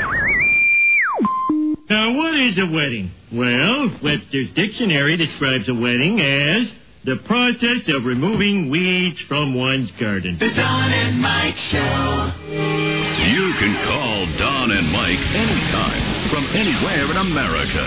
Now, what is a wedding? Well, Webster's Dictionary describes a wedding as the process of removing weeds from one's garden. The Don and Mike Show. You can call Don and Mike anytime from anywhere in America.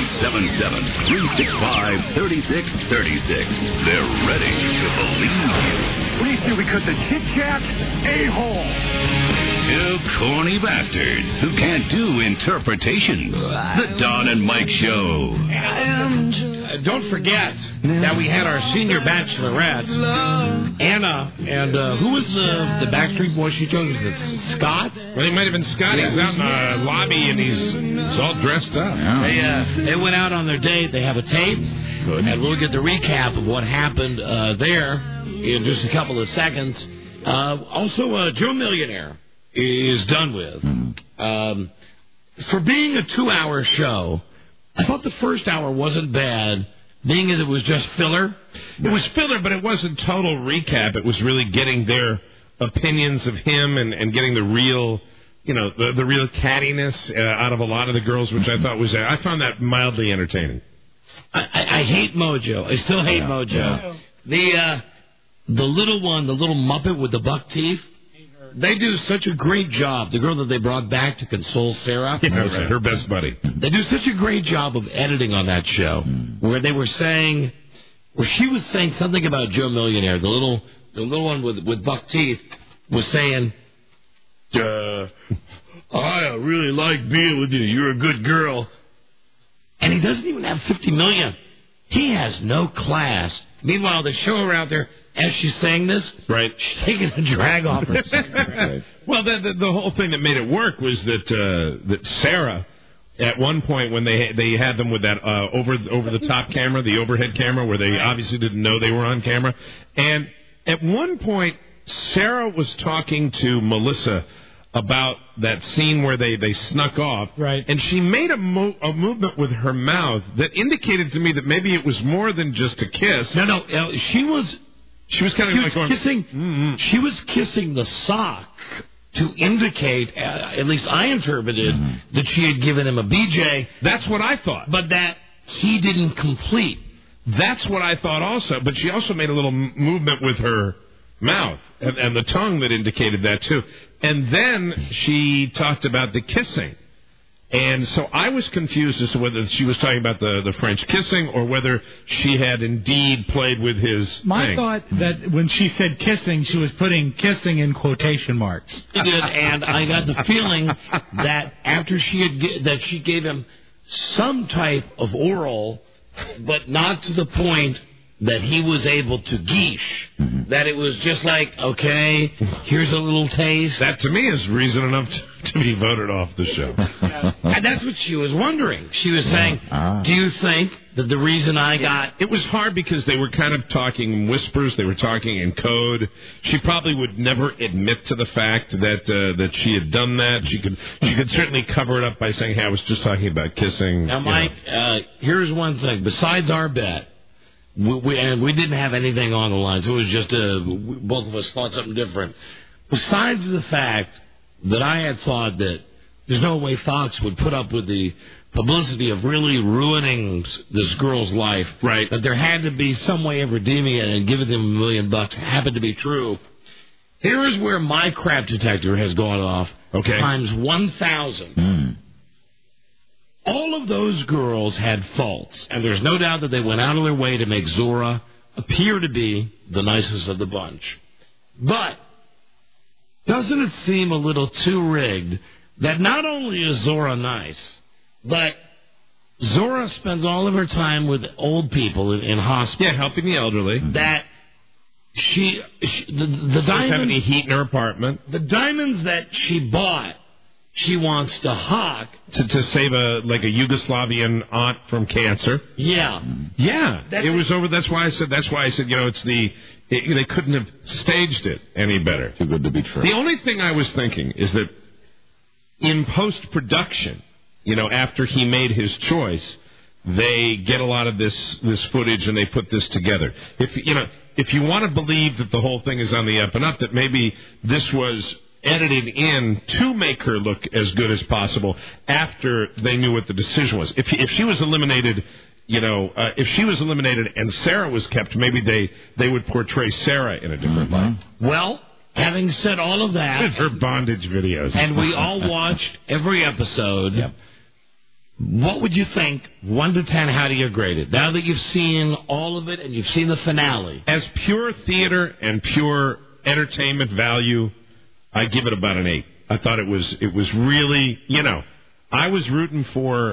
877-365-3636. They're ready to believe you. Please do, because the chit-chat a-hole. Two corny bastards who can't do interpretations. The Don and Mike Show. Don't forget that we had our senior bachelorettes, Anna, and who was the Backstreet Boy she chose? Was it Scott? Well, he might have been Scott. He's out in the lobby, and he's all dressed up. They went out on their date. They have a tape, and we'll get the recap of what happened there in just a couple of seconds. Also, Joe Millionaire is done with. For being a 2-hour show, I thought the first hour wasn't bad, being as it was just filler. It was filler, but it wasn't total recap. It was really getting their opinions of him and getting the real, the real cattiness out of a lot of the girls, which I thought was, I found that mildly entertaining. I hate Mojo. I still hate Mojo. Yeah. The little one, the little Muppet with the buck teeth, they do such a great job. The girl that they brought back to console Sarah. Her best buddy. They do such a great job of editing on that show, where she was saying something about Joe Millionaire. The little one with buck teeth was saying, I really like being with you. You're a good girl. And he doesn't even have $50 million. He has no class. Meanwhile, they show her out there as she's saying this. Right. She's taking a drag off her. Right. Well, the whole thing that made it work was that Sarah, at one point when they had them with that over the top camera, the overhead camera, where they obviously didn't know they were on camera, and at one point Sarah was talking to Melissa about that scene where they snuck off, right? And she made a movement with her mouth that indicated to me that maybe it was more than just a kiss. No, she was kind of like going, kissing. She was kissing the sock to indicate, at least I interpreted, that she had given him a BJ. That's what I thought, but that he didn't complete. That's what I thought also. But she also made a little movement with her mouth and the tongue that indicated that too. And then she talked about the kissing. And so I was confused as to whether she was talking about the French kissing or whether she had indeed played with his My thought that when she said kissing, she was putting kissing in quotation marks. She did, and I got the feeling that after she gave him some type of oral, but not to the point that he was able to geesh, that it was just like, okay, here's a little taste. That, to me, is reason enough to be voted off the show. And that's what she was wondering. She was saying, do you think that the reason I got... It was hard because they were kind of talking whispers. They were talking in code. She probably would never admit to the fact that she had done that. She could certainly cover it up by saying, hey, I was just talking about kissing. Now, Mike, here's one thing. Besides our bet, we didn't have anything on the line, so it was just both of us thought something different. Besides the fact that I had thought that there's no way Fox would put up with the publicity of really ruining this girl's life, right? That there had to be some way of redeeming it and giving them $1 million happened to be true. Here is where my crap detector has gone off. Okay. Times 1,000. All of those girls had faults, and there's no doubt that they went out of their way to make Zora appear to be the nicest of the bunch. But doesn't it seem a little too rigged that not only is Zora nice, but Zora spends all of her time with old people in hospitals. Yeah, helping the elderly. That the diamonds... Doesn't have any heat in her apartment. The diamonds that she bought, she wants to hawk to save a Yugoslavian aunt from cancer. Yeah. It was over. That's why I said. They couldn't have staged it any better. Too good to be true. The only thing I was thinking is that in post production, after he made his choice, they get a lot of this footage and they put this together. If you want to believe that the whole thing is on the up and up, that maybe this was edited in to make her look as good as possible after they knew what the decision was. If she was eliminated, if she was eliminated and Sarah was kept, maybe they would portray Sarah in a different light. Well, having said all of that, it's her bondage videos, and we all watched every episode. Yep. What would you think, 1 to 10, how do you grade it? Now that you've seen all of it and you've seen the finale. As pure theater and pure entertainment value, I give it about an 8. I thought it was really, I was rooting for,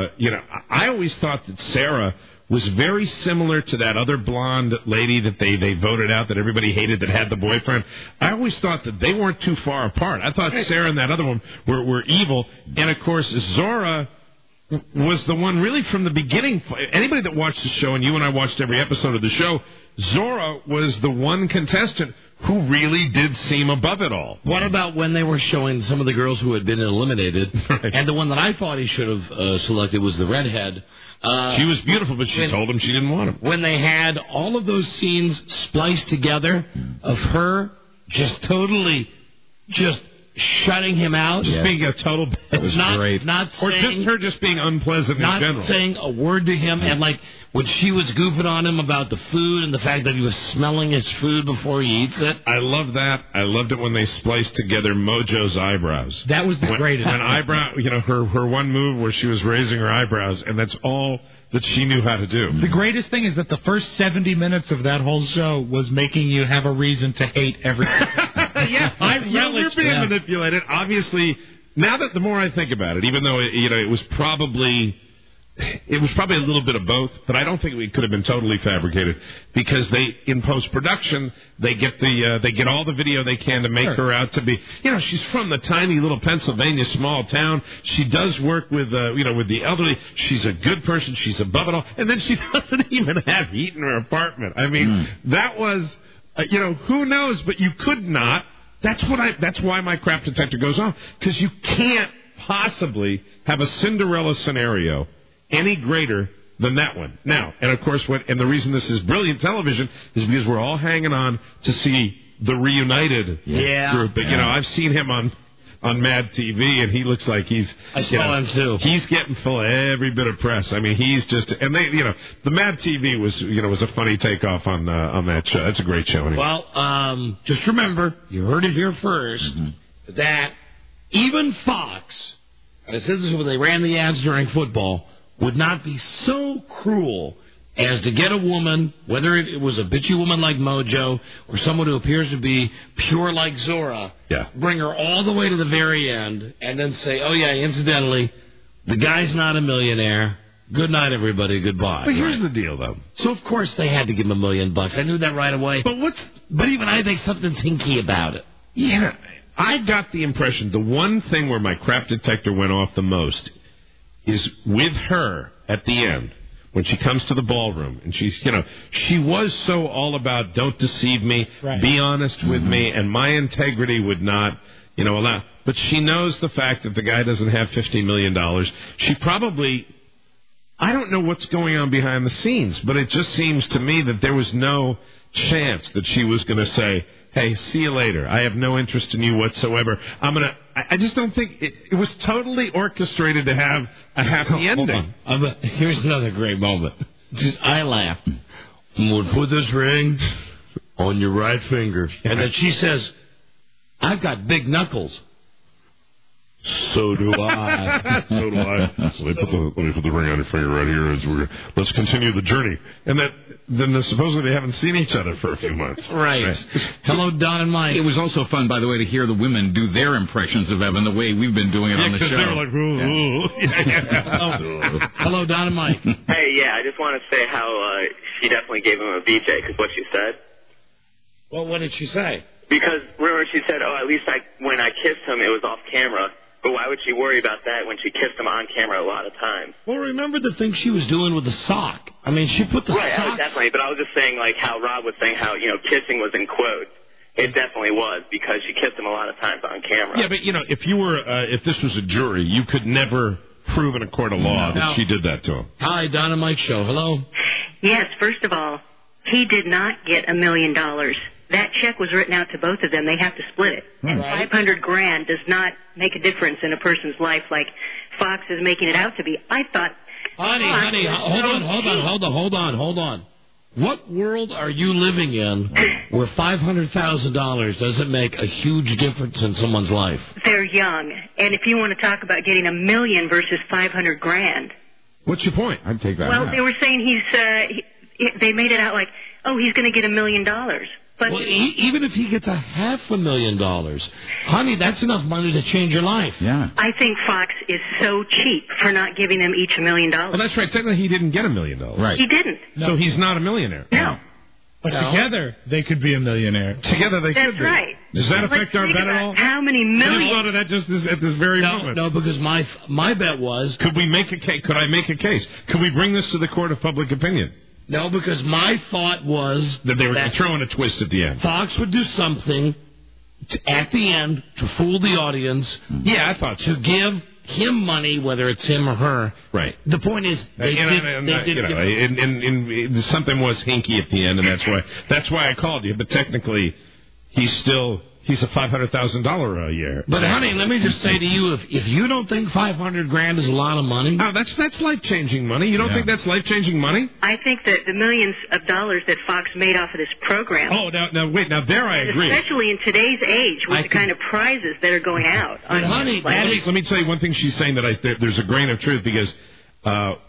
I always thought that Sarah was very similar to that other blonde lady that they voted out that everybody hated that had the boyfriend. I always thought that they weren't too far apart. I thought Sarah and that other one were evil. And, of course, Zora was the one really from the beginning. Anybody that watched the show, and you and I watched every episode of the show, Zora was the one contestant who really did seem above it all. What about when they were showing some of the girls who had been eliminated, and the one that I thought he should have selected was the redhead. She was beautiful, but she told him she didn't want him. When they had all of those scenes spliced together of her totally shutting him out. Just being a total... That was great. Or just her just being unpleasant in general. Not saying a word to him, and when she was goofing on him about the food and the fact that he was smelling his food before he eats it. I love that. I loved it when they spliced together Mojo's eyebrows. That was the greatest. When eyebrow, her one move where she was raising her eyebrows, and that's all that she knew how to do. The greatest thing is that the first 70 minutes of that whole show was making you have a reason to hate everything. We're being manipulated. Obviously, now that the more I think about it, even though it was probably a little bit of both, but I don't think it could have been totally fabricated because in post-production they get all the video they can to make her out to be, she's from the tiny little Pennsylvania small town. She does work with with the elderly. She's a good person. She's above it all, and then she doesn't even have heat in her apartment. I mean, that was, who knows? But you could not. That's why my crap detector goes on, because you can't possibly have a Cinderella scenario any greater than that one. Now, and of course, and the reason this is brilliant television is because we're all hanging on to see the reunited group. But I've seen him on Mad TV, and he looks like I saw him too. He's getting full of every bit of press. I mean, he's just, and the Mad TV was a funny takeoff on that show. That's a great show. Anyway. Well, just remember, you heard it here first, that even Fox, and I said this when they ran the ads during football, would not be so cruel as to get a woman, whether it was a bitchy woman like Mojo or someone who appears to be pure like Zora, bring her all the way to the very end, and then say, oh, yeah, incidentally, the guy's not a millionaire. Good night, everybody. Goodbye. But here's the deal, though. So, of course, they had to give him $1 million. I knew that right away. But even I think something's hinky about it. Yeah, I got the impression the one thing where my crap detector went off the most is with her at the end, when she comes to the ballroom, and she's, she was so all about don't deceive me, be honest with me, and my integrity would not, allow. But she knows the fact that the guy doesn't have $50 million. She probably, I don't know what's going on behind the scenes, but it just seems to me that there was no chance that she was going to say, hey, see you later. I have no interest in you whatsoever. I just don't think it was totally orchestrated to have a happy ending. Here's another great moment. I laughed. We'll put this ring on your right finger. And then she says, I've got big knuckles. So do I. So do I. So let me put the ring on your finger right here. Let's continue the journey. And then supposedly they haven't seen each other for a few months. Right. Hello, Don and Mike. It was also fun, by the way, to hear the women do their impressions of Evan the way we've been doing it on the show. They were like, ooh. Hello, Don and Mike. Hey, I just want to say how she definitely gave him a BJ, because what she said. Well, what did she say? Because, remember, she said, at least when I kissed him, it was off camera. But why would she worry about that when she kissed him on camera a lot of times? Well, remember the thing she was doing with the sock. I mean, she put the sock... Right, definitely. But I was just saying, how Rob was saying how, kissing was in quotes. It definitely was, because she kissed him a lot of times on camera. Yeah, but, if you were, if this was a jury, you could never prove in a court of law that she did that to him. Hi, Don and Mike Show. Hello. Yes, first of all, he did not get $1 million. That check was written out to both of them. They have to split it. And $500,000 does not make a difference in a person's life like Fox is making it out to be. I thought... Honey, hold on. What world are you living in where $500,000 doesn't make a huge difference in someone's life? They're young. And if you want to talk about getting $1 million versus $500,000... What's your point? I'd take that. Well, they were saying they made it out like, oh, he's going to get $1 million. But well, even if he gets $500,000, honey, that's enough money to change your life. Yeah. I think Fox is so cheap for not giving them each $1 million. Well, that's right. Technically, he didn't get $1 million. Right. He didn't. So he's not a millionaire. No. But together, they could be a millionaire. Together, they could be. That's right. Does that affect our bet at all? How many million? I just thought of that just at this very moment. No, because my bet was... Could I make a case? Could we bring this to the court of public opinion? No, because my thought was... That they were throwing a twist at the end. Fox would do something at the end to fool the audience. Yeah, I thought so. To give him money, whether it's him or her. Right. The point is, something was hinky at the end, and that's why I called you. But technically, he's a $500,000 a year. But honey, let me just say to you, if you don't think $500,000 is a lot of money, oh, that's life-changing money. You don't think that's life-changing money? I think that the millions of dollars that Fox made off of this program. Oh, wait, there I agree. Especially in today's age with the kind of prizes that are going out. Honey, let me tell you one thing she's saying that there's a grain of truth because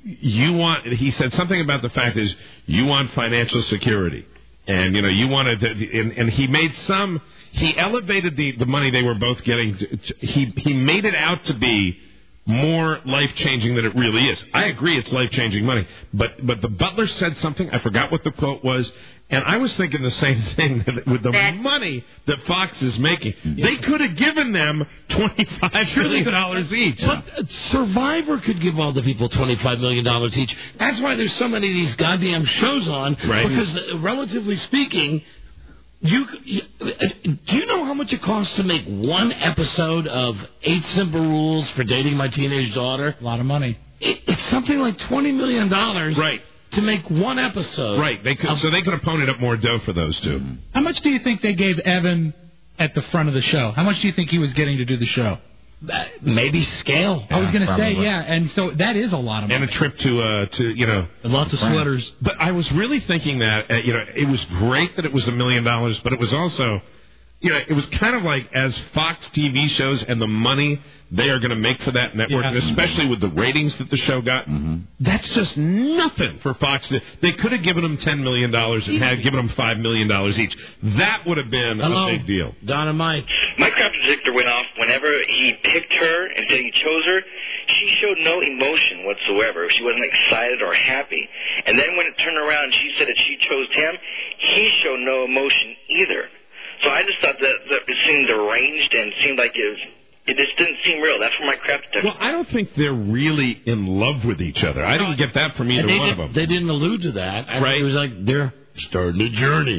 he said something about the fact is you want financial security. And, you wanted to, and he made he elevated the money they were both getting. He made it out to be more life-changing than it really is. I agree it's life-changing money. But the butler said something, I forgot what the quote was, and I was thinking the same thing with the money that Fox is making. They could have given them $25 million each. But Survivor could give all the people $25 million each. That's why there's so many of these goddamn shows on. Right. Because, relatively speaking, do you know how much it costs to make one episode of 8 Simple Rules for Dating My Teenage Daughter? A lot of money. It's something like $20 million. Right. To make one episode. Right. So they could have ponied up more dough for those two. How much do you think they gave Evan at the front of the show? How much do you think he was getting to do the show? Maybe scale. I was going to say, yeah, and so that is a lot of money. And a trip to and lots of sweaters. But I was really thinking that, it was great that it was $1 million, but it was also, it was kind of like as Fox TV shows and the money they are going to make for that network, and especially with the ratings that the show got, that's just nothing for Fox. They could have given them $10 million and had given them $5 million each. That would have been a big deal. Don and Mike. My crap detector went off whenever he picked her and said he chose her. She showed no emotion whatsoever. She wasn't excited or happy. And then when it turned around, she said that she chose him. He showed no emotion either. So I just thought that it seemed deranged and seemed like it just didn't seem real. That's where my crap detector. Well, I don't think they're really in love with each other. I didn't get that from either one of them. They didn't allude to that. Right. It was like they're starting a journey.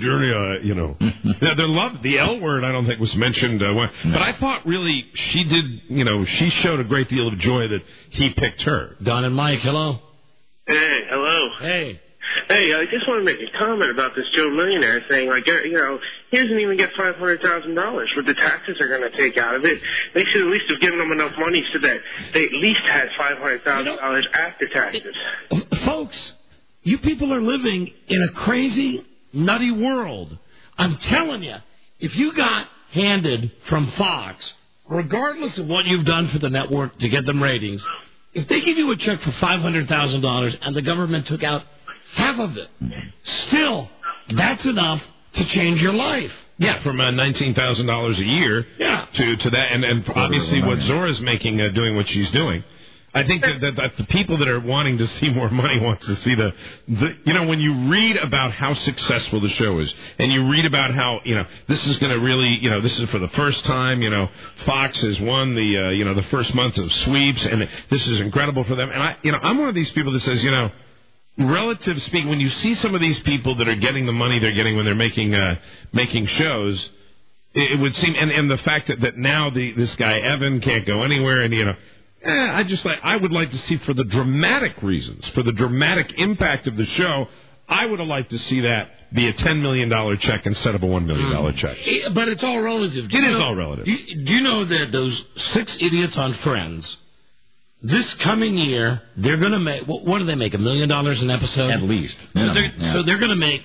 Their love, the L word, I don't think was mentioned. But I thought really she showed a great deal of joy that he picked her. Don and Mike, hello. Hey, hello. Hey. Hey, I just want to make a comment about this Joe Millionaire thing. Like, he doesn't even get $500,000 what the taxes are going to take out of it. They should at least have given him enough money so that they at least had $500,000 after taxes. Folks, you people are living in a crazy, nutty world. I'm telling you, if you got handed from Fox, regardless of what you've done for the network to get them ratings, if they give you a check for $500,000 and the government took out half of it, still, that's enough to change your life. Yeah, from $19,000 a year to that, and obviously what Zora's making doing what she's doing. I think that the people that are wanting to see more money want to see when you read about how successful the show is, and you read about how, this is going to really, this is for the first time, Fox has won the first month of sweeps, and this is incredible for them. And I'm one of these people that says, relative speaking, when you see some of these people that are getting the money they're getting when they're making shows, it would seem, and the fact that now this guy Evan can't go anywhere, and I would like to see, for the dramatic reasons, for the dramatic impact of the show, I would have liked to see that be a $10 million check instead of a $1 million check. But it's all relative. It is all relative. Do you know that those 6 idiots on Friends, this coming year, they're going to make, what do they make, $1 million an episode? At least. So they're going to make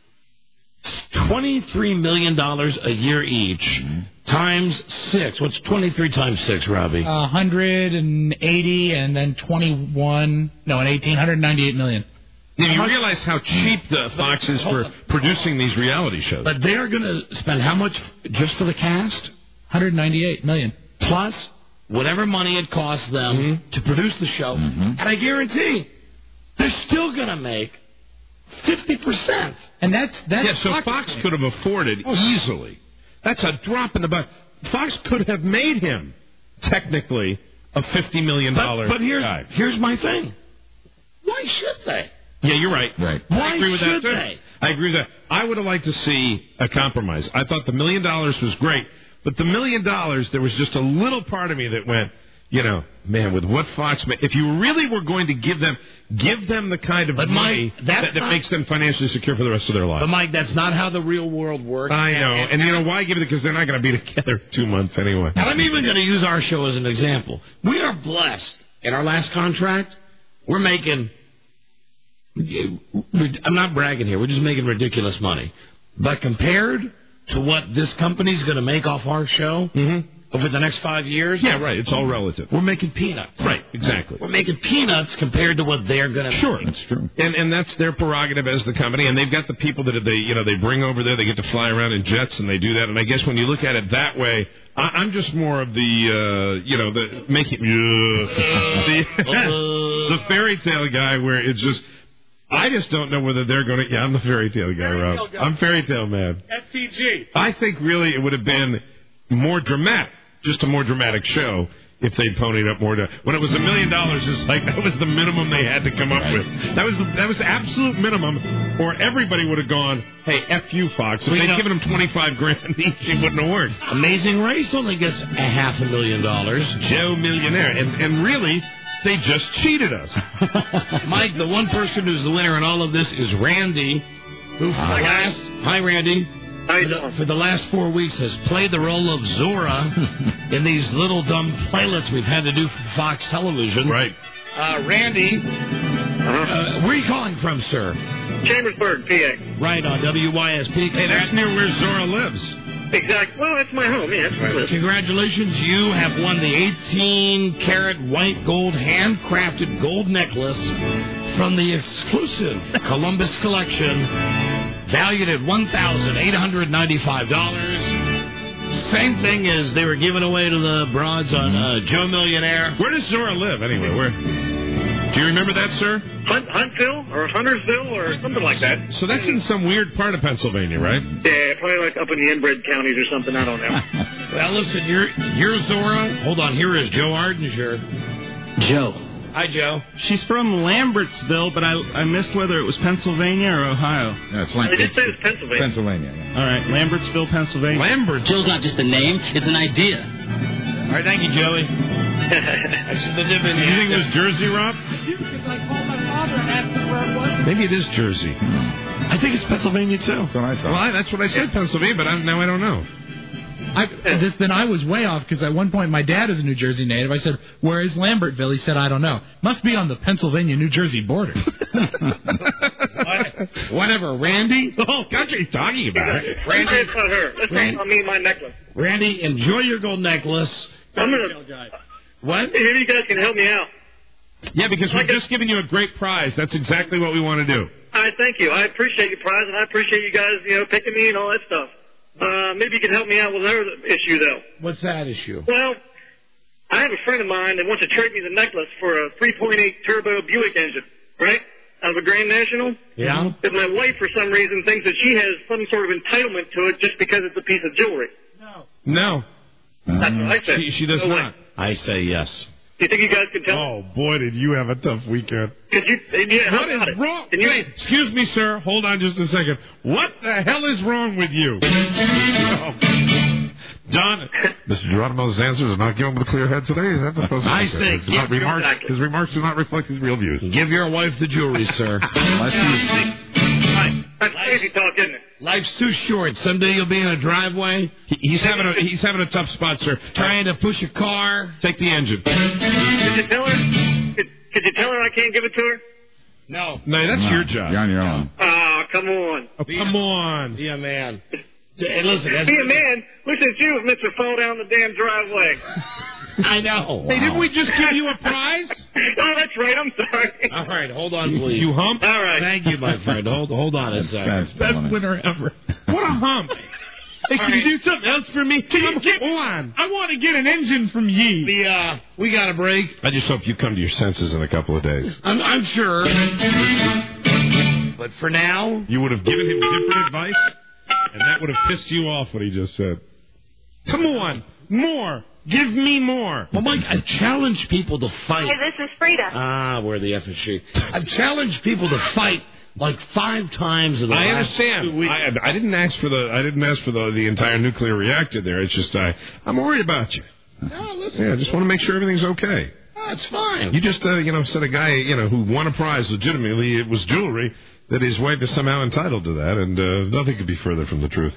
$23 million a year each, times 6. What's 23 times 6, Robbie? 180 and then 21, no, and 18, 198 million. Now, you realize how cheap the Fox is for producing these reality shows. But they're going to spend how much just for the cast? 198 million. Plus whatever money it costs them to produce the show. And I guarantee they're still going to make 50%. And that's so Fox could have afforded easily. That's a drop in the bucket. Fox could have made him technically a $50 million guy. But here's my thing. Why should they? Yeah, you're right. Right. I agree with that should too. they? I agree with that. I would have liked to see a compromise. I thought the $1 million was great, but the $1 million, there was just a little part of me that went, man, with what Fox made, if you really were going to give them the kind of money that makes them financially secure for the rest of their lives. But Mike, that's not how the real world works. I know, and why give it? Because they're not going to be together 2 months anyway. And I'm even going to use our show as an example. We are blessed. In our last contract, we're making. I'm not bragging here. We're just making ridiculous money. But compared to what this company's going to make off our show over the next 5 years... Yeah, right. It's all relative. We're making peanuts. Right, exactly. We're making peanuts compared to what they're going to make. Sure. That's true. And that's their prerogative as the company. And they've got the people that they bring over there. They get to fly around in jets, and they do that. And I guess when you look at it that way... I'm just more of the the fairy tale guy where it's just... I just don't know whether they're going to... Yeah, I'm the fairy tale guy, Rob. I'm fairy tale man. FTG. I think really it would have been more dramatic, just a more dramatic show if they'd ponied up more. When it was $1 million, it's like that was the minimum they had to come up with. That was the absolute minimum, or everybody would have gone, hey, F you, Fox. If they'd given them $25,000 each, it wouldn't have worked. Amazing Race only gets $500,000. Joe Millionaire. And really... they just cheated us. Mike, the one person who's the winner in all of this is Randy, who hi, Randy. How you doing? For the last 4 weeks has played the role of Zora in these little dumb playlets we've had to do for Fox Television. Right. Randy, where are you calling from, sir? Chambersburg, PA. Right, on WYSP. Hey, that's near where Zora lives. Exactly. Well, that's my home. Yeah, that's where I live. Congratulations. You have won the 18-karat white gold handcrafted gold necklace from the exclusive Columbus collection, valued at $1,895. Same thing as they were giving away to the broads on Joe Millionaire. Where does Zora live, anyway? Where? Do you remember that, sir? Huntsville or Huntersville or something like that. So that's in some weird part of Pennsylvania, right? Yeah, probably like up in the inbred counties or something. I don't know. Well, listen, you're Zora. Hold on, here is Joe Ardinger. Joe. Hi, Joe. She's from Lambertsville, but I missed whether it was Pennsylvania or Ohio. No, it's They did say it was Pennsylvania. Pennsylvania. Yeah. All right, Lambertsville, Pennsylvania. Joe's not just a name, it's an idea. All right, thank you, Joey. You think it was Jersey, Rob? Maybe it is Jersey. I think it's Pennsylvania, too. That's what I thought. Well, that's what I said, Pennsylvania, but now I don't know. Then I was way off, because at one point my dad is a New Jersey native. I said, where is Lambertville? He said, I don't know. Must be on the Pennsylvania-New Jersey border. Whatever, Randy? Oh, God, you're talking about it. Randy, it's not her. Let's talk about me and my necklace. Randy, enjoy your gold necklace. I'm gonna. What? Maybe you guys can help me out. Yeah, because we're just giving you a great prize. That's exactly what we want to do. All right, thank you. I appreciate your prize, and I appreciate you guys, picking me and all that stuff. Maybe you can help me out with another issue, though. What's that issue? Well, I have a friend of mine that wants to trade me the necklace for a 3.8 turbo Buick engine, right? Out of a Grand National. Yeah. But my wife, for some reason, thinks that she has some sort of entitlement to it just because it's a piece of jewelry. No. That's what I said. She does not. I say yes. Do you think you guys can tell? Oh, boy, did you have a tough weekend. What is wrong? Wait, excuse me, sir. Hold on just a second. What the hell is wrong with you? Don, Mr. Geronimo's answers are not given with a clear head today. Is that supposed to I be? say, His remarks do not reflect his real views. Give your wife the jewelry, sir. That's crazy talk, isn't it? Life's too short. Someday you'll be in a driveway. He's having a tough spot, sir. Trying to push a car. Take the engine. Could you tell her? Could you tell her I can't give it to her? No. No, that's your job. You're on your own. Oh, come on. Oh, come on. Be a man. Hey, listen. Be a man. Listen to you, Mr. Fall down the damn driveway. I know. Hey, didn't we just give you a prize? Oh, that's right. I'm sorry. All right, hold on, please. You hump? All right. Thank you, my friend. Hold on a second. Best winner ever. What a hump. Hey, can you do something else for me? Come on. I want to get an engine from ye. We got a break. I just hope you come to your senses in a couple of days. I'm sure. But for now, you would have given him different advice, and that would have pissed you off what he just said. Come on, more. Give me more. Well, Mike, I've challenged people to fight. Hey, this is Frida. Where the F is she? I've challenged people to fight like 5 times in the last understand. 2 weeks. I didn't ask for the entire nuclear reactor there. It's just I'm worried about you. No, listen. Yeah, I just want to make sure everything's okay. That's fine. You just said a guy who won a prize legitimately. It was jewelry that his wife is somehow entitled to that, and nothing could be further from the truth.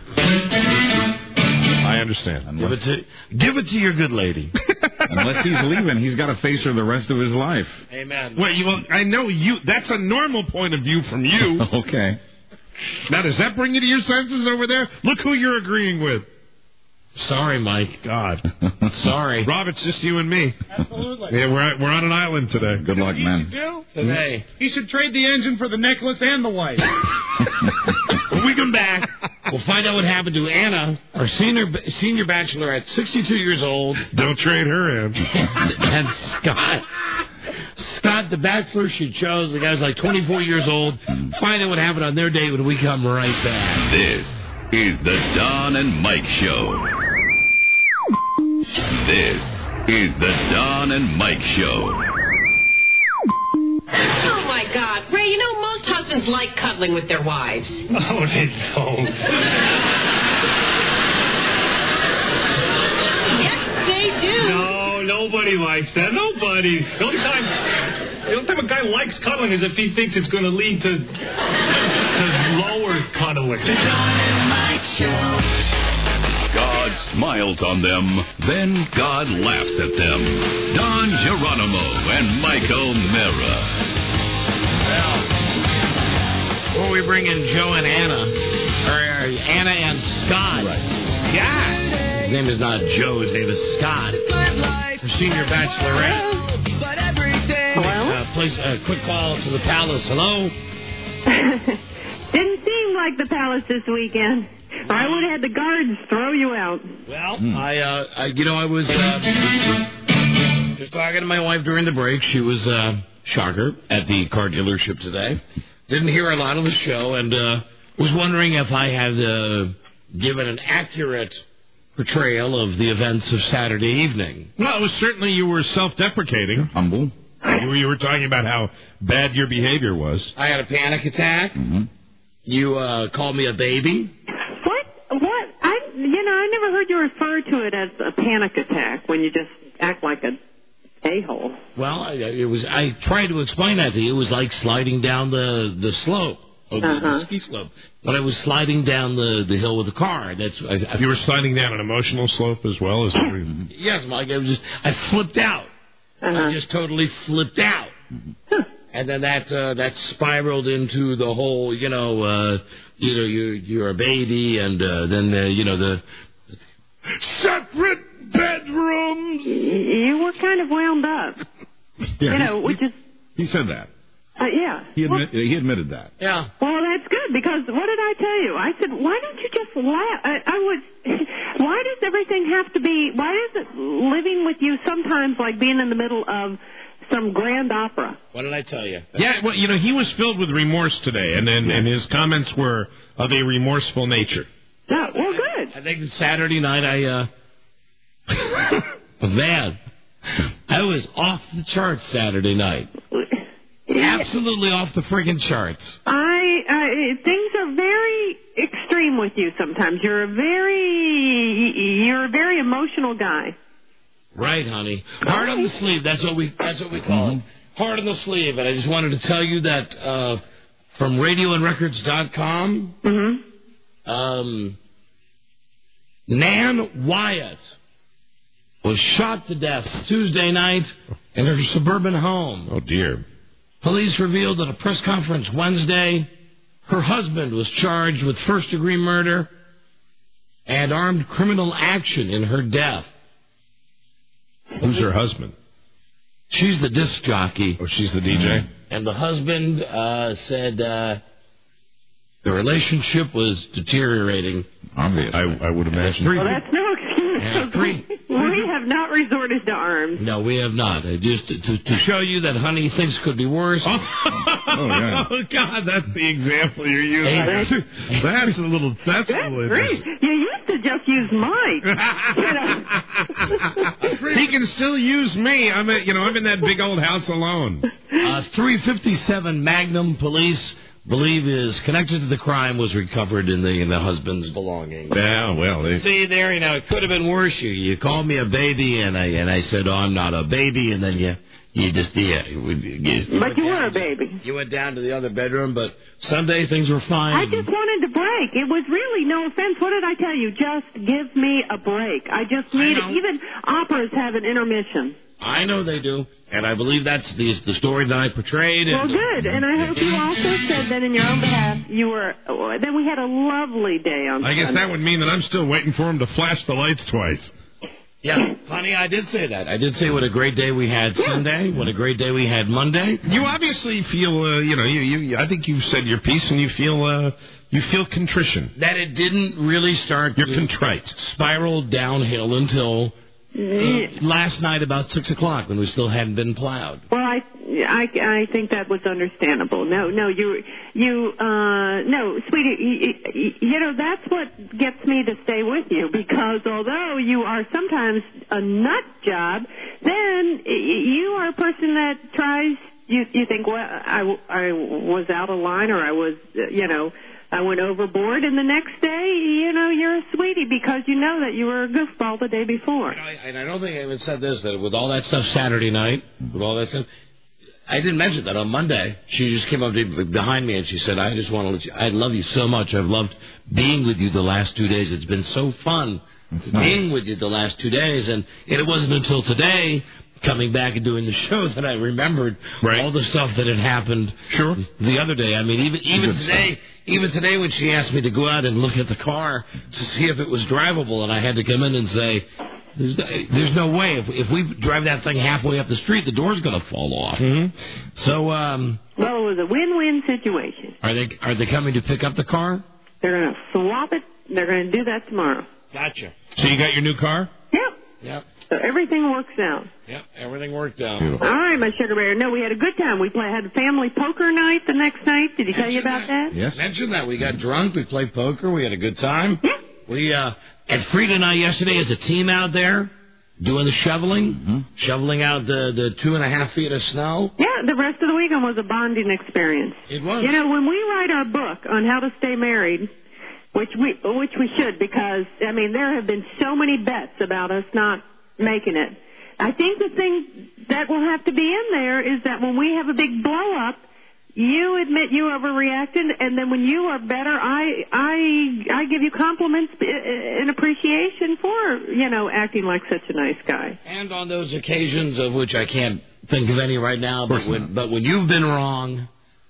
I understand. Give it to your good lady. Unless he's leaving, he's got to face her the rest of his life. Amen. Well, I know you. That's a normal point of view from you. Okay. Now, does that bring you to your senses over there? Look who you're agreeing with. Sorry, Mike. God. Sorry. Rob, it's just you and me. Absolutely. Yeah, we're on an island today. Good luck, man. Today. He should trade the engine for the necklace and the wife. When we come back, we'll find out what happened to Anna, our senior bachelorette, 62 years old. Don't trade her in. And Scott, the bachelor she chose, the guy's like 24 years old. Find out what happened on their date when we come right back. This is the Don and Mike Show. This is the Don and Mike Show. Oh, my God. Ray, most husbands like cuddling with their wives. Oh, they don't. Yes, they do. No, nobody likes that. Nobody. The only time a guy likes cuddling is if he thinks it's going to lead to lower cuddling. God smiles on them, then God laughs at them. Don Geronimo and Mike O'Mara. Before we bring in Joe and Anna, or Anna and Scott. Right. Yeah. His name is not Joe, his name is Scott. Our senior bachelorette. Hello? Place a quick call to the palace. Hello? Didn't seem like the palace this weekend. Or I would have had the guards throw you out. Well, I was just talking to my wife during the break. She was shocker at the car dealership today. Didn't hear a lot of the show, and was wondering if I had given an accurate portrayal of the events of Saturday evening. Well, it was certainly you were self-deprecating. Humble. You were talking about how bad your behavior was. I had a panic attack. Mm-hmm. You called me a baby. What? I never heard you refer to it as a panic attack when you just act like a a-hole. Well, I tried to explain that to you. It was like sliding down the slope. The ski slope. When I was sliding down the hill with the car, You were sliding down an emotional slope as well as every... Yes, Mike. I flipped out. I just totally flipped out. And then that spiraled into the whole, you're a baby, and then the separate bedrooms. You were kind of wound up. Yeah, which is... He said that. Yeah. He admitted that. Yeah. Well, that's good, because what did I tell you? I said, why don't you just laugh? Why does everything have to be... Why is it living with you sometimes like being in the middle of some grand opera? What did I tell you? Yeah, well, he was filled with remorse today, and his comments were of a remorseful nature. Yeah, well, good. I think Saturday night man, I was off the charts Saturday night. Absolutely off the friggin' charts. Things are very extreme with you sometimes. You're a very emotional guy. Right, honey. Heart on the sleeve. That's what we call it. Heart on the sleeve. And I just wanted to tell you that from radioandrecords.com, Nan Wyatt was shot to death Tuesday night in her suburban home. Oh, dear. Police revealed at a press conference Wednesday her husband was charged with first-degree murder and armed criminal action in her death. Who's her husband? She's the disc jockey. Oh, she's the DJ? And the husband said the relationship was deteriorating. Obvious. I would imagine. Well, that's no excuse. We have not resorted to arms. No, we have not. Just to show you that honey things could be worse. Oh, God, that's the example you're using. That's a little great. You used to just use Mike. He can still use me. I'm in that big old house alone. 357 Magnum police believe is connected to the crime was recovered in the husband's belongings. Yeah, well, see there, it could have been worse. You called me a baby, and I said, oh, I'm not a baby, and then you just but you were a baby. You went down to the other bedroom, but Sunday things were fine. I just wanted to break. It was really no offense. What did I tell you? Just give me a break. I just need it. Even operas have an intermission. I know they do, and I believe that's the story that I portrayed. Well, good, and I hope you also said that in your own behalf then we had a lovely day on Sunday. I guess that would mean that I'm still waiting for him to flash the lights twice. Yeah, honey, I did say that. I did say what a great day we had Sunday, what a great day we had Monday. You obviously feel, I think you've said your piece, and you feel contrition. That it didn't really start. You're contrite. Spiral downhill until last night about 6 o'clock when we still hadn't been plowed. Well, I think that was understandable. No, sweetie, that's what gets me to stay with you, because although you are sometimes a nut job, then you are a person that tries, you think, well, I was out of line, or I was, I went overboard, and the next day, you're a sweetie because you know that you were a goofball the day before. And I don't think I even said this, that with all that stuff Saturday night, with all that stuff, I didn't mention that on Monday. She just came up behind me and she said, I just want to let you, I love you so much. I've loved being with you the last 2 days. It's been so fun being with you the last 2 days. And it wasn't until today, coming back and doing the show, that I remembered all the stuff that had happened the other day. I mean, even today when she asked me to go out and look at the car to see if it was drivable, and I had to come in and say, there's no way. If we drive that thing halfway up the street, the door's going to fall off. Mm-hmm. So, well, it was a win-win situation. Are they coming to pick up the car? They're going to swap it. They're going to do that tomorrow. Gotcha. So you got your new car? Yep. Yep. So everything works out. Yep, everything worked out. All right, my sugar bear. No, we had a good time. We had a family poker night the next night. Did he tell you about that? Yes. Mentioned that. We got drunk. We played poker. We had a good time. Yeah. We and Frida and I yesterday as a team out there doing the shoveling, shoveling out the 2.5 feet of snow. Yeah, the rest of the weekend was a bonding experience. It was. When we write our book on how to stay married, which we should, because there have been so many bets about us not making it. I think the thing that will have to be in there is that when we have a big blow up, you admit you overreacted, and then when you are better, I give you compliments in appreciation for acting like such a nice guy. And on those occasions of which I can't think of any right now, but when you've been wrong.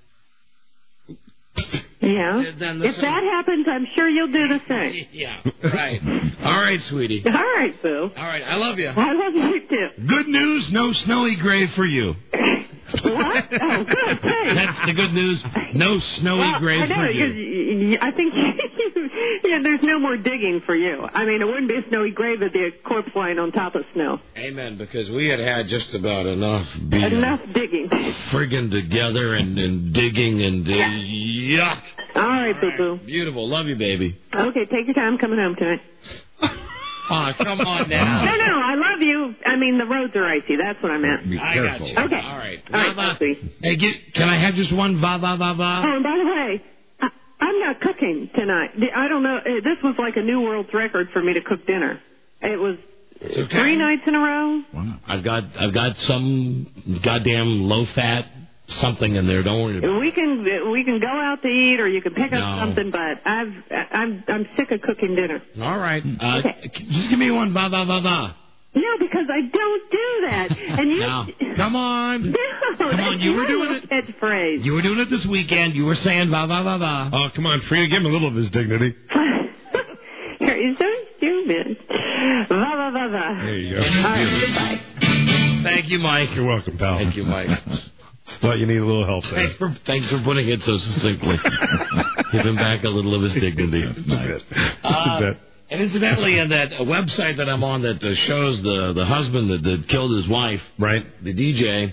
Yeah. If that happens, I'm sure you'll do the same. Yeah, right. All right, sweetie. All right, Boo. All right, I love you. I love you, too. Good news, no snowy grave for you. What? Oh, good. Hey. That's the good news. No snowy grave for you. I think there's no more digging for you. It wouldn't be a snowy grave. It'd be a corpse lying on top of snow. Amen, because we had just about enough being enough digging. Friggin' together and digging and yuck. All right, boo-boo. Beautiful. Love you, baby. Okay, take your time coming home tonight. Oh, come on now. No, I love you. I mean, the roads are icy. That's what I meant. I got you. Okay. All right. All right, Va-va. Elsie. Hey, can I have just one va-va-va-va? Oh, and by the way, I'm not cooking tonight. I don't know. This was like a new world's record for me to cook dinner. It was 3 nights in a row. Wow. I've got some goddamn low-fat something in there. Don't worry about it. We can go out to eat, or you can pick up something. But I'm sick of cooking dinner. All right. Okay. Just give me one va-va-va-va. No, because I don't do that. And you. No. Come on. No, come on. You were doing it. Catchphrase. You were doing it this weekend. You were saying va-va-va-va. Oh, come on, Frida, give him a little of his dignity. You're so stupid. There you go. All right, goodbye. Thank you, Mike. You're welcome, pal. Thank you, Mike. Thought you needed a little help there. Thanks for putting it so succinctly. Give him back a little of his dignity. Just a bit. And incidentally, in that website that I'm on that shows the husband that killed his wife, right? The DJ,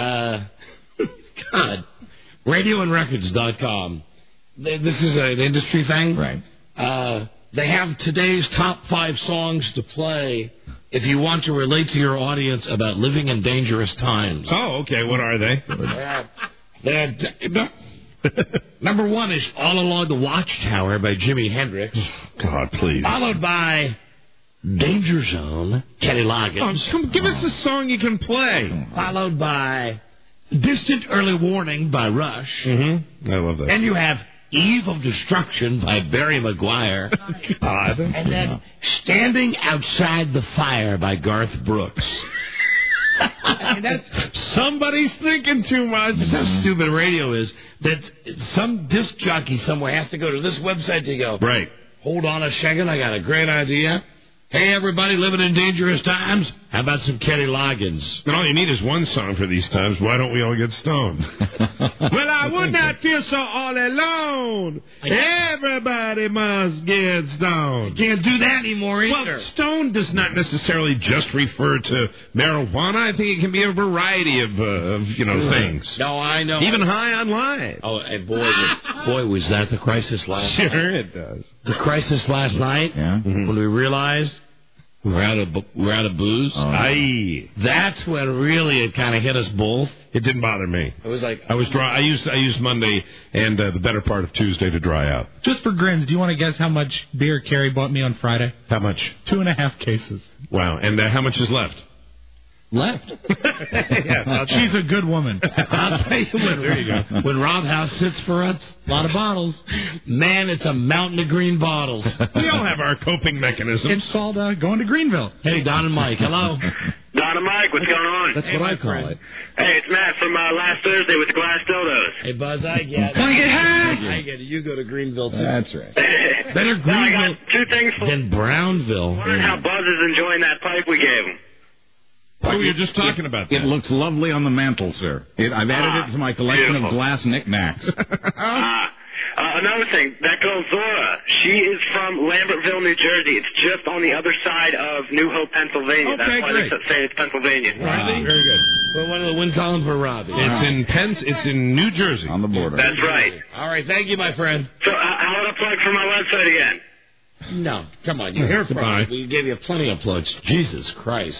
God, radioandrecords.com. This is an industry thing, right? They have today's top 5 songs to play if you want to relate to your audience about living in dangerous times. Oh, okay. What are they? Number 1 is All Along the Watchtower by Jimi Hendrix. God, please. Followed by Danger Zone, Kenny Loggins. Oh, give us a song you can play. Followed by Distant Early Warning by Rush. Mm-hmm. I love that. Then you have Eve of Destruction by Barry McGuire. God. And then Standing Outside the Fire by Garth Brooks. I mean, that's somebody's thinking too much. That's how stupid radio is. That some disc jockey somewhere has to go to this website to go, right, hold on a second, I got a great idea. Hey, everybody living in dangerous times, how about some Kenny Loggins? And all you need is one song for these times. Why don't we all get stoned? Well, I would not feel so all alone. Everybody must get stoned. Can't do that anymore either. Well, stoned does not necessarily just refer to marijuana. I think it can be a variety of things. No, I know. Even high on life. Oh, and boy, was that the crisis last night. Sure, it does. The crisis last night, when we realized we're out of booze. Aye. That's when really it kind of hit us both. It didn't bother me. It was like I was dry. I used Monday and the better part of Tuesday to dry out. Just for grins, do you want to guess how much beer Carrie bought me on Friday? How much? 2.5 cases. Wow. And how much is left? Yeah, she's a good woman. I'll tell you what, there you go. When Rob House sits for us, a lot of bottles. Man, it's a mountain of green bottles. We all have our coping mechanisms. It's called going to Greenville. Hey, Don and Mike, hello. Don and Mike, what's going on? That's what I call it. Hey, it's Matt from last Thursday with the glass dildos. Hey, Buzz, I get it. Want to get high? I get it. You go to Greenville, too. That's right. Better I Greenville got 2 things for than Brownville. wondering how Buzz is enjoying that pipe we gave him. Oh, we were just talking about that. It looks lovely on the mantle, sir. I've added it to my collection of glass knickknacks. Another thing, that girl Zora, she is from Lambertville, New Jersey. It's just on the other side of New Hope, Pennsylvania. Okay, That's why great. they say it's Pennsylvania. Very good. Well, one of the win column for Robbie. It's in New Jersey. On the border. That's right. All right, thank you, my friend. So, how would I plug for my website again? No, come on, you hear from Goodbye. us. We gave you plenty of plugs. Jesus Christ.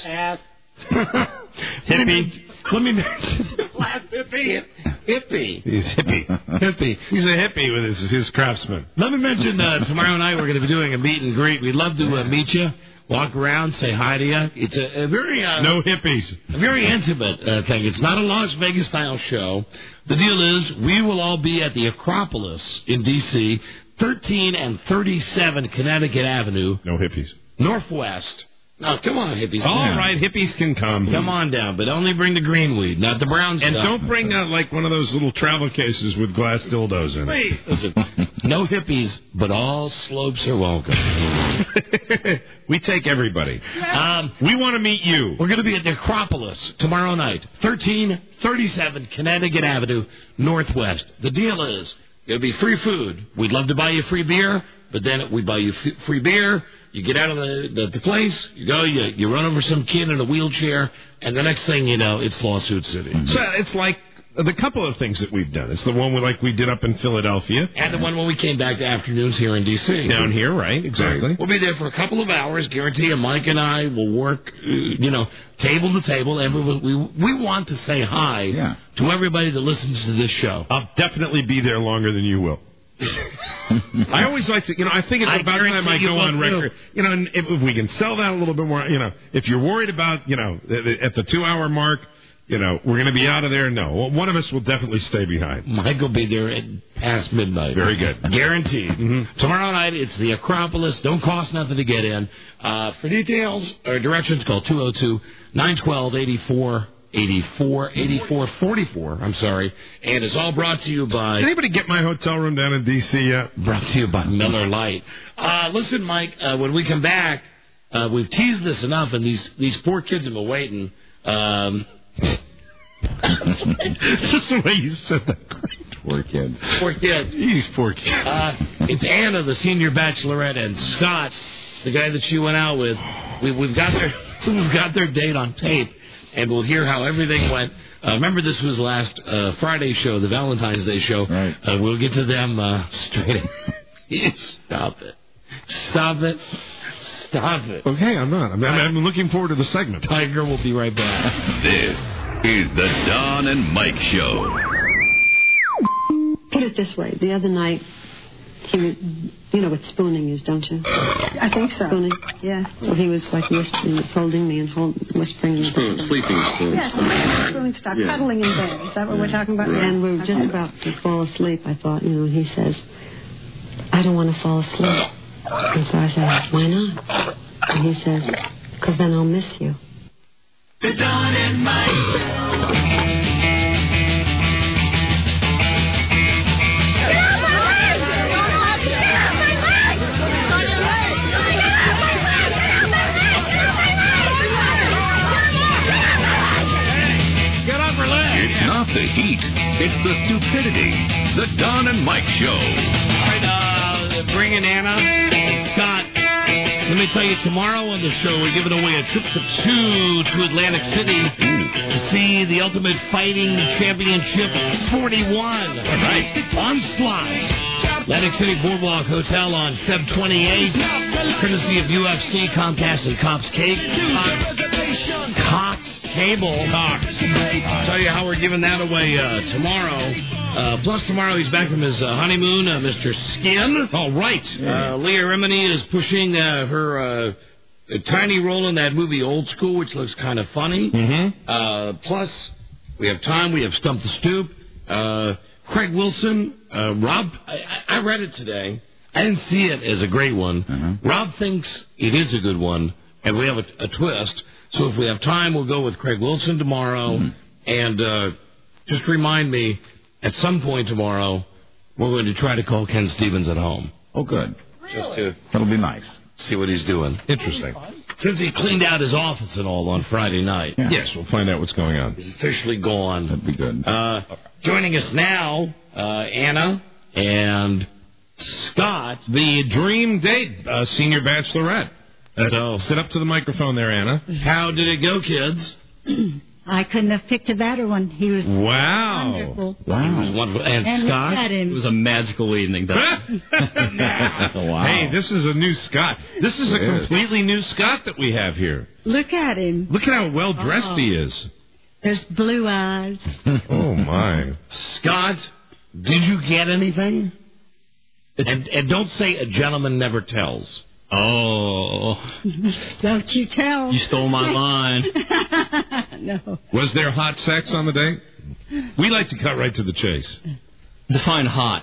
Hippie. Let me mention last hippie. He's hippie. He's a hippie with his craftsman. Let me mention tomorrow night we're going to be doing a meet and greet. We'd love to meet you, walk around, say hi to you. It's a very no hippies. A very intimate thing. It's not a Las Vegas style show. The deal is we will all be at the Acropolis in D.C., 13 and 37 Connecticut Avenue. No hippies. Northwest. Oh, come on, hippies. All right, hippies can come. Come on down, but only bring the green weed, not the brown and stuff. And don't bring like one of those little travel cases with glass dildos in it. Listen, no hippies, but all slopes are welcome. We take everybody. We want to meet you. We're going to be at the Acropolis tomorrow night, 1337 Connecticut Avenue, Northwest. The deal is, it'll be free food. We'd love to buy you free beer, but then we buy you free beer. You get out of the place, you go, you run over some kid in a wheelchair, and the next thing you know, it's Lawsuit City. So it's like the couple of things that we've done. It's the one we did up in Philadelphia. And the one when we came back to afternoons here in D.C. Down here, right, exactly. We'll be there for a couple of hours, guarantee you. Mike and I will work, table to table. And we want to say hi to everybody that listens to this show. I'll definitely be there longer than you will. I always like to, I think it's about time I go on record. And if we can sell that a little bit more, if you're worried about, at the 2-hour mark, we're going to be out of there. No, one of us will definitely stay behind. Mike will be there at past midnight. Very good. Guaranteed. Mm-hmm. Tomorrow night, it's the Acropolis. Don't cost nothing to get in. For details or directions, call 202-912-8444. I'm sorry. And it's all brought to you by... Did anybody get my hotel room down in D.C. yet? Brought to you by Miller Lite. Listen, Mike, when we come back, we've teased this enough, and these poor kids have been waiting. Just the way you said that. Poor kids. Poor kids. These poor kids. It's Anna, the senior bachelorette, and Scott, the guy that she went out with. We've got their date on tape, and we'll hear how everything went. Remember, this was last Friday's show, the Valentine's Day show. Right. We'll get to them straight. Stop it. Stop it. Stop it. Okay, I'm not. I'm looking forward to the segment. Tiger will be right back. This is the Don and Mike Show. Put it this way. The other night, he was, you know what spooning is, don't you? I think so. Spooning? Yeah. Well, he was like whispering, holding me and whispering. Sleeping spoon. Yes, spooning stuff. Yeah. Cuddling in bed. Is that what we're talking about? And we were just about to fall asleep. I thought, he says, I don't want to fall asleep. And so I said, why not? And he says, because then I'll miss you. The Don and Mike Get up, relax. It's not the heat. It's the stupidity. The Don and Mike Show. All right, bringing Anna and Scott. Let me tell you, tomorrow on the show, we're giving away a trip for two to Atlantic City to see the Ultimate Fighting Championship 41. All right. Onslaught. Atlantic City Boardwalk Hotel on Feb 28th. Courtesy of UFC, Comcast, and Cops Cake. Cox Cable. Cox. I'll tell you how we're giving that away tomorrow. Plus, tomorrow he's back from his honeymoon, Mr. Skin. All right. Leah Remini is pushing her tiny role in that movie Old School, which looks kind of funny. Mm-hmm. Plus, we have time. We have Stump the Stoop. Craig Wilson. Rob, I read it today. I didn't see it as a great one. Rob thinks it is a good one, and we have a twist. So if we have time, we'll go with Craig Wilson tomorrow. And just remind me, at some point tomorrow, we're going to try to call Ken Stevens at home. Oh, good. Just to That'll be nice. see what he's doing. Interesting. Since he cleaned out his office and all on Friday night. Yeah. Yes, we'll find out what's going on. He's officially gone. That'd be good. Joining us now, Anna and Scott. The dream date, senior bachelorette. So sit up to the microphone there, Anna. How did it go, kids? I couldn't have picked a better one. He was wonderful. He was wonderful. And Scott? Look at him. It was a magical evening, though. Wow. Hey, this is a new Scott. This is a completely new Scott that we have here. Look at him. Look at how well dressed he is. There's blue eyes. Oh, my. Scott, did you get anything? And don't say a gentleman never tells. Oh. Don't you tell. You stole my line. No. Was there hot sex on the date? We like to cut right to the chase. Define hot.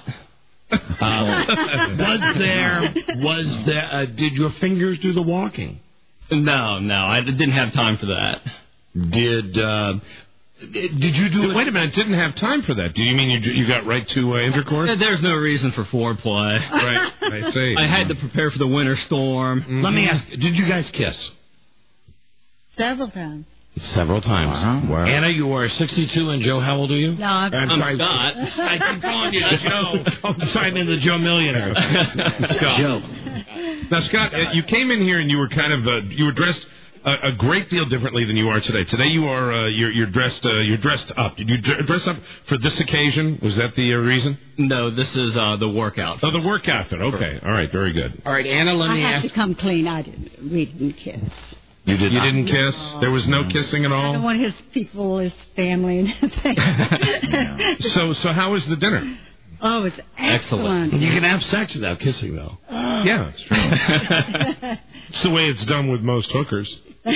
Was there, did your fingers do the walking? No, I didn't have time for that. Did you do it? Wait a minute, didn't have time for that. Do you mean you got right to intercourse? There's no reason for foreplay. Right, I see. I had to prepare for the winter storm. Mm-hmm. Let me ask, did you guys kiss? Several times. Several times. Wow. Anna, you are 62, and Joe, how old are you? No, I'm sorry. Scott. I keep calling you Joe. I'm signing the Joe Millionaire. Joe. Now, Scott, you came in here and you were kind of you were dressed a great deal differently than you are today. Today you are you're dressed up. Did you dress up for this occasion? Was that the reason? No, this is the work outfit. Oh, the work outfit. Okay, all right, very good. All right, Anna, let me I ask. had to come clean. We didn't kiss. You didn't kiss? There was no kissing at I all? don't want his people, his family, and everything. So how was the dinner? Oh, it was excellent. You can have sex without kissing, though. Yeah, it's true. It's the way it's done with most hookers.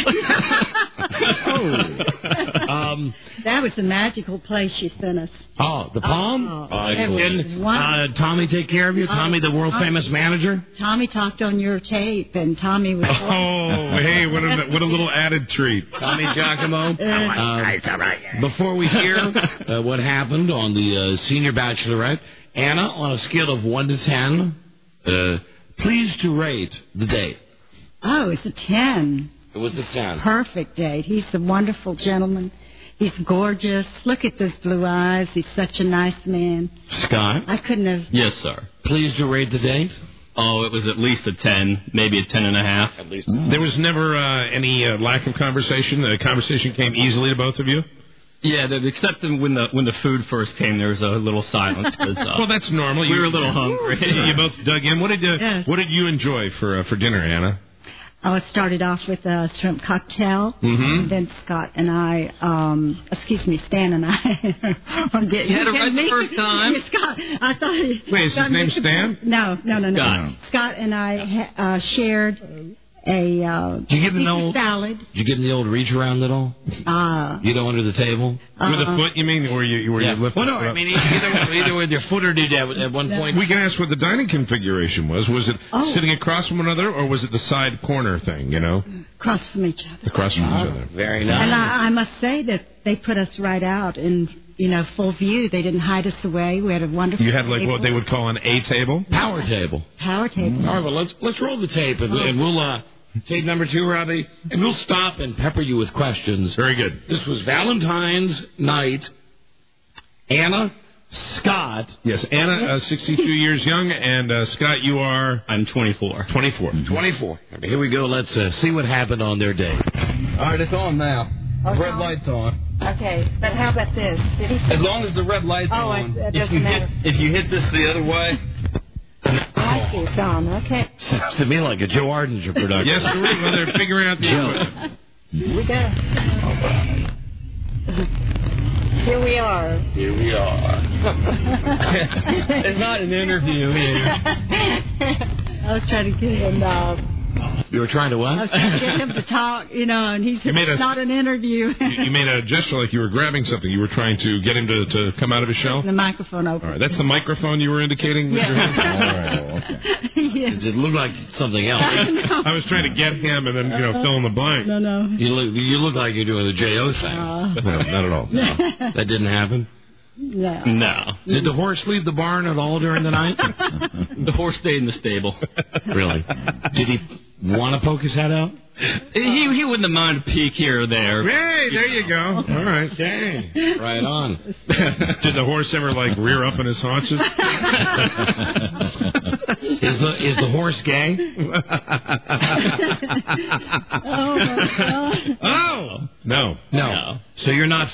That was the magical place she sent us. Oh, the Palm? Didn't Tommy take care of you? Tommy, the world-famous manager? Tommy talked on your tape, and Tommy was... Oh, hey, what a little added treat. Tommy Giacomo. Before we hear what happened on the Senior Bachelorette, Anna, on a scale of 1 to 10, please to rate the date. Oh, it's a 10. It was a 10. Perfect date. He's a wonderful gentleman. He's gorgeous. Look at those blue eyes. He's such a nice man. Scott? I couldn't have... Yes, sir. Please to rate the date. Oh, it was at least a 10, maybe a 10.5. At least. There was never any lack of conversation. The conversation came easily to both of you. Yeah, except when the food first came, there was a little silence. Well, that's normal. We were a little hungry. You both dug in. What did you enjoy for dinner, Anna? Oh, it started off with a shrimp cocktail. Mm-hmm. And then Scott and I, Stan and I. You had it right the first time? Yeah, Scott, I thought... Wait, is his name Stan? No. Scott and I shared a Did you give him the old salad. Did you give him the old reach around at all? You know, under the table? With a foot, you mean? Or you lifted Well, no, it up? I mean, either with your foot or do that at one point. We can ask what the dining configuration was. Was it sitting across from one another, or was it the side corner thing, you know? Across from each other. Across from each other. Very nice. And I must say that they put us right out in, full view. They didn't hide us away. We had a wonderful You had like table. what they would call an A table? Power table. Power table. All right, well, let's roll the tape, and we'll... Tape number 2, Robbie, and we'll stop and pepper you with questions. Very good. This was Valentine's night. Anna, Scott. Yes, Anna, 62 years young, and Scott, you are... I'm 24. 24. 24. Here we go. Let's see what happened on their date. All right, it's on now. Red light's on. Okay, but how about this? Did he say... As long as the red light's on. It doesn't matter. If you hit this the other way... I see it's on. Okay. Sounds to me like a Joe Ardinger production. Yes, well, they're figuring out the equipment. Here we go. Here we are. Here we are. It's not an interview here. I was trying to get him... You were trying to what? I was trying to get him to talk, and he said, it's not an interview. You made a gesture like you were grabbing something. You were trying to get him to come out of his shell? The microphone open. All right, that's the microphone you were indicating with your hand? All right, okay. Yes. It looked like something else. I was trying to get him and then, fill in the blank. No. You look like you're doing the J.O. thing. No, not at all. No. That didn't happen? No. Did the horse leave the barn at all during the night? The horse stayed in the stable. Really? Did he want to poke his head out? He wouldn't have minded a peek here or there. Hey, there you go. All right. Okay. Right on. Did the horse ever, rear up in his haunches? Is the horse gay? Oh, my God. Oh! No. So you're not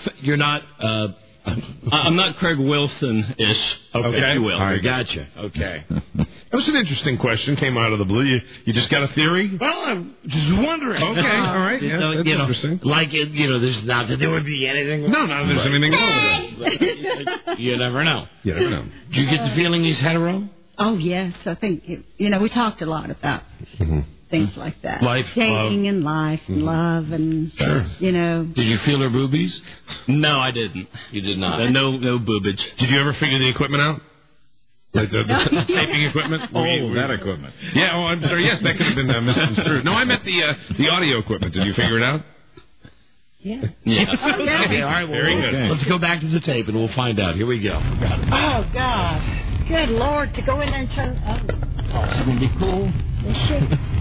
I'm not Craig Wilson-ish, okay. if you will. All right, gotcha. Okay. That was an interesting question. Came out of the blue. You just got a theory? Well, I'm just wondering. Okay, all right. Yeah, that's interesting. There's not that there would be anything. No, there's anything wrong with it. You never know. You never know. Do you get the feeling he's hetero? Oh, yes. I think, we talked a lot about things like that. Life, dating and life and love and, Did you feel her boobies? No, I didn't. You did not? No boobage. Did you ever figure the equipment out? Like the taping equipment? That equipment. Yeah, I'm sorry. Yes, that could have been misconstrued. No, I meant the audio equipment. Did you figure it out? Yeah. Yeah. Okay, all right. Very good. Let's go back to the tape and we'll find out. Here we go. Oh, God. Good Lord, to go in there and turn... Oh, it's going to be cool. Is she?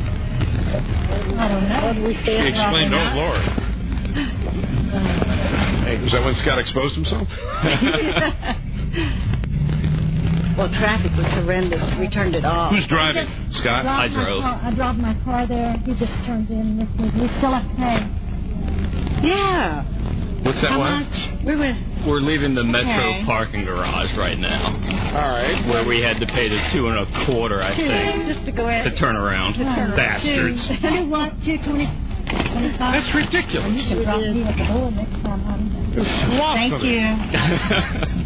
I don't know. What we He explained, Lord. Hey, was that when Scott exposed himself? Well, traffic was horrendous. We turned it off. Who's driving? Scott? I drove. I dropped my car there. He just turned in with me. We still have to pay. Yeah. What's that How one? much? We're leaving the Metro Okay. parking garage right now. All right. Where we had to pay the $2.25, I think, Just to go ahead. to turn around. Bastards. You want $2.25? That's ridiculous. You can drop me at the door next time, honey. Thank you.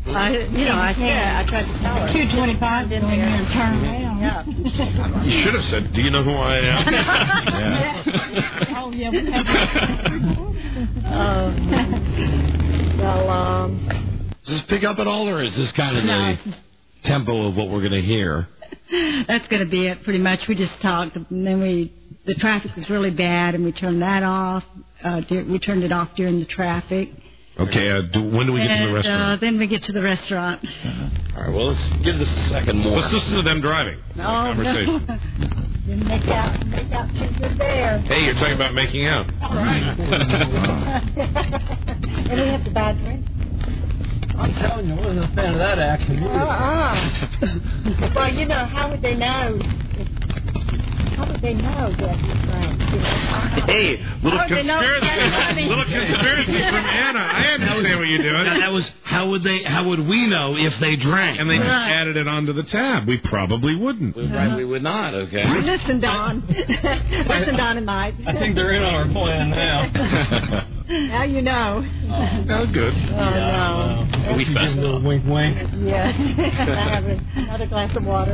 I tried to tell her. $2.25 didn't mean you turn around. Yeah. You should have said, "Do you know who I am?" Yeah. Oh, yeah. We Well, Does this pick up at all, or is this kind of the tempo of what we're going to hear? that's going to be it, pretty much. We just talked, and then the traffic was really bad, and we turned that off. We turned it off during the traffic. Okay, when do we get to the restaurant? Then we get to the restaurant. All right, well, let's give this a second more. Let's listen to them driving. No. didn't make out too good there. Hey, you're talking about making out. And we have to buy drinks. I'm telling you, I wasn't a fan of that action. Well, how would they know? How would they know that he's Frank? Hey, little How would they know? conspiracy from Anna. I understand what you're doing. Now, that was how would we know if they drank? And they just added it onto the tab. We probably wouldn't. Right, we would not. Okay. Listen, Don. Listen, Don and Mike. I think they're in on our plan now. Now you know. Oh, good. Oh, no. We found a little wink, wink. Yeah. I have another glass of water.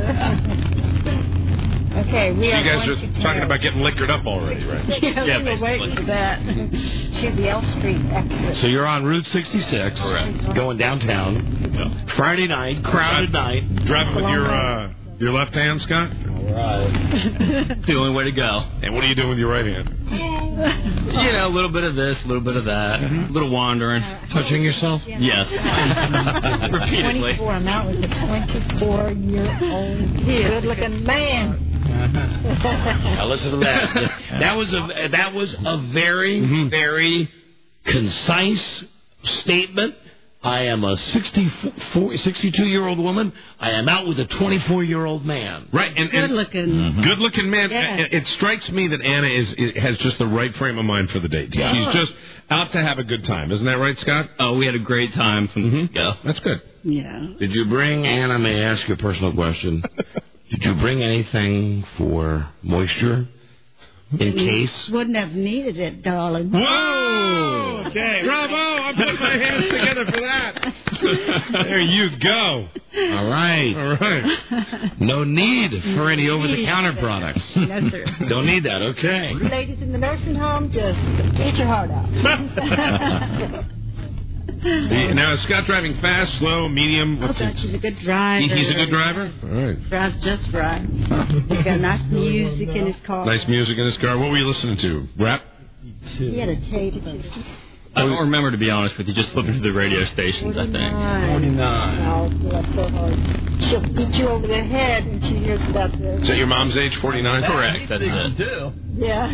Okay, we are You guys going are talking about getting liquored up already, right? Yeah, we were waiting for that. To the L Street exit. So you're on Route 66, Correct. going downtown. Friday night, crowded night. Driving with your left hand, Scott? All right. The only way to go. And what are you doing with your right hand? A little bit of this, a little bit of that, a little wandering. Touching yourself? Yes. Repeatedly. 24. I'm out with a 24-year-old good-looking man. Now listen to that. That was a very, very concise statement. I am a 62-year-old woman. I am out with a 24-year-old man. Right, and Good-looking. Good-looking man. Yeah. It strikes me that Anna has just the right frame of mind for the date. Yeah. She's just out to have a good time. Isn't that right, Scott? Oh, we had a great time from the go. That's good. Yeah. Did you bring, Anna, may I ask you a personal question? Did you bring anything for moisture in case? Wouldn't have needed it, darling. Whoa! Okay. Bravo! I'm putting my hands together for that. There you go. All right. All right. No need for any over-the-counter products. No, sir. Don't need that. Okay. You ladies in the nursing home, just eat your heart out. Now, is Scott driving fast, slow, medium? Oh, gosh, he's a good driver. He's a good driver? All right. Drives just right. He's got nice music in his car. Nice music in his car. What were you listening to? Rap? He had a tape. I don't remember, to be honest with you, just flipping through the radio stations, I think. 49. Oh, that's so hard. She'll beat you over the head when she hears about this. Is that your mom's age, 49? Correct, that's it. Yeah.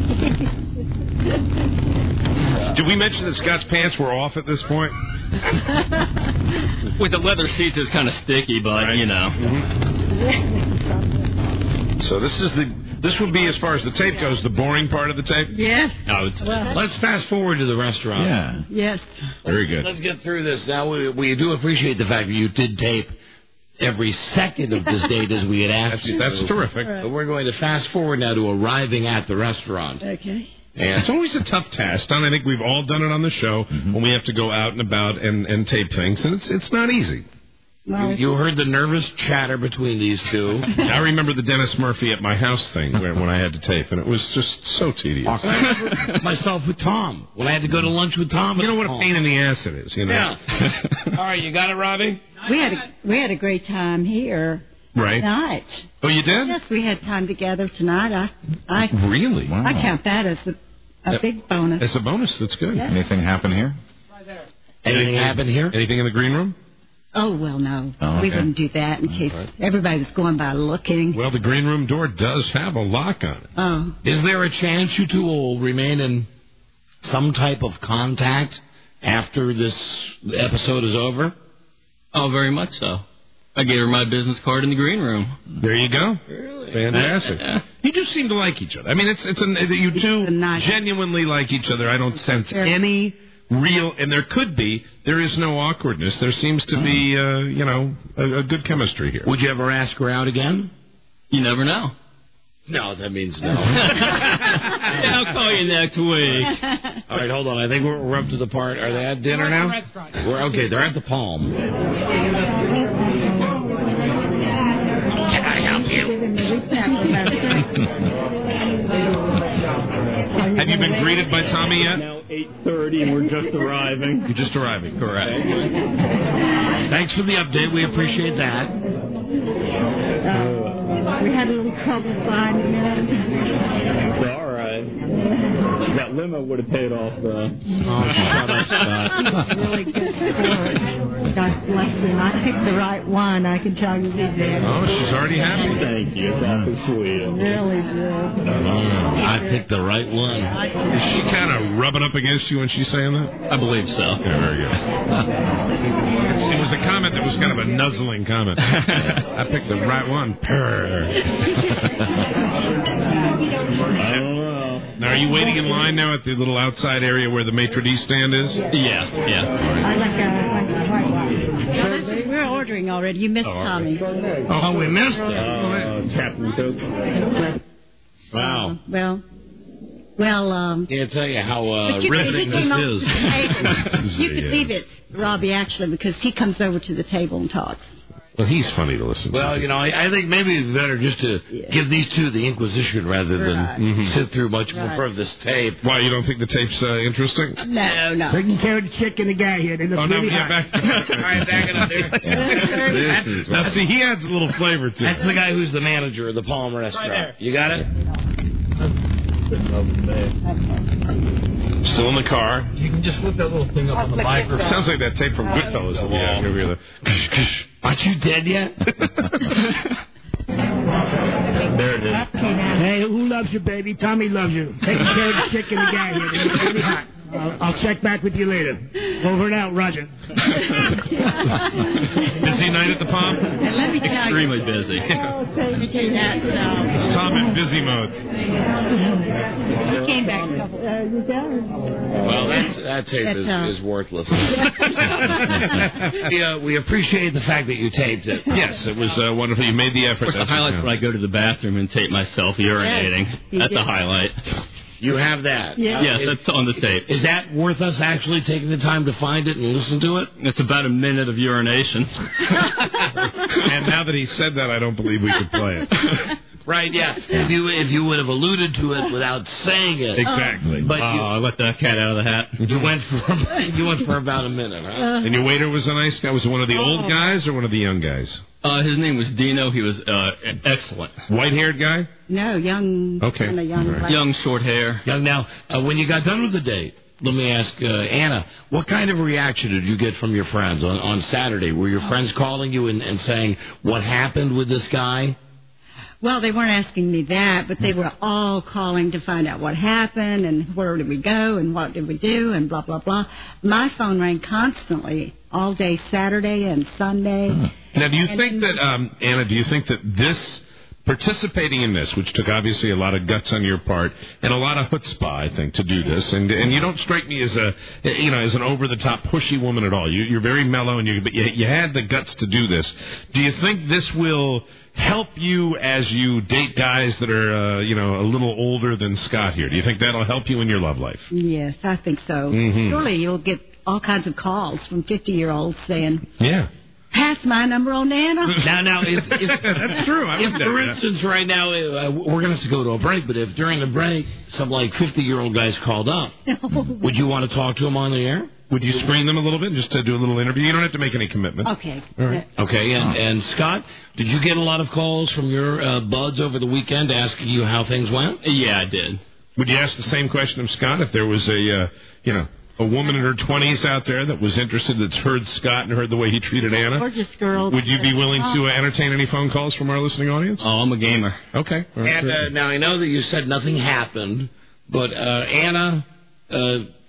Did we mention that Scott's pants were off at this point? With the leather seats, it's kind of sticky, but, So this would be, as far as the tape goes, the boring part of the tape? Yes. Let's fast forward to the restaurant. Yeah. Yes. Very good. Let's get through this. Now, we do appreciate the fact that you did tape every second of this date as we had asked you. That's terrific. But we're going to fast forward now to arriving at the restaurant. Okay. And it's always a tough task, Don. I think we've all done it on the show when we have to go out and about and tape things, and it's not easy. Well, You heard the nervous chatter between these two. I remember the Dennis Murphy at my house thing when I had to tape, and it was just so tedious. Myself with Tom. When I had to go to lunch with Tom. You know what a pain in the ass it is, you know? Yeah. All right, you got it, Robbie? we had a great time here. Right. Tonight. Oh, you did? Yes, we had time together tonight. I Really? Wow. I count that as a big bonus. It's a bonus. That's good. Yes. Anything happen here? Anything happen here? Anything in the green room? Oh, well, no. Oh, We okay. wouldn't do that in case everybody was going by looking. Well, the green room door does have a lock on it. Oh. Is there a chance you two will remain in some type of contact after this episode is over? Oh, very much so. I gave her my business card in the green room. There you go. Really? Fantastic. You do seem to like each other. I mean, you two genuinely like each other. I don't sense any real, and there is no awkwardness. There seems to be, a good chemistry here. Would you ever ask her out again? You never know. No, that means no. Yeah, I'll call you next week. All right, hold on. I think we're up to the part. Are they at dinner now? Okay, they're at the Palm. Can I help you? Have you been greeted by Tommy yet? Now 8:30 and we're just arriving. You're just arriving. Correct. Thanks for the update. We appreciate that. We had a little trouble finding it. It's all right. That limo would have paid off. Oh, shut up, Scott. Really good sport. God bless him. I picked the right one. I can tell you he did. Oh, she's already happy. Thank you. It's awfully sweet. Really good. I picked the right one. Is she kind of rubbing up against you when she's saying that? I believe so. Yeah, very good. It was a comment that was kind of a nuzzling comment. I picked the right one. Purr. Now, are you waiting in line now at the little outside area where the maitre d' stand is? Yeah. I like a white one. We're ordering already. You missed Tommy. Oh, we missed it. Captain Coke. Wow. Well, Can't tell you how he riveting this came over is. to the table. You could leave it, Robbie, actually, because he comes over to the table and talks. Well, he's funny to listen to. Well, I think maybe it's better just to give these two the Inquisition rather than sit through much more of this tape. Why, you don't think the tape's interesting? No. Taking care of the chick and the guy here. They look really hot. Back. All right, back it up there. Now, see, he adds a little flavor to it. That's the guy who's the manager of the Palm Restaurant. Right there. You got it? Still in the car. You can just flip that little thing up on the microphone. Sounds like that tape from Goodfellas. Yeah, aren't you dead yet? There it is. Hey, who loves you, baby? Tommy loves you. Taking care of the chick and the guy here. They look really hot. I'll check back with you later. Over and out, Roger. Busy night at the Palm? And let me tell Extremely busy. Let me tell you that. It's Tom in busy mode. He came back a couple. Well, that tape is worthless. We appreciate the fact that you taped it. Yes, it was wonderful. You made the effort. Of course, the highlight's when I go to the bathroom and tape myself urinating. That's a highlight. You have that? Yes, that's on the tape. Is that worth us actually taking the time to find it and listen to it? It's about a minute of urination. And now that he said that, I don't believe we could play it. Right, yeah. If you would have alluded to it without saying it. Exactly. But I let that cat out of the hat. You went for about a minute, huh? And your waiter was a nice guy? Was it one of the old guys or one of the young guys? His name was Dino. He was excellent. White-haired guy? No, young. Okay. Kind of young. Right. Young, short hair. Young. Now, when you got done with the date, let me ask Anna, what kind of reaction did you get from your friends on Saturday? Were your friends calling you and saying, what happened with this guy? Well, they weren't asking me that, but they were all calling to find out what happened and where did we go and what did we do and blah, blah, blah. My phone rang constantly all day Saturday and Sunday. Now, do you think that, Anna, this, participating in this, which took obviously a lot of guts on your part and a lot of chutzpah, I think, to do this, and you don't strike me as as an over-the-top pushy woman at all. You're very mellow, but you had the guts to do this. Do you think this will help you as you date guys that are, a little older than Scott here? Do you think that'll help you in your love life? Yes, I think so. Mm-hmm. Surely you'll get all kinds of calls from 50-year-olds saying, yeah, pass my number on Anna. Now, if that's true. If, for instance, right now, we're going to have to go to a break, but if during the break some 50-year-old guys called up, would you want to talk to them on the air? Would you screen them a little bit just to do a little interview? You don't have to make any commitment. Okay. All right. Okay, and Scott, did you get a lot of calls from your buds over the weekend asking you how things went? Yeah, I did. Would you ask the same question of Scott if there was a woman in her 20s out there that was interested, that's heard Scott and heard the way he treated Anna? Gorgeous girl. Would you be willing to entertain any phone calls from our listening audience? Oh, I'm a gamer. Okay. All right, and now I know that you said nothing happened, but Anna,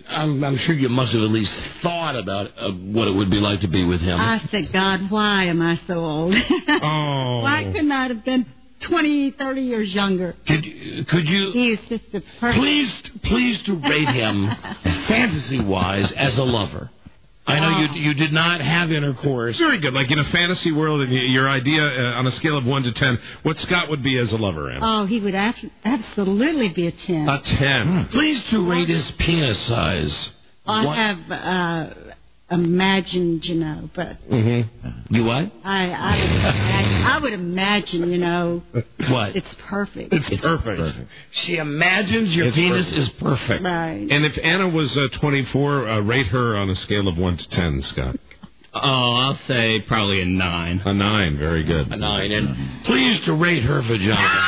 I'm sure you must have at least thought about what it would be like to be with him. I said, God, why am I so old? Oh. Why couldn't I have been 20, 30 years younger? Could you He is just the perfect. please to rate him fantasy-wise as a lover? I know you did not have intercourse. Very good. Like in a fantasy world, and your idea on a scale of 1 to 10, what Scott would be as a lover, Anna? Oh, he would absolutely be a 10. A 10. Please to rate his penis size. I have imagined, but... Mm-hmm. You what? I would imagine, What? It's perfect. It's perfect. She imagines your penis is perfect. Right. And if Anna was 24, rate her on a scale of 1 to 10, Scott. Oh, I'll say probably a 9. A 9, very good. A 9. And please to rate her vagina.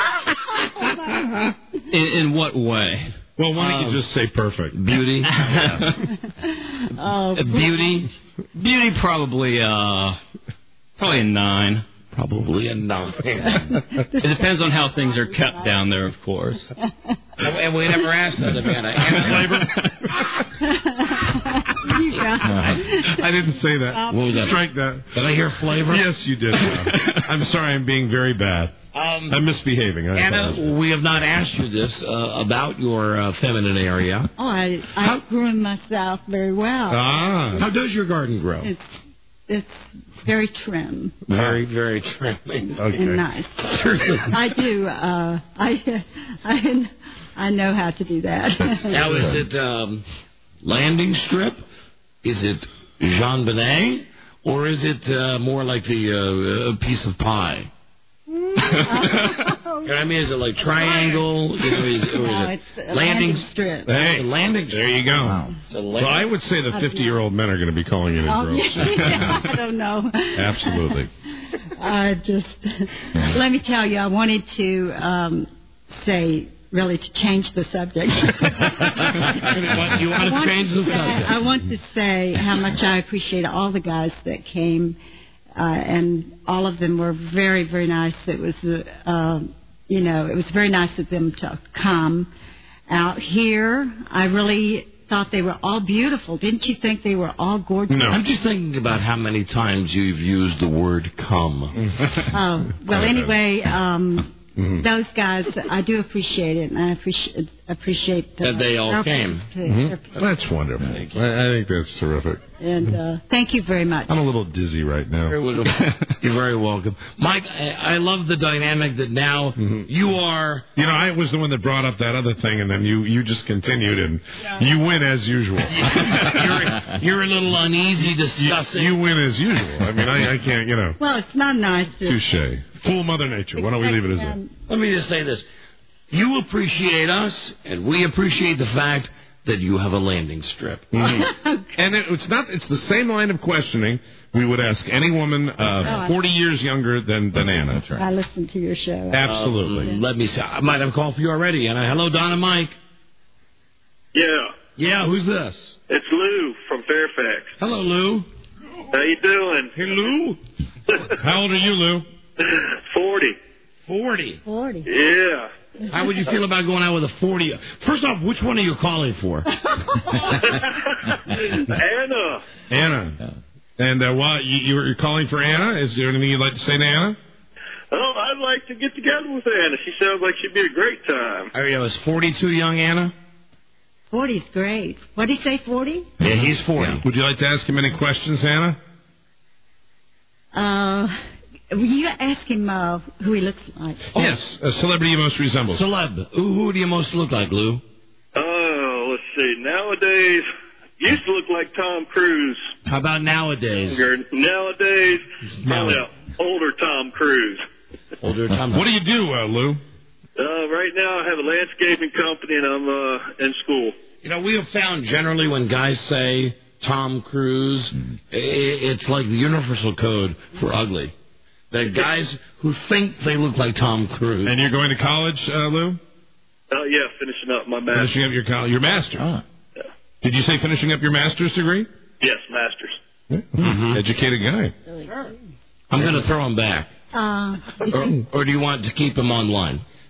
In what way? Well, why don't you just say perfect? Beauty. Beauty. Beauty probably a 9. Probably a 9. It depends on how things are kept down there, of course. And we never asked that, Amanda. Anna I didn't say that. What was that? Strike that. Did I hear flavor? Yes, you did. I'm sorry, I'm being very bad. I'm misbehaving. Anna, we have not asked you this about your feminine area. Oh, I grew myself very well. How does your garden grow? It's very trim. Very, very trim. Okay. And nice. I do. I know how to do that. Now, is it landing strip? Is it Jean Benet? Or is it more like the piece of pie? I mean, is it like triangle? It's a landing strip. Hey, landing. There you go. Wow. Well, I would say the 50-year-old men are going to be calling it gross. Yeah, I don't know. Absolutely. Let me tell you, I wanted to say, really, to change the subject. You want to change the subject? I want to say how much I appreciate all the guys that came. And all of them were very, very nice. It was, it was very nice of them to come out here. I really thought they were all beautiful. Didn't you think they were all gorgeous? No. I'm just thinking about how many times you've used the word come. Oh, well, anyway, those guys, I do appreciate it, and I appreciate that they all came. That's wonderful. I think that's terrific. And thank you very much. I'm a little dizzy right now. You're very welcome. Mike, I love the dynamic that now you are... I was the one that brought up that other thing, and then you just continued, and you win as usual. You're a little uneasy discussing. You win as usual. I mean, I can't, Well, it's not nice to... Touche. Fool Mother Nature. Why don't we leave it as that? Let me just say this. You appreciate us, and we appreciate the fact that you have a landing strip. And it's the same line of questioning we would ask any woman 40 years younger than Anna. That's right. I listen to your show. Absolutely. Let me see. I might have called for you already, Anna. Hello, Don and Mike. Yeah. Yeah, who's this? It's Lou from Fairfax. Hello, Lou. How you doing? Hey, Lou. How old are you, Lou? 40. 40? 40. Yeah. How would you feel about going out with a 40? First off, which one are you calling for? Anna. Anna. And you're calling for Anna? Is there anything you'd like to say to Anna? Oh, I'd like to get together with Anna. She sounds like she'd be a great time. Is 42 young, Anna? 40's great. What did he say, 40? Yeah, he's 40. Yeah. Would you like to ask him any questions, Anna? Will you ask him who he looks like? Yes, a celebrity you most resemble. Celeb. Who do you most look like, Lou? Oh, let's see. Nowadays, used to look like Tom Cruise. How about nowadays? Nowadays, probably older Tom Cruise. Older Tom. What do you do, Lou? Right now, I have a landscaping company, and I'm in school. We have found generally when guys say Tom Cruise, it's like the universal code for ugly. The guys who think they look like Tom Cruise. And you're going to college, Lou? Yeah, finishing up my master's. Finishing up your master's. Yeah. Did you say finishing up your master's degree? Yes, master's. Mm-hmm. Educated guy. I'm going to throw him back. Or do you want to keep him online?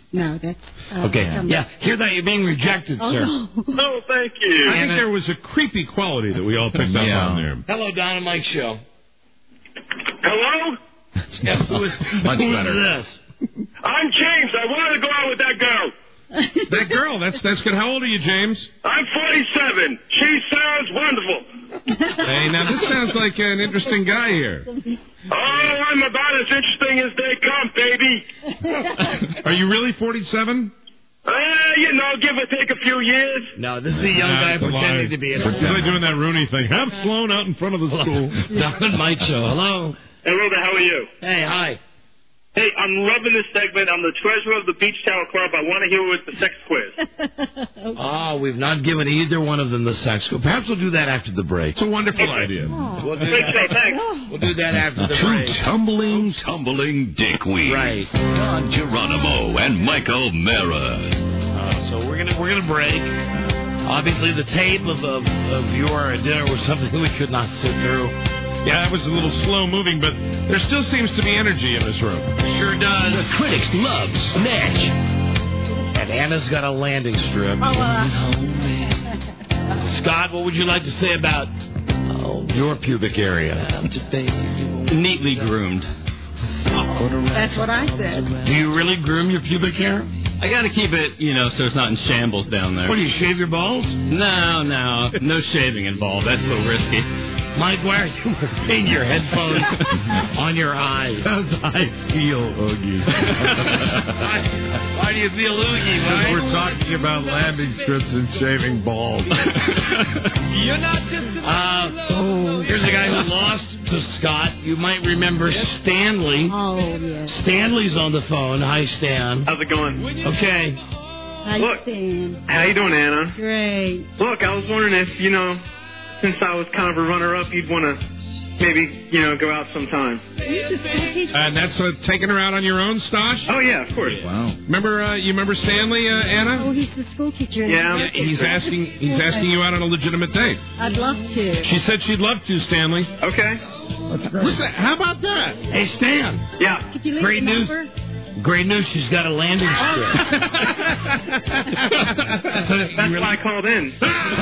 No, that's... Okay. Yeah, hear that? You're being rejected, sir. No, thank you. I think there was a creepy quality that we all picked up on there. Hello, Don and Mike Show. Hello? Yes, who is this? I'm James. I wanted to go out with that girl. That girl, that's good. How old are you, James? I'm 47. She sounds wonderful. Hey, now this sounds like an interesting guy here. Oh, I'm about as interesting as they come, baby. Are you really 47? Give or take a few years. No, this is a young guy pretending to be an He's like doing that Rooney thing. Have Sloan out in front of the school. Don and Mike Show. Hello. Hello there, how are you? Hey, hi. Hey, I'm loving this segment. I'm the treasurer of the Beach Tower Club. I want to hear with the sex quiz. We've not given either one of them the sex quiz. Perhaps we'll do that after the break. It's a wonderful idea. We'll do that. We'll do that after the break. Two tumbling dickweeds. Right. Don Geronimo and Michael Mara. So we're gonna break. Obviously, the tape of your dinner was something we could not sit through. Yeah, that was a little slow moving, but there still seems to be energy in this room. Sure does. The critics love Snatch. And Anna's got a landing strip. Scott, what would you like to say about your pubic area? Neatly groomed. That's what I said. Do you really groom your pubic hair? I got to keep it, so it's not in shambles down there. What, do you shave your balls? No. No shaving involved. That's so risky. Mike, why are you wearing your headphones on your eyes? Because I feel oogie. Why do you feel oogie, Mike? We're talking about landing strips and shaving balls. You're not just here's a guy who lost to Scott. You might remember Stanley. Oh, yeah. Stanley's on the phone. Hi, Stan. How's it going? Okay. Hi, Stan. How you doing, Anna? Great. Look, I was wondering if, since I was kind of a runner-up, you'd want to maybe, go out sometime. And that's taking her out on your own, Stosh? Oh, yeah, of course. Wow. You remember Stanley, Anna? Oh, he's the school teacher. Yeah. He's asking you out on a legitimate date. I'd love to. She said she'd love to, Stanley. Okay. Listen, how about that? Hey, Stan. Yeah. Could you leave Great the news. number? Great news, she's got a landing strip. That's why I called in.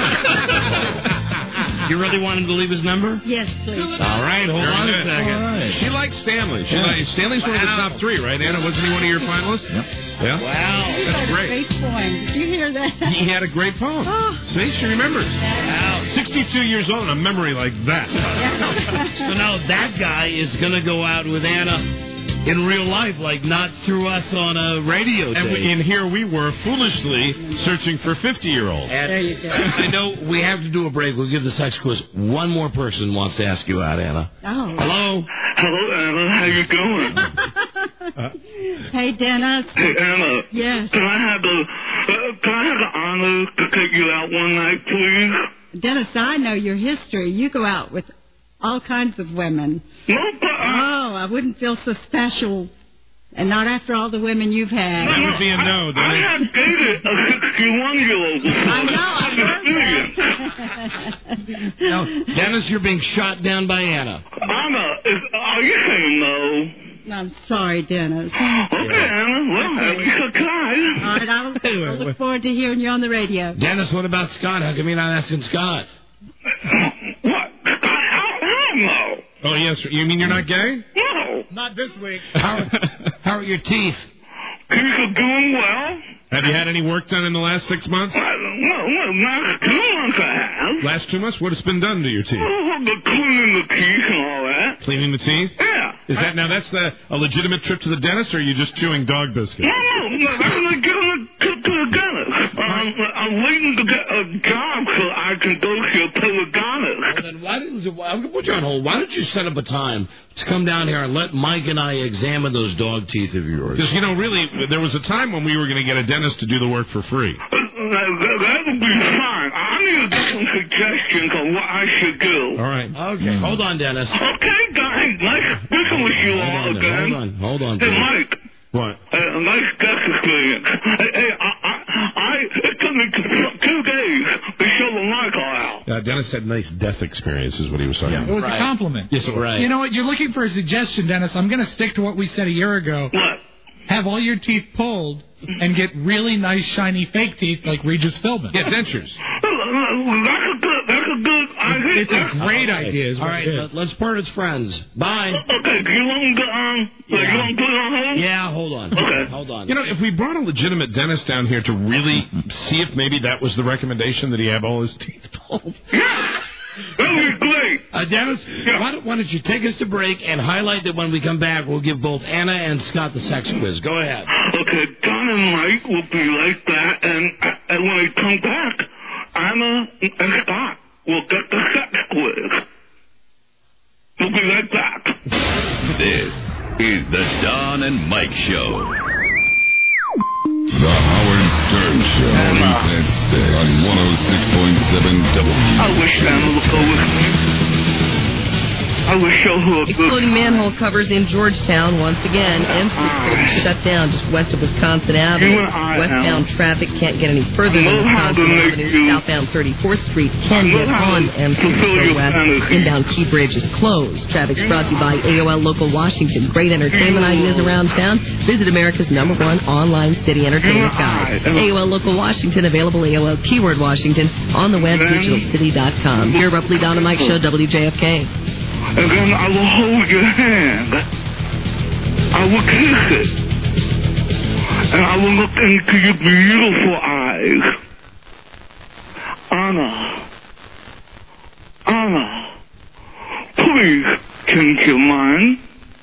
You really want him to leave his number? Yes, please. All right, hold on a second. Right. She likes Stanley. Stanley's one of the top three, right, Anna? Wasn't he one of your finalists? Yep. Yeah. Wow. That's great. Great poem. Did you hear that? He had a great poem. See, she remembers. Wow. 62 years old and a memory like that. So now that guy is going to go out with Anna in real life, like not through us on a radio tape. And here we were foolishly searching for 50-year-olds. There you go. I know we have to do a break. We'll give the sex quiz. One more person wants to ask you out, Anna. Oh. Hello? Hello, Anna. How you doing? Hey, Dennis. Hey, Anna. Yes. Can I have the honor to take you out one night, please? Dennis, I know your history. You go out with all kinds of women. No, but I wouldn't feel so special. And not after all the women you've had. That would be a no, I have dated a 61-year-old. I know. No, Dennis, you're being shot down by Anna. Anna, are you saying no? I'm sorry, Dennis. Okay, Anna. Well, it's okay. All right, I'll look forward to hearing you on the radio. Dennis, what about Scott? How come you're not asking Scott? What? No. Oh, yes. You mean you're not gay? No. Not this week. How are your teeth? Teeth are doing well. Have you had any work done in the last 6 months? Well, last 2 months I have. Last 2 months? What has been done to your teeth? The cleaning the teeth and all that. Cleaning the teeth? Yeah. Is that now? That's a legitimate trip to the dentist, or are you just chewing dog biscuits? No, I'm gonna get on a trip to the dentist. I'm waiting to get a job so I can go to a dentist. Well, then I'm gonna put you on hold. Why don't you set up a time to come down here and let Mike and I examine those dog teeth of yours? Because really, there was a time when we were going to get a dentist to do the work for free. That would be fine. I need to get some suggestions on what I should do. All right. Okay. Hold on, Dennis. Okay, guys. Nice speaking with you all again. Hold on. Hey, Mike. What? Nice guest experience. Hey, it took me 2 days to show the Michael out. Dennis had nice death experience, is what he was talking about. It was a compliment. Yes, right. You know what? You're looking for a suggestion, Dennis. I'm going to stick to what we said a year ago. What? have all your teeth pulled and get really nice, shiny fake teeth like Regis Philbin. Yeah, dentures. That's a good idea. It's a great idea. All right, let's part as friends. Bye. Okay, do you want to put it on hold? Yeah, hold on. Okay. Hold on. You know, if we brought a legitimate dentist down here to really see if maybe that was the recommendation, that he have all his teeth pulled. Yeah, that would be great. Dennis, why don't you take us to break and highlight that when we come back, we'll give both Anna and Scott the sex quiz. Go ahead. Okay, Don and Mike will be like that, and when I come back, Anna and Scott will get the sex quiz. We'll be right back. This is the Don and Mike Show. The Howard Stern Show. On 106.7 W. I wish Anna would go with me. I will show her a Exploding manhole covers in Georgetown once again. M Street shut down just west of Wisconsin Avenue. Westbound traffic can't get any further than Wisconsin Avenue. Southbound 34th Street can get on M Street to go west. Inbound Key Bridge is closed. Traffic's brought to you by AOL Local Washington. Great entertainment ideas around town. Visit America's #1 online city entertainment guide. AOL Local Washington, available AOL Keyword Washington on the web, digitalcity.com. Here, roughly Don and Mike Show, WJFK. And then I will hold your hand. I will kiss it. And I will look into your beautiful eyes. Anna, please change your mind.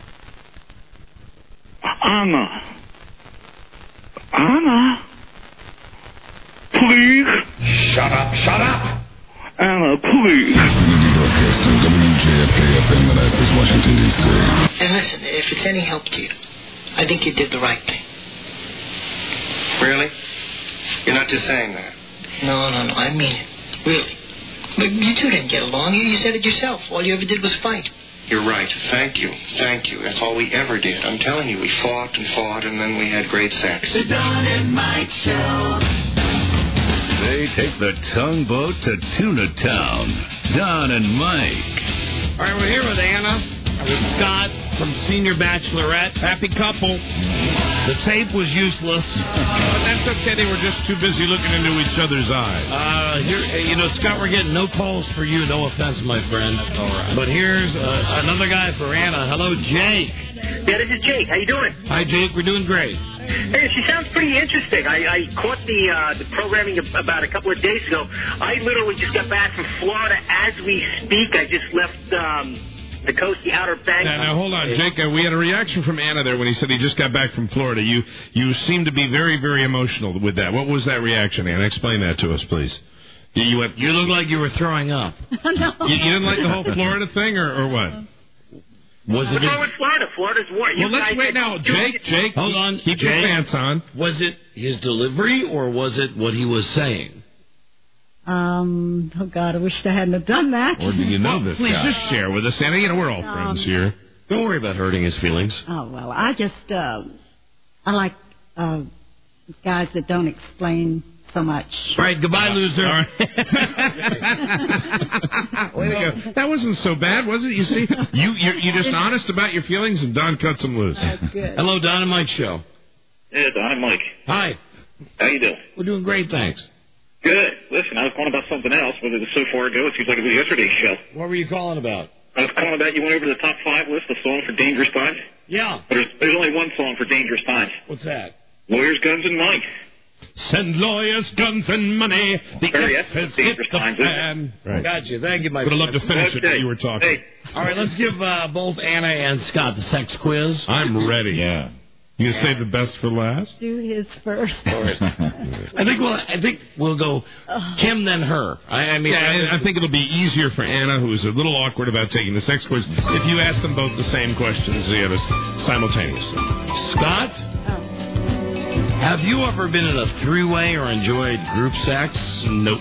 Anna, please. Shut up. Anna, please. WJFK-FM, Manassas, Washington, D.C. And listen, if it's any help to you, I think you did the right thing. Really? You're not just saying that? No, I mean it. Really. But you two didn't get along. You said it yourself. All you ever did was fight. You're right. Thank you. That's all we ever did. I'm telling you, we fought, and then we had great sex. The Don and Mike Show. They take the tongue boat to Tuna Town. Don and Mike. All right, we're here with Anna, with Scott from Senior Bachelorette. Happy couple. The tape was useless. But that's okay. They were just too busy looking into each other's eyes. Scott, we're getting no calls for you. No offense, my friend. That's all right. But here's another guy for Anna. Hello, Jake. Yeah, this is Jake. How you doing? Hi, Jake. We're doing great. Hey, she sounds pretty interesting. I caught the programming about a couple of days ago. I literally just got back from Florida as we speak. I just left the coast, the Outer Banks. Now, hold on, Jake. We had a reaction from Anna there when he said he just got back from Florida. You seem to be very, very emotional with that. What was that reaction, Anna? Explain that to us, please. You look like you were throwing up. No. You didn't like the whole Florida thing, or what? What's wrong with Florida? Florida's war. Well, let's wait now. Jake, hold on. Keep your pants on. Was it his delivery, or was it what he was saying? Oh, God, I wish I hadn't have done that. Or do you know this Please guy? just share with us, Anna. We're all friends here. Don't worry about hurting his feelings. Oh, well, I just, I like guys that don't explain so much. All right, goodbye, loser. All right. Way to go. That wasn't so bad, was it? You see, you're just honest about your feelings, and Don cuts them loose. That's good. Hello, Don and Mike Show. Yeah, Don and Mike. Hi. How you doing? We're doing great, thanks. Good. Listen, I was calling about something else, but it was so far ago, it seems like it was yesterday's show. What were you calling about? I was calling about you went over the top 5 list of songs for Dangerous Times. Yeah. But there's only one song for Dangerous Times. What's that? Lawyers, Guns, and Money. Send lawyers, guns, and money. The F has hit the fan. Right. Got you. Thank you, my Would have friend. loved to finish it when you were talking. Hey. All right, let's give both Anna and Scott the sex quiz. I'm ready. Yeah. You gonna save the best for last? Do his first. I think we'll go him then her. I think it'll be easier for Anna, who is a little awkward about taking the sex quiz, if you ask them both the same questions simultaneously. Scott, have you ever been in a three-way or enjoyed group sex? Nope.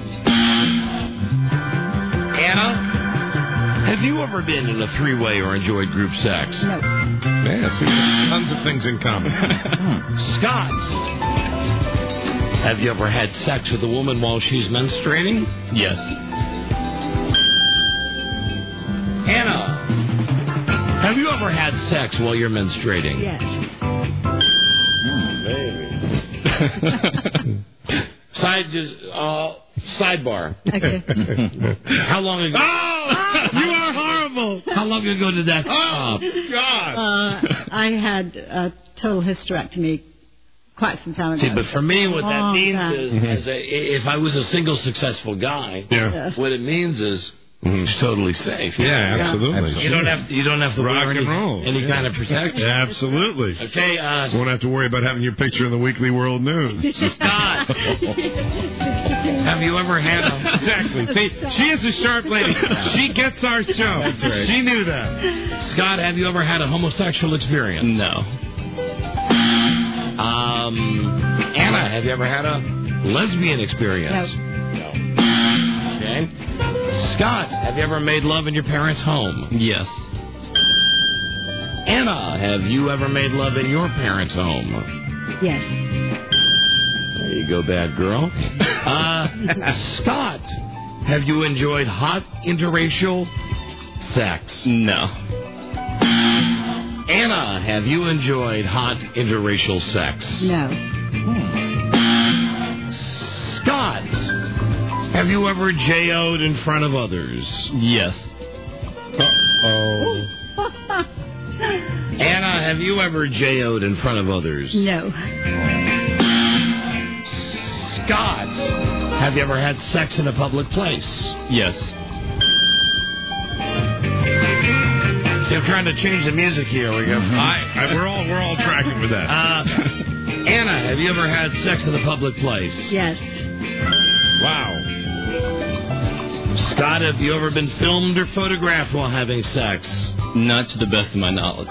Anna, have you ever been in a three-way or enjoyed group sex? No. Yeah, see, tons of things in common. Scott, have you ever had sex with a woman while she's menstruating? Yes. Anna, have you ever had sex while you're menstruating? Yes. Sidebar. Okay. How long ago? Oh, you are horrible. How long ago did that stop? God. I had a total hysterectomy quite some time ago. See, but for me, what that means time. is if I was a single successful guy, what it means is it's totally safe. Yeah, absolutely. You don't have to rock wear and roll. any kind of protection. Absolutely. Okay. You won't have to worry about having your picture in the Weekly World News. Scott, have you ever had a... Exactly. See, she is a sharp lady. She gets our show. That's right. She knew that. Scott, have you ever had a homosexual experience? No. Anna, have you ever had a lesbian experience? No. Okay. Scott, have you ever made love in your parents' home? Yes. Anna, have you ever made love in your parents' home? Yes. There you go, bad girl. Scott, have you enjoyed hot interracial sex? No. Anna, have you enjoyed hot interracial sex? No. Scott, have you ever J.O.'d in front of others? Yes. Uh-oh. Anna, have you ever J.O.'d in front of others? No. Scott, have you ever had sex in a public place? Yes. See, I'm trying to change the music here. We go. We're all tracking with that. Anna, have you ever had sex in a public place? Yes. Wow. Scott, have you ever been filmed or photographed while having sex? Not to the best of my knowledge.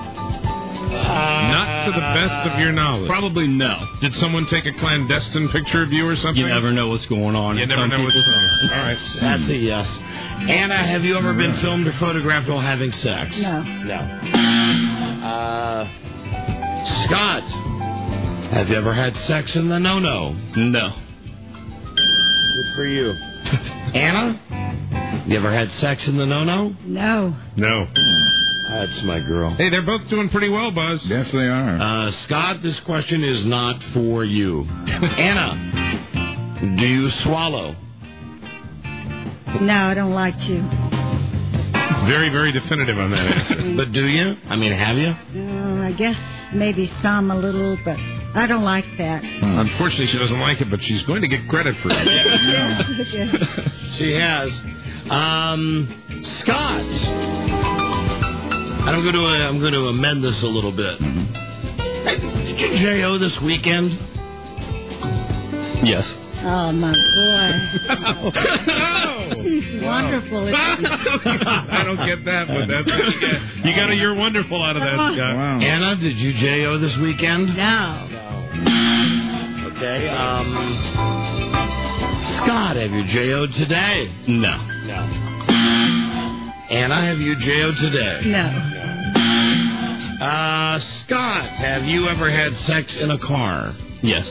Not to the best of your knowledge. Probably no. Did someone take a clandestine picture of you or something? You never know what's going on. You never know what's going on. All right. That's a yes. Anna, have you ever been filmed or photographed while having sex? No. No. Scott, have you ever had sex in the no-no? No. Good for you. Anna, you ever had sex in the no-no? No. No. That's my girl. Hey, they're both doing pretty well, Buzz. Yes, they are. Scott, this question is not for you. Anna, do you swallow? No, I don't like to. Very, very definitive on that answer. But do you? I mean, have you? I guess maybe some a little, but I don't like that. Unfortunately, she doesn't like it, but she's going to get credit for it. She has. Scott, I'm going to amend this a little bit. Hey, did you J.O. this weekend? Yes. Oh, my boy. He's wonderful. I don't get that, but that's okay. You got a "you're wonderful" out of that, Scott. Wow. Anna, did you J.O. this weekend? No. Okay. Scott, have you J.O.'d today? No. Anna, have you J.O.'d today? No. Scott, have you ever had sex in a car? Yes.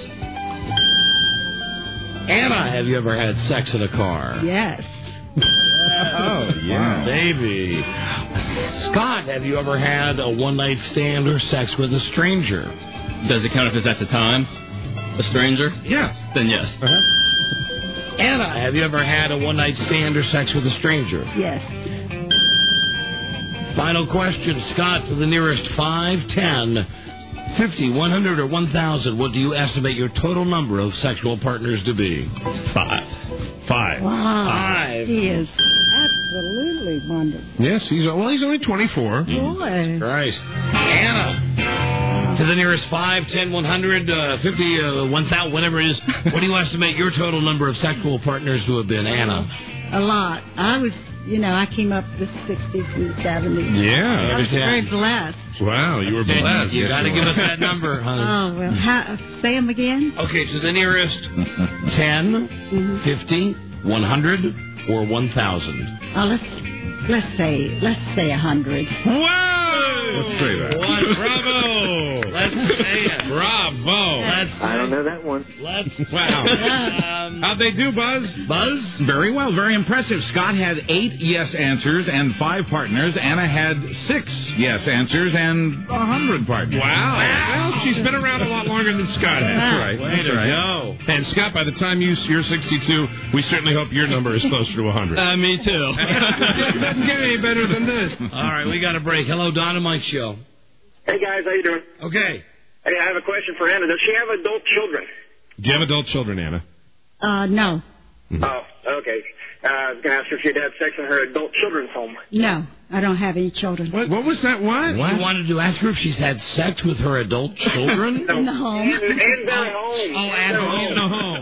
Anna, have you ever had sex in a car? Yes. Oh, yeah. Baby. Scott, have you ever had a one-night stand or sex with a stranger? Does it count if it's at the time? A stranger? Yes. Then yes. Anna, have you ever had a one-night stand or sex with a stranger? Yes. Final question, Scott, to the nearest 5, 10, 50, 100, or 1,000, what do you estimate your total number of sexual partners to be? 5. Wow. 5. He is absolutely wonderful. Yes, he's only 24. Boy. Right. Anna, to the nearest 5, 10, 100, 50, 1,000, whatever it is, what do you estimate your total number of sexual partners to have been, Anna? A lot. I came up the 60s and 70s. Yeah. I was very blessed. Wow, you were blessed. You got to give us that number, honey. Oh, well, say them again. Okay, to the nearest 10, 50, 100, or 1,000. Oh, let's say 100. Whoa! Let's say that. Bravo! Let's say it. Bravo! I don't know that one. Wow. How'd they do, Buzz? Buzz? Very well, very impressive. Scott had 8 yes answers and 5 partners. Anna had 6 yes answers and 100 partners. Wow. Well, she's been around a lot longer than Scott has. That's right. Way to go. And Scott, by the time you're 62, we certainly hope your number is closer to 100. Me too. It doesn't get any better than this. All right, we got a break. Hello, Don and Mike Show. Hey, guys, how you doing? Okay. Hey, I have a question for Anna. Does she have adult children? Do you have adult children, Anna? No. Oh, okay. I was going to ask her if she'd had sex in her adult children's home. No, I don't have any children. What was that? What? You wanted to ask her if she's had sex with her adult children? In the home. And their home. Oh, and in the home.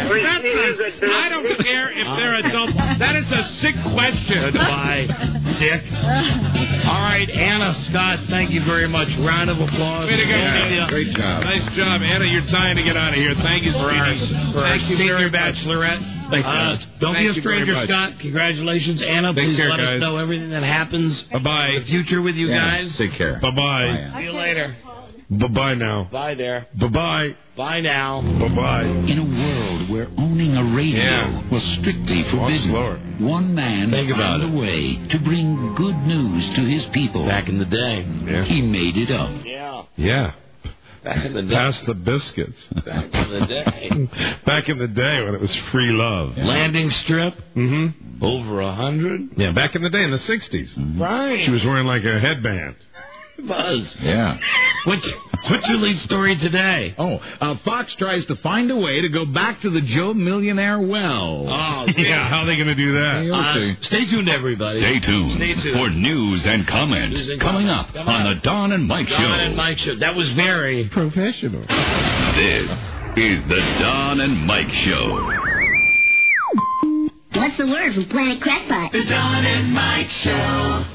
I don't care if they're adults. That is a sick question. Goodbye, Dick. All right, Anna, Scott, thank you very much. Round of applause. Way to go, Anna. Great job. Nice job, Anna. You're dying to get out of here. Thank you, For our senior bachelorette. Don't be a stranger, Scott. Congratulations, Anna. Please let us know everything that happens. Bye-bye. The future with you guys. Take care. Bye-bye. See you later. Bye-bye now. Bye there. Bye-bye. Bye now. Bye-bye. In a world where owning a radio was strictly forbidden, one man found a way to bring good news to his people. Back in the day. Yeah. He made it up. Yeah. Back in the day. Pass the biscuits. Back in the day. Back in the day when it was free love. Landing strip. Mm-hmm. Over 100. Yeah, back in the day in the 60s. Right. She was wearing like a headband. Buzz. Yeah. What's your lead story today? Fox tries to find a way to go back to the Joe Millionaire well. Oh, yeah. How are they going to do that? Stay tuned, everybody. Stay tuned for news and comment coming up on the Don and Mike Show. Don and Mike Show. That was very professional. This is the Don and Mike Show. What's the word from Planet Crackpot? The Don and Mike Show.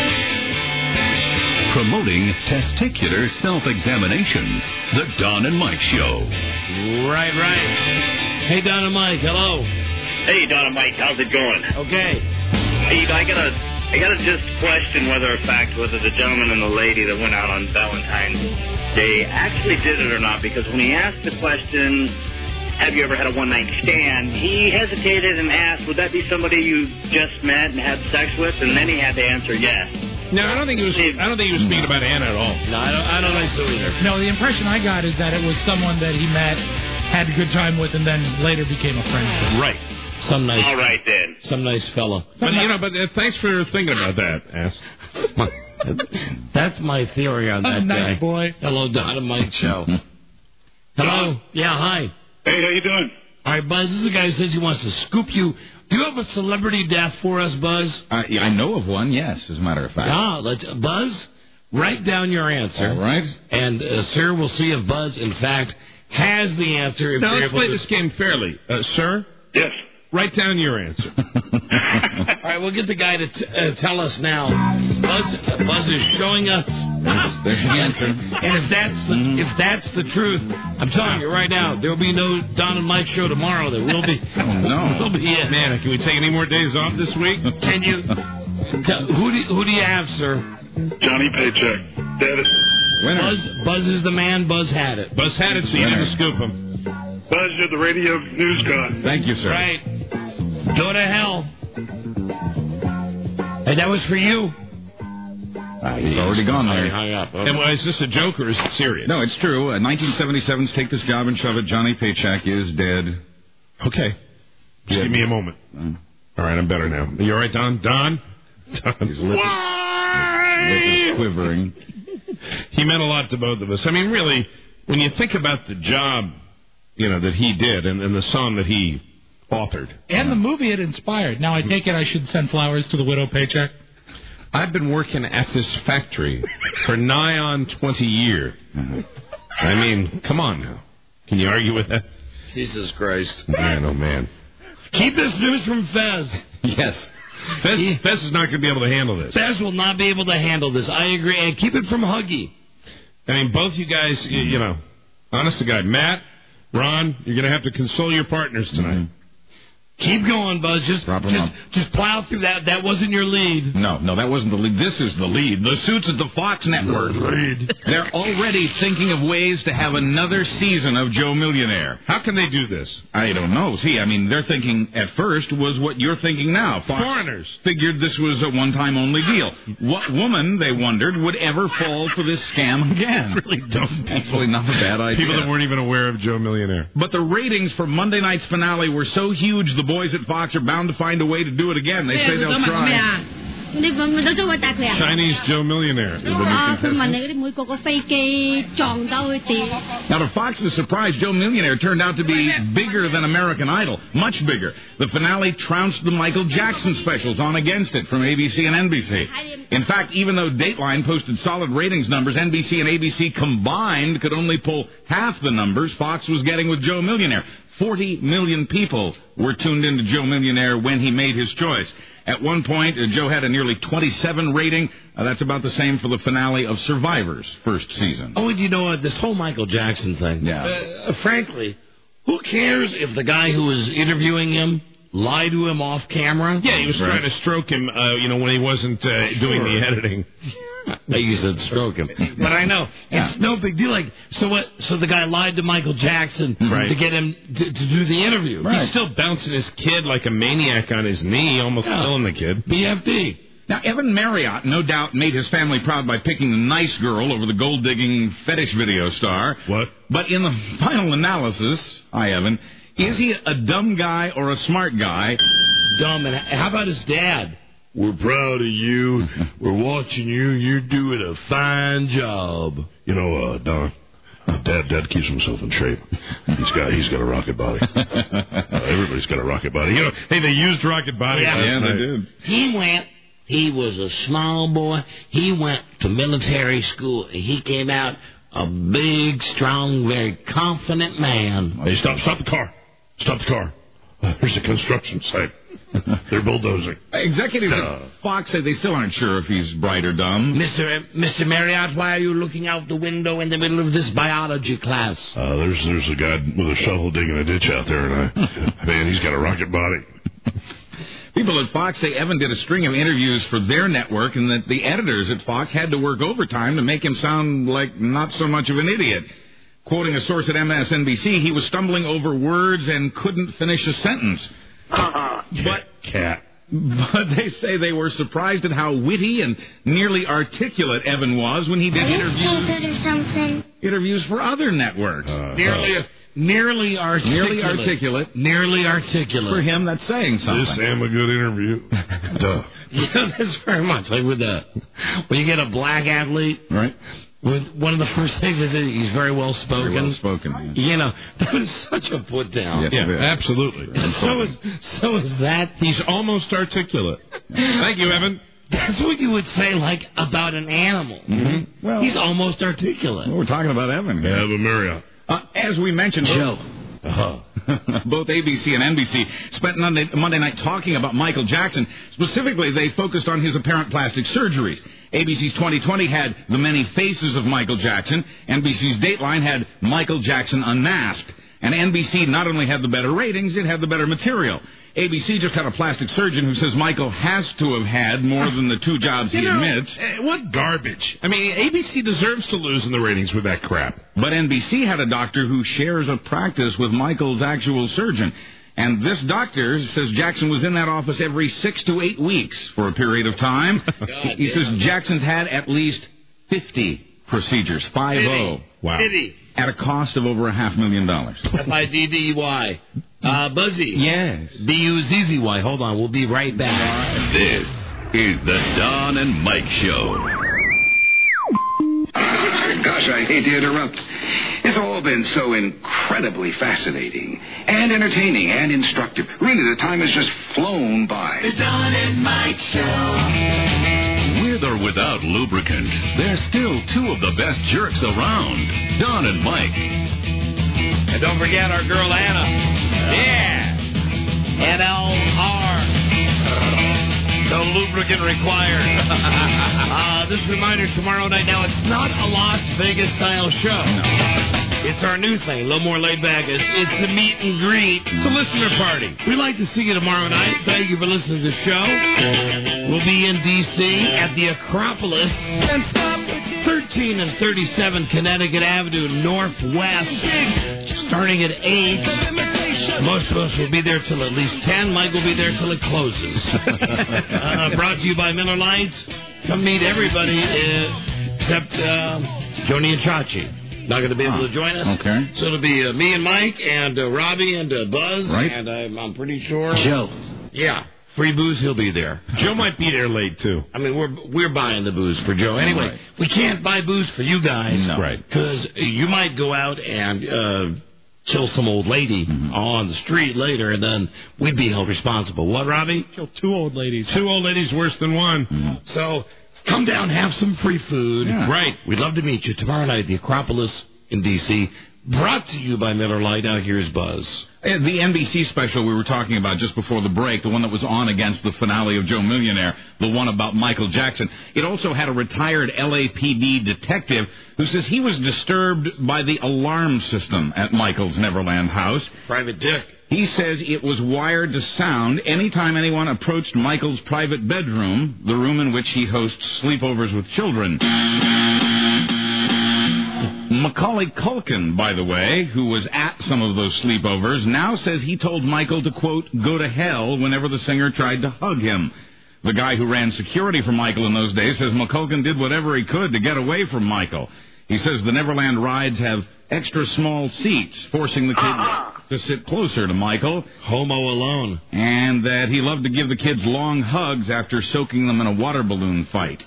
Promoting testicular self-examination. The Don and Mike Show. Right. Hey, Don and Mike. Hello. Hey, Don and Mike. How's it going? Okay. Hey, I gotta just question whether the gentleman and the lady that went out on Valentine's Day actually did it or not, because when he asked the question, have you ever had a one-night stand, he hesitated and asked, would that be somebody you just met and had sex with? And then he had to answer yes. No, I don't think he was speaking about Anna at all. No, I don't think so either. No, the impression I got is that it was someone that he met, had a good time with, and then later became a friend with. Right. Some nice. All right then. Some nice fella. But thanks for thinking about that, ass. That's my theory on that nice guy. Boy. Hello, Don and Mike Show. Hello. Yeah, hi. Hey, how you doing? All right, Buzz. This is a guy who says he wants to scoop you. Do you have a celebrity death for us, Buzz? I know of one, yes, as a matter of fact. Buzz, write down your answer. All right. And, sir, we'll see if Buzz, in fact, has the answer. Now, let's play this game fairly. Sir? Yes. Write down your answer. All right, we'll get the guy to tell us now. Buzz is showing us. There's the answer. And if that's the truth, I'm telling you right now, there will be no Don and Mike Show tomorrow. There will be. Oh, no. Will be it. Man, can we take any more days off this week? Can you? Who do you have, sir? Johnny Paycheck. Dead. Buzz is the man. Buzz had it. Buzz had it, so you didn't scoop him. Buzz, you're the radio news guy. Thank you, sir. Right. Go to hell. Hey, that was for you. He's already gone there. He hung up. Okay. And is this a joke or is it serious? No, it's true. 1977's Take This Job and Shove It. Johnny Paycheck is dead. Okay. Just give me a moment. All right, I'm better now. Are you all right, Don? Don? His lip is quivering. He meant a lot to both of us. I mean, really, when you think about the job, that he did and the song that he authored. And the movie it inspired. Now, I take it I should send flowers to the widow Paycheck? I've been working at this factory for nigh on 20 years. I mean, come on now. Can you argue with that? Jesus Christ. Man, oh, man. Keep this news from Fez. Yes. Fez is not going to be able to handle this. Fez will not be able to handle this. I agree. And keep it from Huggy. I mean, both you guys, honest to God, Matt, Ron, you're going to have to console your partners tonight. Keep going, Buzz. Just plow through that. That wasn't your lead. No, that wasn't the lead. This is the lead. The suits at the Fox Network. They're already thinking of ways to have another season of Joe Millionaire. How can they do this? I don't know. See, I mean, they're thinking at first was what you're thinking now. Fox Foreigners figured this was a one-time only deal. What woman, they wondered, would ever fall for this scam again? Really dumb people. Actually, not a bad idea. People that weren't even aware of Joe Millionaire. But the ratings for Monday night's finale were so huge, the boys at Fox are bound to find a way to do it again. They say they'll try. Chinese Joe Millionaire. Now, to Fox's surprise, Joe Millionaire turned out to be bigger than American Idol. Much bigger. The finale trounced the Michael Jackson specials on Against It from ABC and NBC. In fact, even though Dateline posted solid ratings numbers, NBC and ABC combined could only pull half the numbers Fox was getting with Joe Millionaire. 40 million people were tuned into Joe Millionaire when he made his choice. At one point, Joe had a nearly 27 rating. That's about the same for the finale of Survivor's first season. Oh, and you know what? This whole Michael Jackson thing. Yeah. Frankly, who cares if the guy who was interviewing him lied to him off camera? Yeah, he was trying to stroke him, when he wasn't doing the editing. You said stroke him, but I know it's no big deal. Like, so what? So the guy lied to Michael Jackson to get him to do the interview. He's still bouncing his kid like a maniac on his knee, almost killing the kid. BFD. Now, Evan Marriott, no doubt, made his family proud by picking the nice girl over the gold-digging fetish video star. What? But in the final analysis, Evan, is he a dumb guy or a smart guy? Dumb. And how about his dad? We're proud of you. We're watching you. You're doing a fine job. You know, Don, Dad keeps himself in shape. He's got a rocket body. Everybody's got a rocket body. You know, hey, they used rocket body. Yeah, they did. He was a small boy. He went to military school. He came out a big, strong, very confident man. Hey, stop the car. Stop the car. There's a construction site. They're bulldozing. Executives at Fox say they still aren't sure if he's bright or dumb. Mr. Marriott, why are you looking out the window in the middle of this biology class? There's a guy with a shovel digging a ditch out there, and man, he's got a rocket body. People at Fox say Evan did a string of interviews for their network, and that the editors at Fox had to work overtime to make him sound like not so much of an idiot. Quoting a source at MSNBC, he was stumbling over words and couldn't finish a sentence. But they say they were surprised at how witty and nearly articulate Evan was when he did interviews for other networks. Nearly articulate. For him, that's saying something. This am a good interview. Duh. Yeah, that's very much like with when you get a black athlete, right? One of the first things is that he's very well spoken. Very well spoken. Yeah. You know, that was such a put down. Yes, absolutely. And so is that. He's almost articulate. Thank you, Evan. That's what you would say, like, about an animal. Mm-hmm. Well, he's almost articulate. Well, we're talking about Evan. Yeah, Evan Marriott. As we mentioned, Joe. Both ABC and NBC spent Monday night talking about Michael Jackson. Specifically, they focused on his apparent plastic surgeries. ABC's 2020 had The Many Faces of Michael Jackson. NBC's Dateline had Michael Jackson Unmasked. And NBC not only had the better ratings, it had the better material. ABC just had a plastic surgeon who says Michael has to have had more than the 2 jobs he admits. What garbage. I mean, ABC deserves to lose in the ratings with that crap. But NBC had a doctor who shares a practice with Michael's actual surgeon. And this doctor says Jackson was in that office every 6 to 8 weeks for a period of time. He says Jackson's had at least 50 procedures, 50. Wow. 50. At a cost of over $500,000. FIDDY. Buzzy. Yes. BUZZY. Hold on, we'll be right back. This is the Don and Mike Show. Gosh, I hate to interrupt. It's all been so incredibly fascinating and entertaining and instructive. Really, the time has just flown by. The Don and Mike Show. With or without lubricant, they're still 2 of the best jerks around. Don and Mike. And don't forget our girl Anna. Yeah. NLR. No lubricant required. This reminder tomorrow night. Now, it's not a Las Vegas-style show. It's our new thing, a little more laid back. It's a meet and greet. It's a listener party. We'd like to see you tomorrow night. Thank you for listening to the show. We'll be in D.C. at the Acropolis. And stop 13 and 37 Connecticut Avenue Northwest. Starting at 8. Most of us will be there till at least 10. Mike will be there till it closes. Brought to you by Miller Lights. Come meet everybody except Joni and Chachi. Not going to be able to join us. Okay. So it'll be me and Mike and Robbie and Buzz. Right. And I'm pretty sure Joe. Yeah. Free booze, he'll be there. Joe might be there late, too. I mean, we're buying the booze for Joe. Anyway, Right. we can't buy booze for you guys. No. Right. Because you might go out and kill some old lady on the street later, and then we'd be held responsible. What, Robbie? Kill 2 old ladies. 2 old ladies worse than one. So come down, have some free food. Yeah. Right. We'd love to meet you tomorrow night at the Acropolis in D.C. Brought to you by Miller Lite. Now here's Buzz. The NBC special we were talking about just before the break, the one that was on against the finale of Joe Millionaire, the one about Michael Jackson, it also had a retired LAPD detective who says he was disturbed by the alarm system at Michael's Neverland house. Private Dick. He says it was wired to sound anytime anyone approached Michael's private bedroom, the room in which he hosts sleepovers with children. Macaulay Culkin, by the way, who was at some of those sleepovers, now says he told Michael to, quote, go to hell whenever the singer tried to hug him. The guy who ran security for Michael in those days says McCulkin did whatever he could to get away from Michael. He says the Neverland rides have extra small seats, forcing the kids to sit closer to Michael. Homo alone. And that he loved to give the kids long hugs after soaking them in a water balloon fight.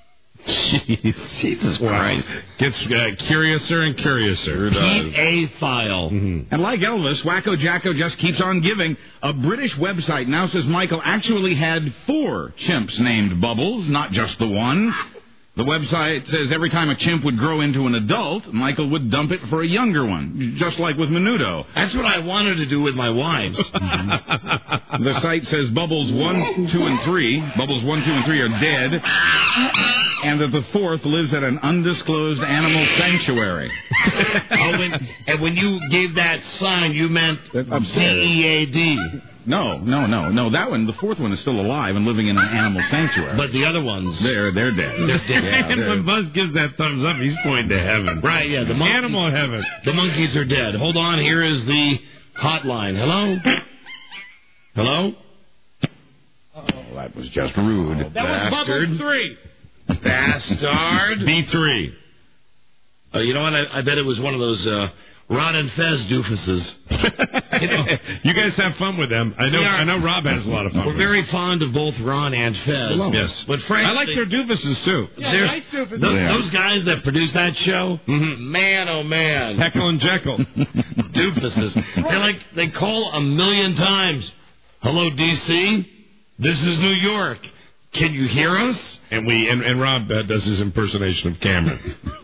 Jesus Christ. Gets curiouser and curiouser. Keep a file. And like Elvis, Wacko Jacko just keeps on giving. A British website now says Michael actually had 4 chimps named Bubbles, not just the one. The website says every time a chimp would grow into an adult, Michael would dump it for a younger one, just like with Menudo. That's what I wanted to do with my wives. The site says Bubbles 1, 2, and 3, Bubbles 1, 2, and 3 are dead, and that the 4th lives at an undisclosed animal sanctuary. And when you gave that sign, you meant DEAD. No. That one, the 4th one, is still alive and living in an animal sanctuary. But the other ones... They're dead. They're dead. And when Buzz gives that thumbs up, he's pointing to heaven. Right, yeah. Animal heaven. The monkeys are dead. Hold on, here is the hotline. Hello? Hello? Oh, that was just rude. That was Bubble 3. Bastard. B3. You know what? I bet it was one of those Ron and Fez doofuses. You guys have fun with them. I know Rob has a lot of fun We're with very fond of both Ron and Fez. Yes. But frankly, I like their doofuses, too. Yeah, nice doofus. Those guys that produce that show, man, oh man. Heckle and Jekyll. Doofuses. They call a million times. Hello, D.C. This is New York. Can you hear us? And Rob does his impersonation of Cameron.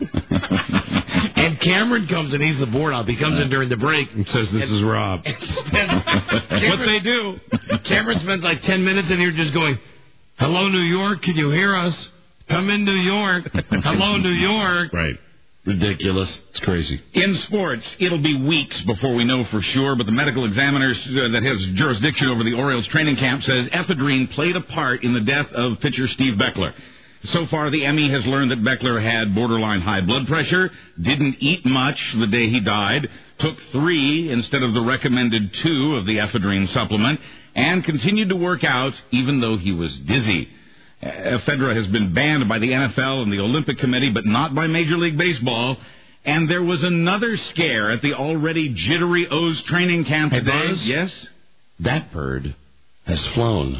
And Cameron comes and he's the board op. He comes in during the break and says, "This is Rob." What they do. Cameron spends like 10 minutes in here just going, "Hello, New York. Can you hear us? Come in, New York. Hello, New York." Right. Ridiculous. It's crazy. In sports, it'll be weeks before we know for sure, but the medical examiners that has jurisdiction over the Orioles training camp says ephedrine played a part in the death of pitcher Steve Beckler. So far, the Emmy has learned that Beckler had borderline high blood pressure, didn't eat much the day he died, took 3 instead of the recommended 2 of the ephedrine supplement, and continued to work out even though he was dizzy. Ephedra has been banned by the NFL and the Olympic Committee, but not by Major League Baseball. And there was another scare at the already jittery O's training camp today. Buzz? Yes? That bird has flown.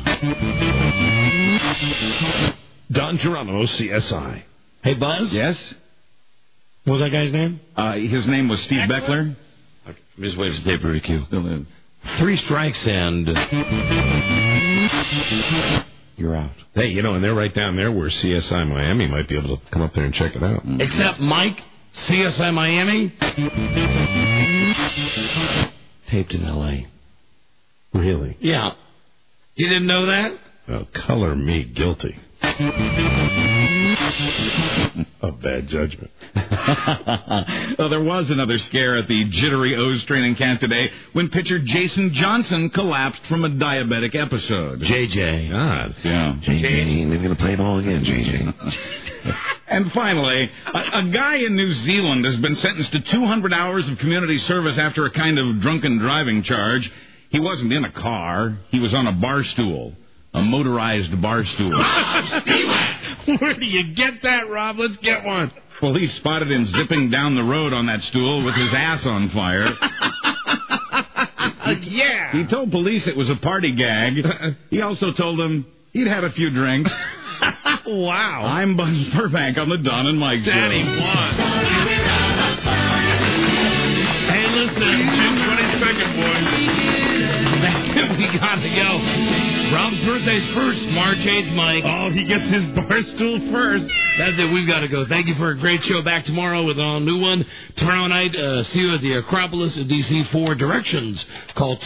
Don Geronimo, CSI. Hey, Buzz? Yes? What was that guy's name? His name was Steve Beckler. Okay, I'm just waiting for paper review. Still is. 3 strikes and... you're out. Hey, and they're right down there where CSI Miami might be able to come up there and check it out. Except Mike, CSI Miami, taped in L.A. Really? Yeah. You didn't know that? Oh, color me guilty. Of bad judgment. Well, there was another scare at the jittery O's training camp today when pitcher Jason Johnson collapsed from a diabetic episode. JJ. God. Yeah. JJ, they're going to play it all again, JJ. And finally, a guy in New Zealand has been sentenced to 200 hours of community service after a kind of drunken driving charge. He wasn't in a car. He was on a bar stool. A motorized bar stool. Where do you get that, Rob? Let's get one. Police spotted him zipping down the road on that stool with his ass on fire. Yeah. He told police it was a party gag. He also told them he'd had a few drinks. Wow. I'm Buzz Burbank on the Don and Mike Show. Daddy won. Hey, listen, June 22nd, boys. We got to go. Rob's birthday's first, March 8th, Mike. Oh, he gets his bar stool first. That's it. We've got to go. Thank you for a great show. Back tomorrow with an all-new one. Tomorrow night, see you at the Acropolis at D.C. for directions. Call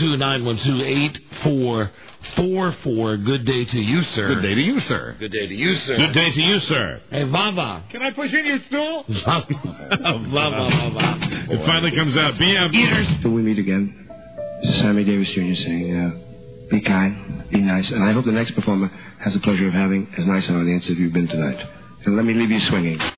202-912-8444. Good day to you, sir. Good day to you, sir. Good day to you, sir. Good day to you, sir. Hey, Vava. Can I push in your stool? Vava. It finally comes out. BM. Eaters. Till we meet again, this is Sammy Davis Jr. saying, be kind, be nice, and I hope the next performer has the pleasure of having as nice an audience as you've been tonight. And let me leave you swinging.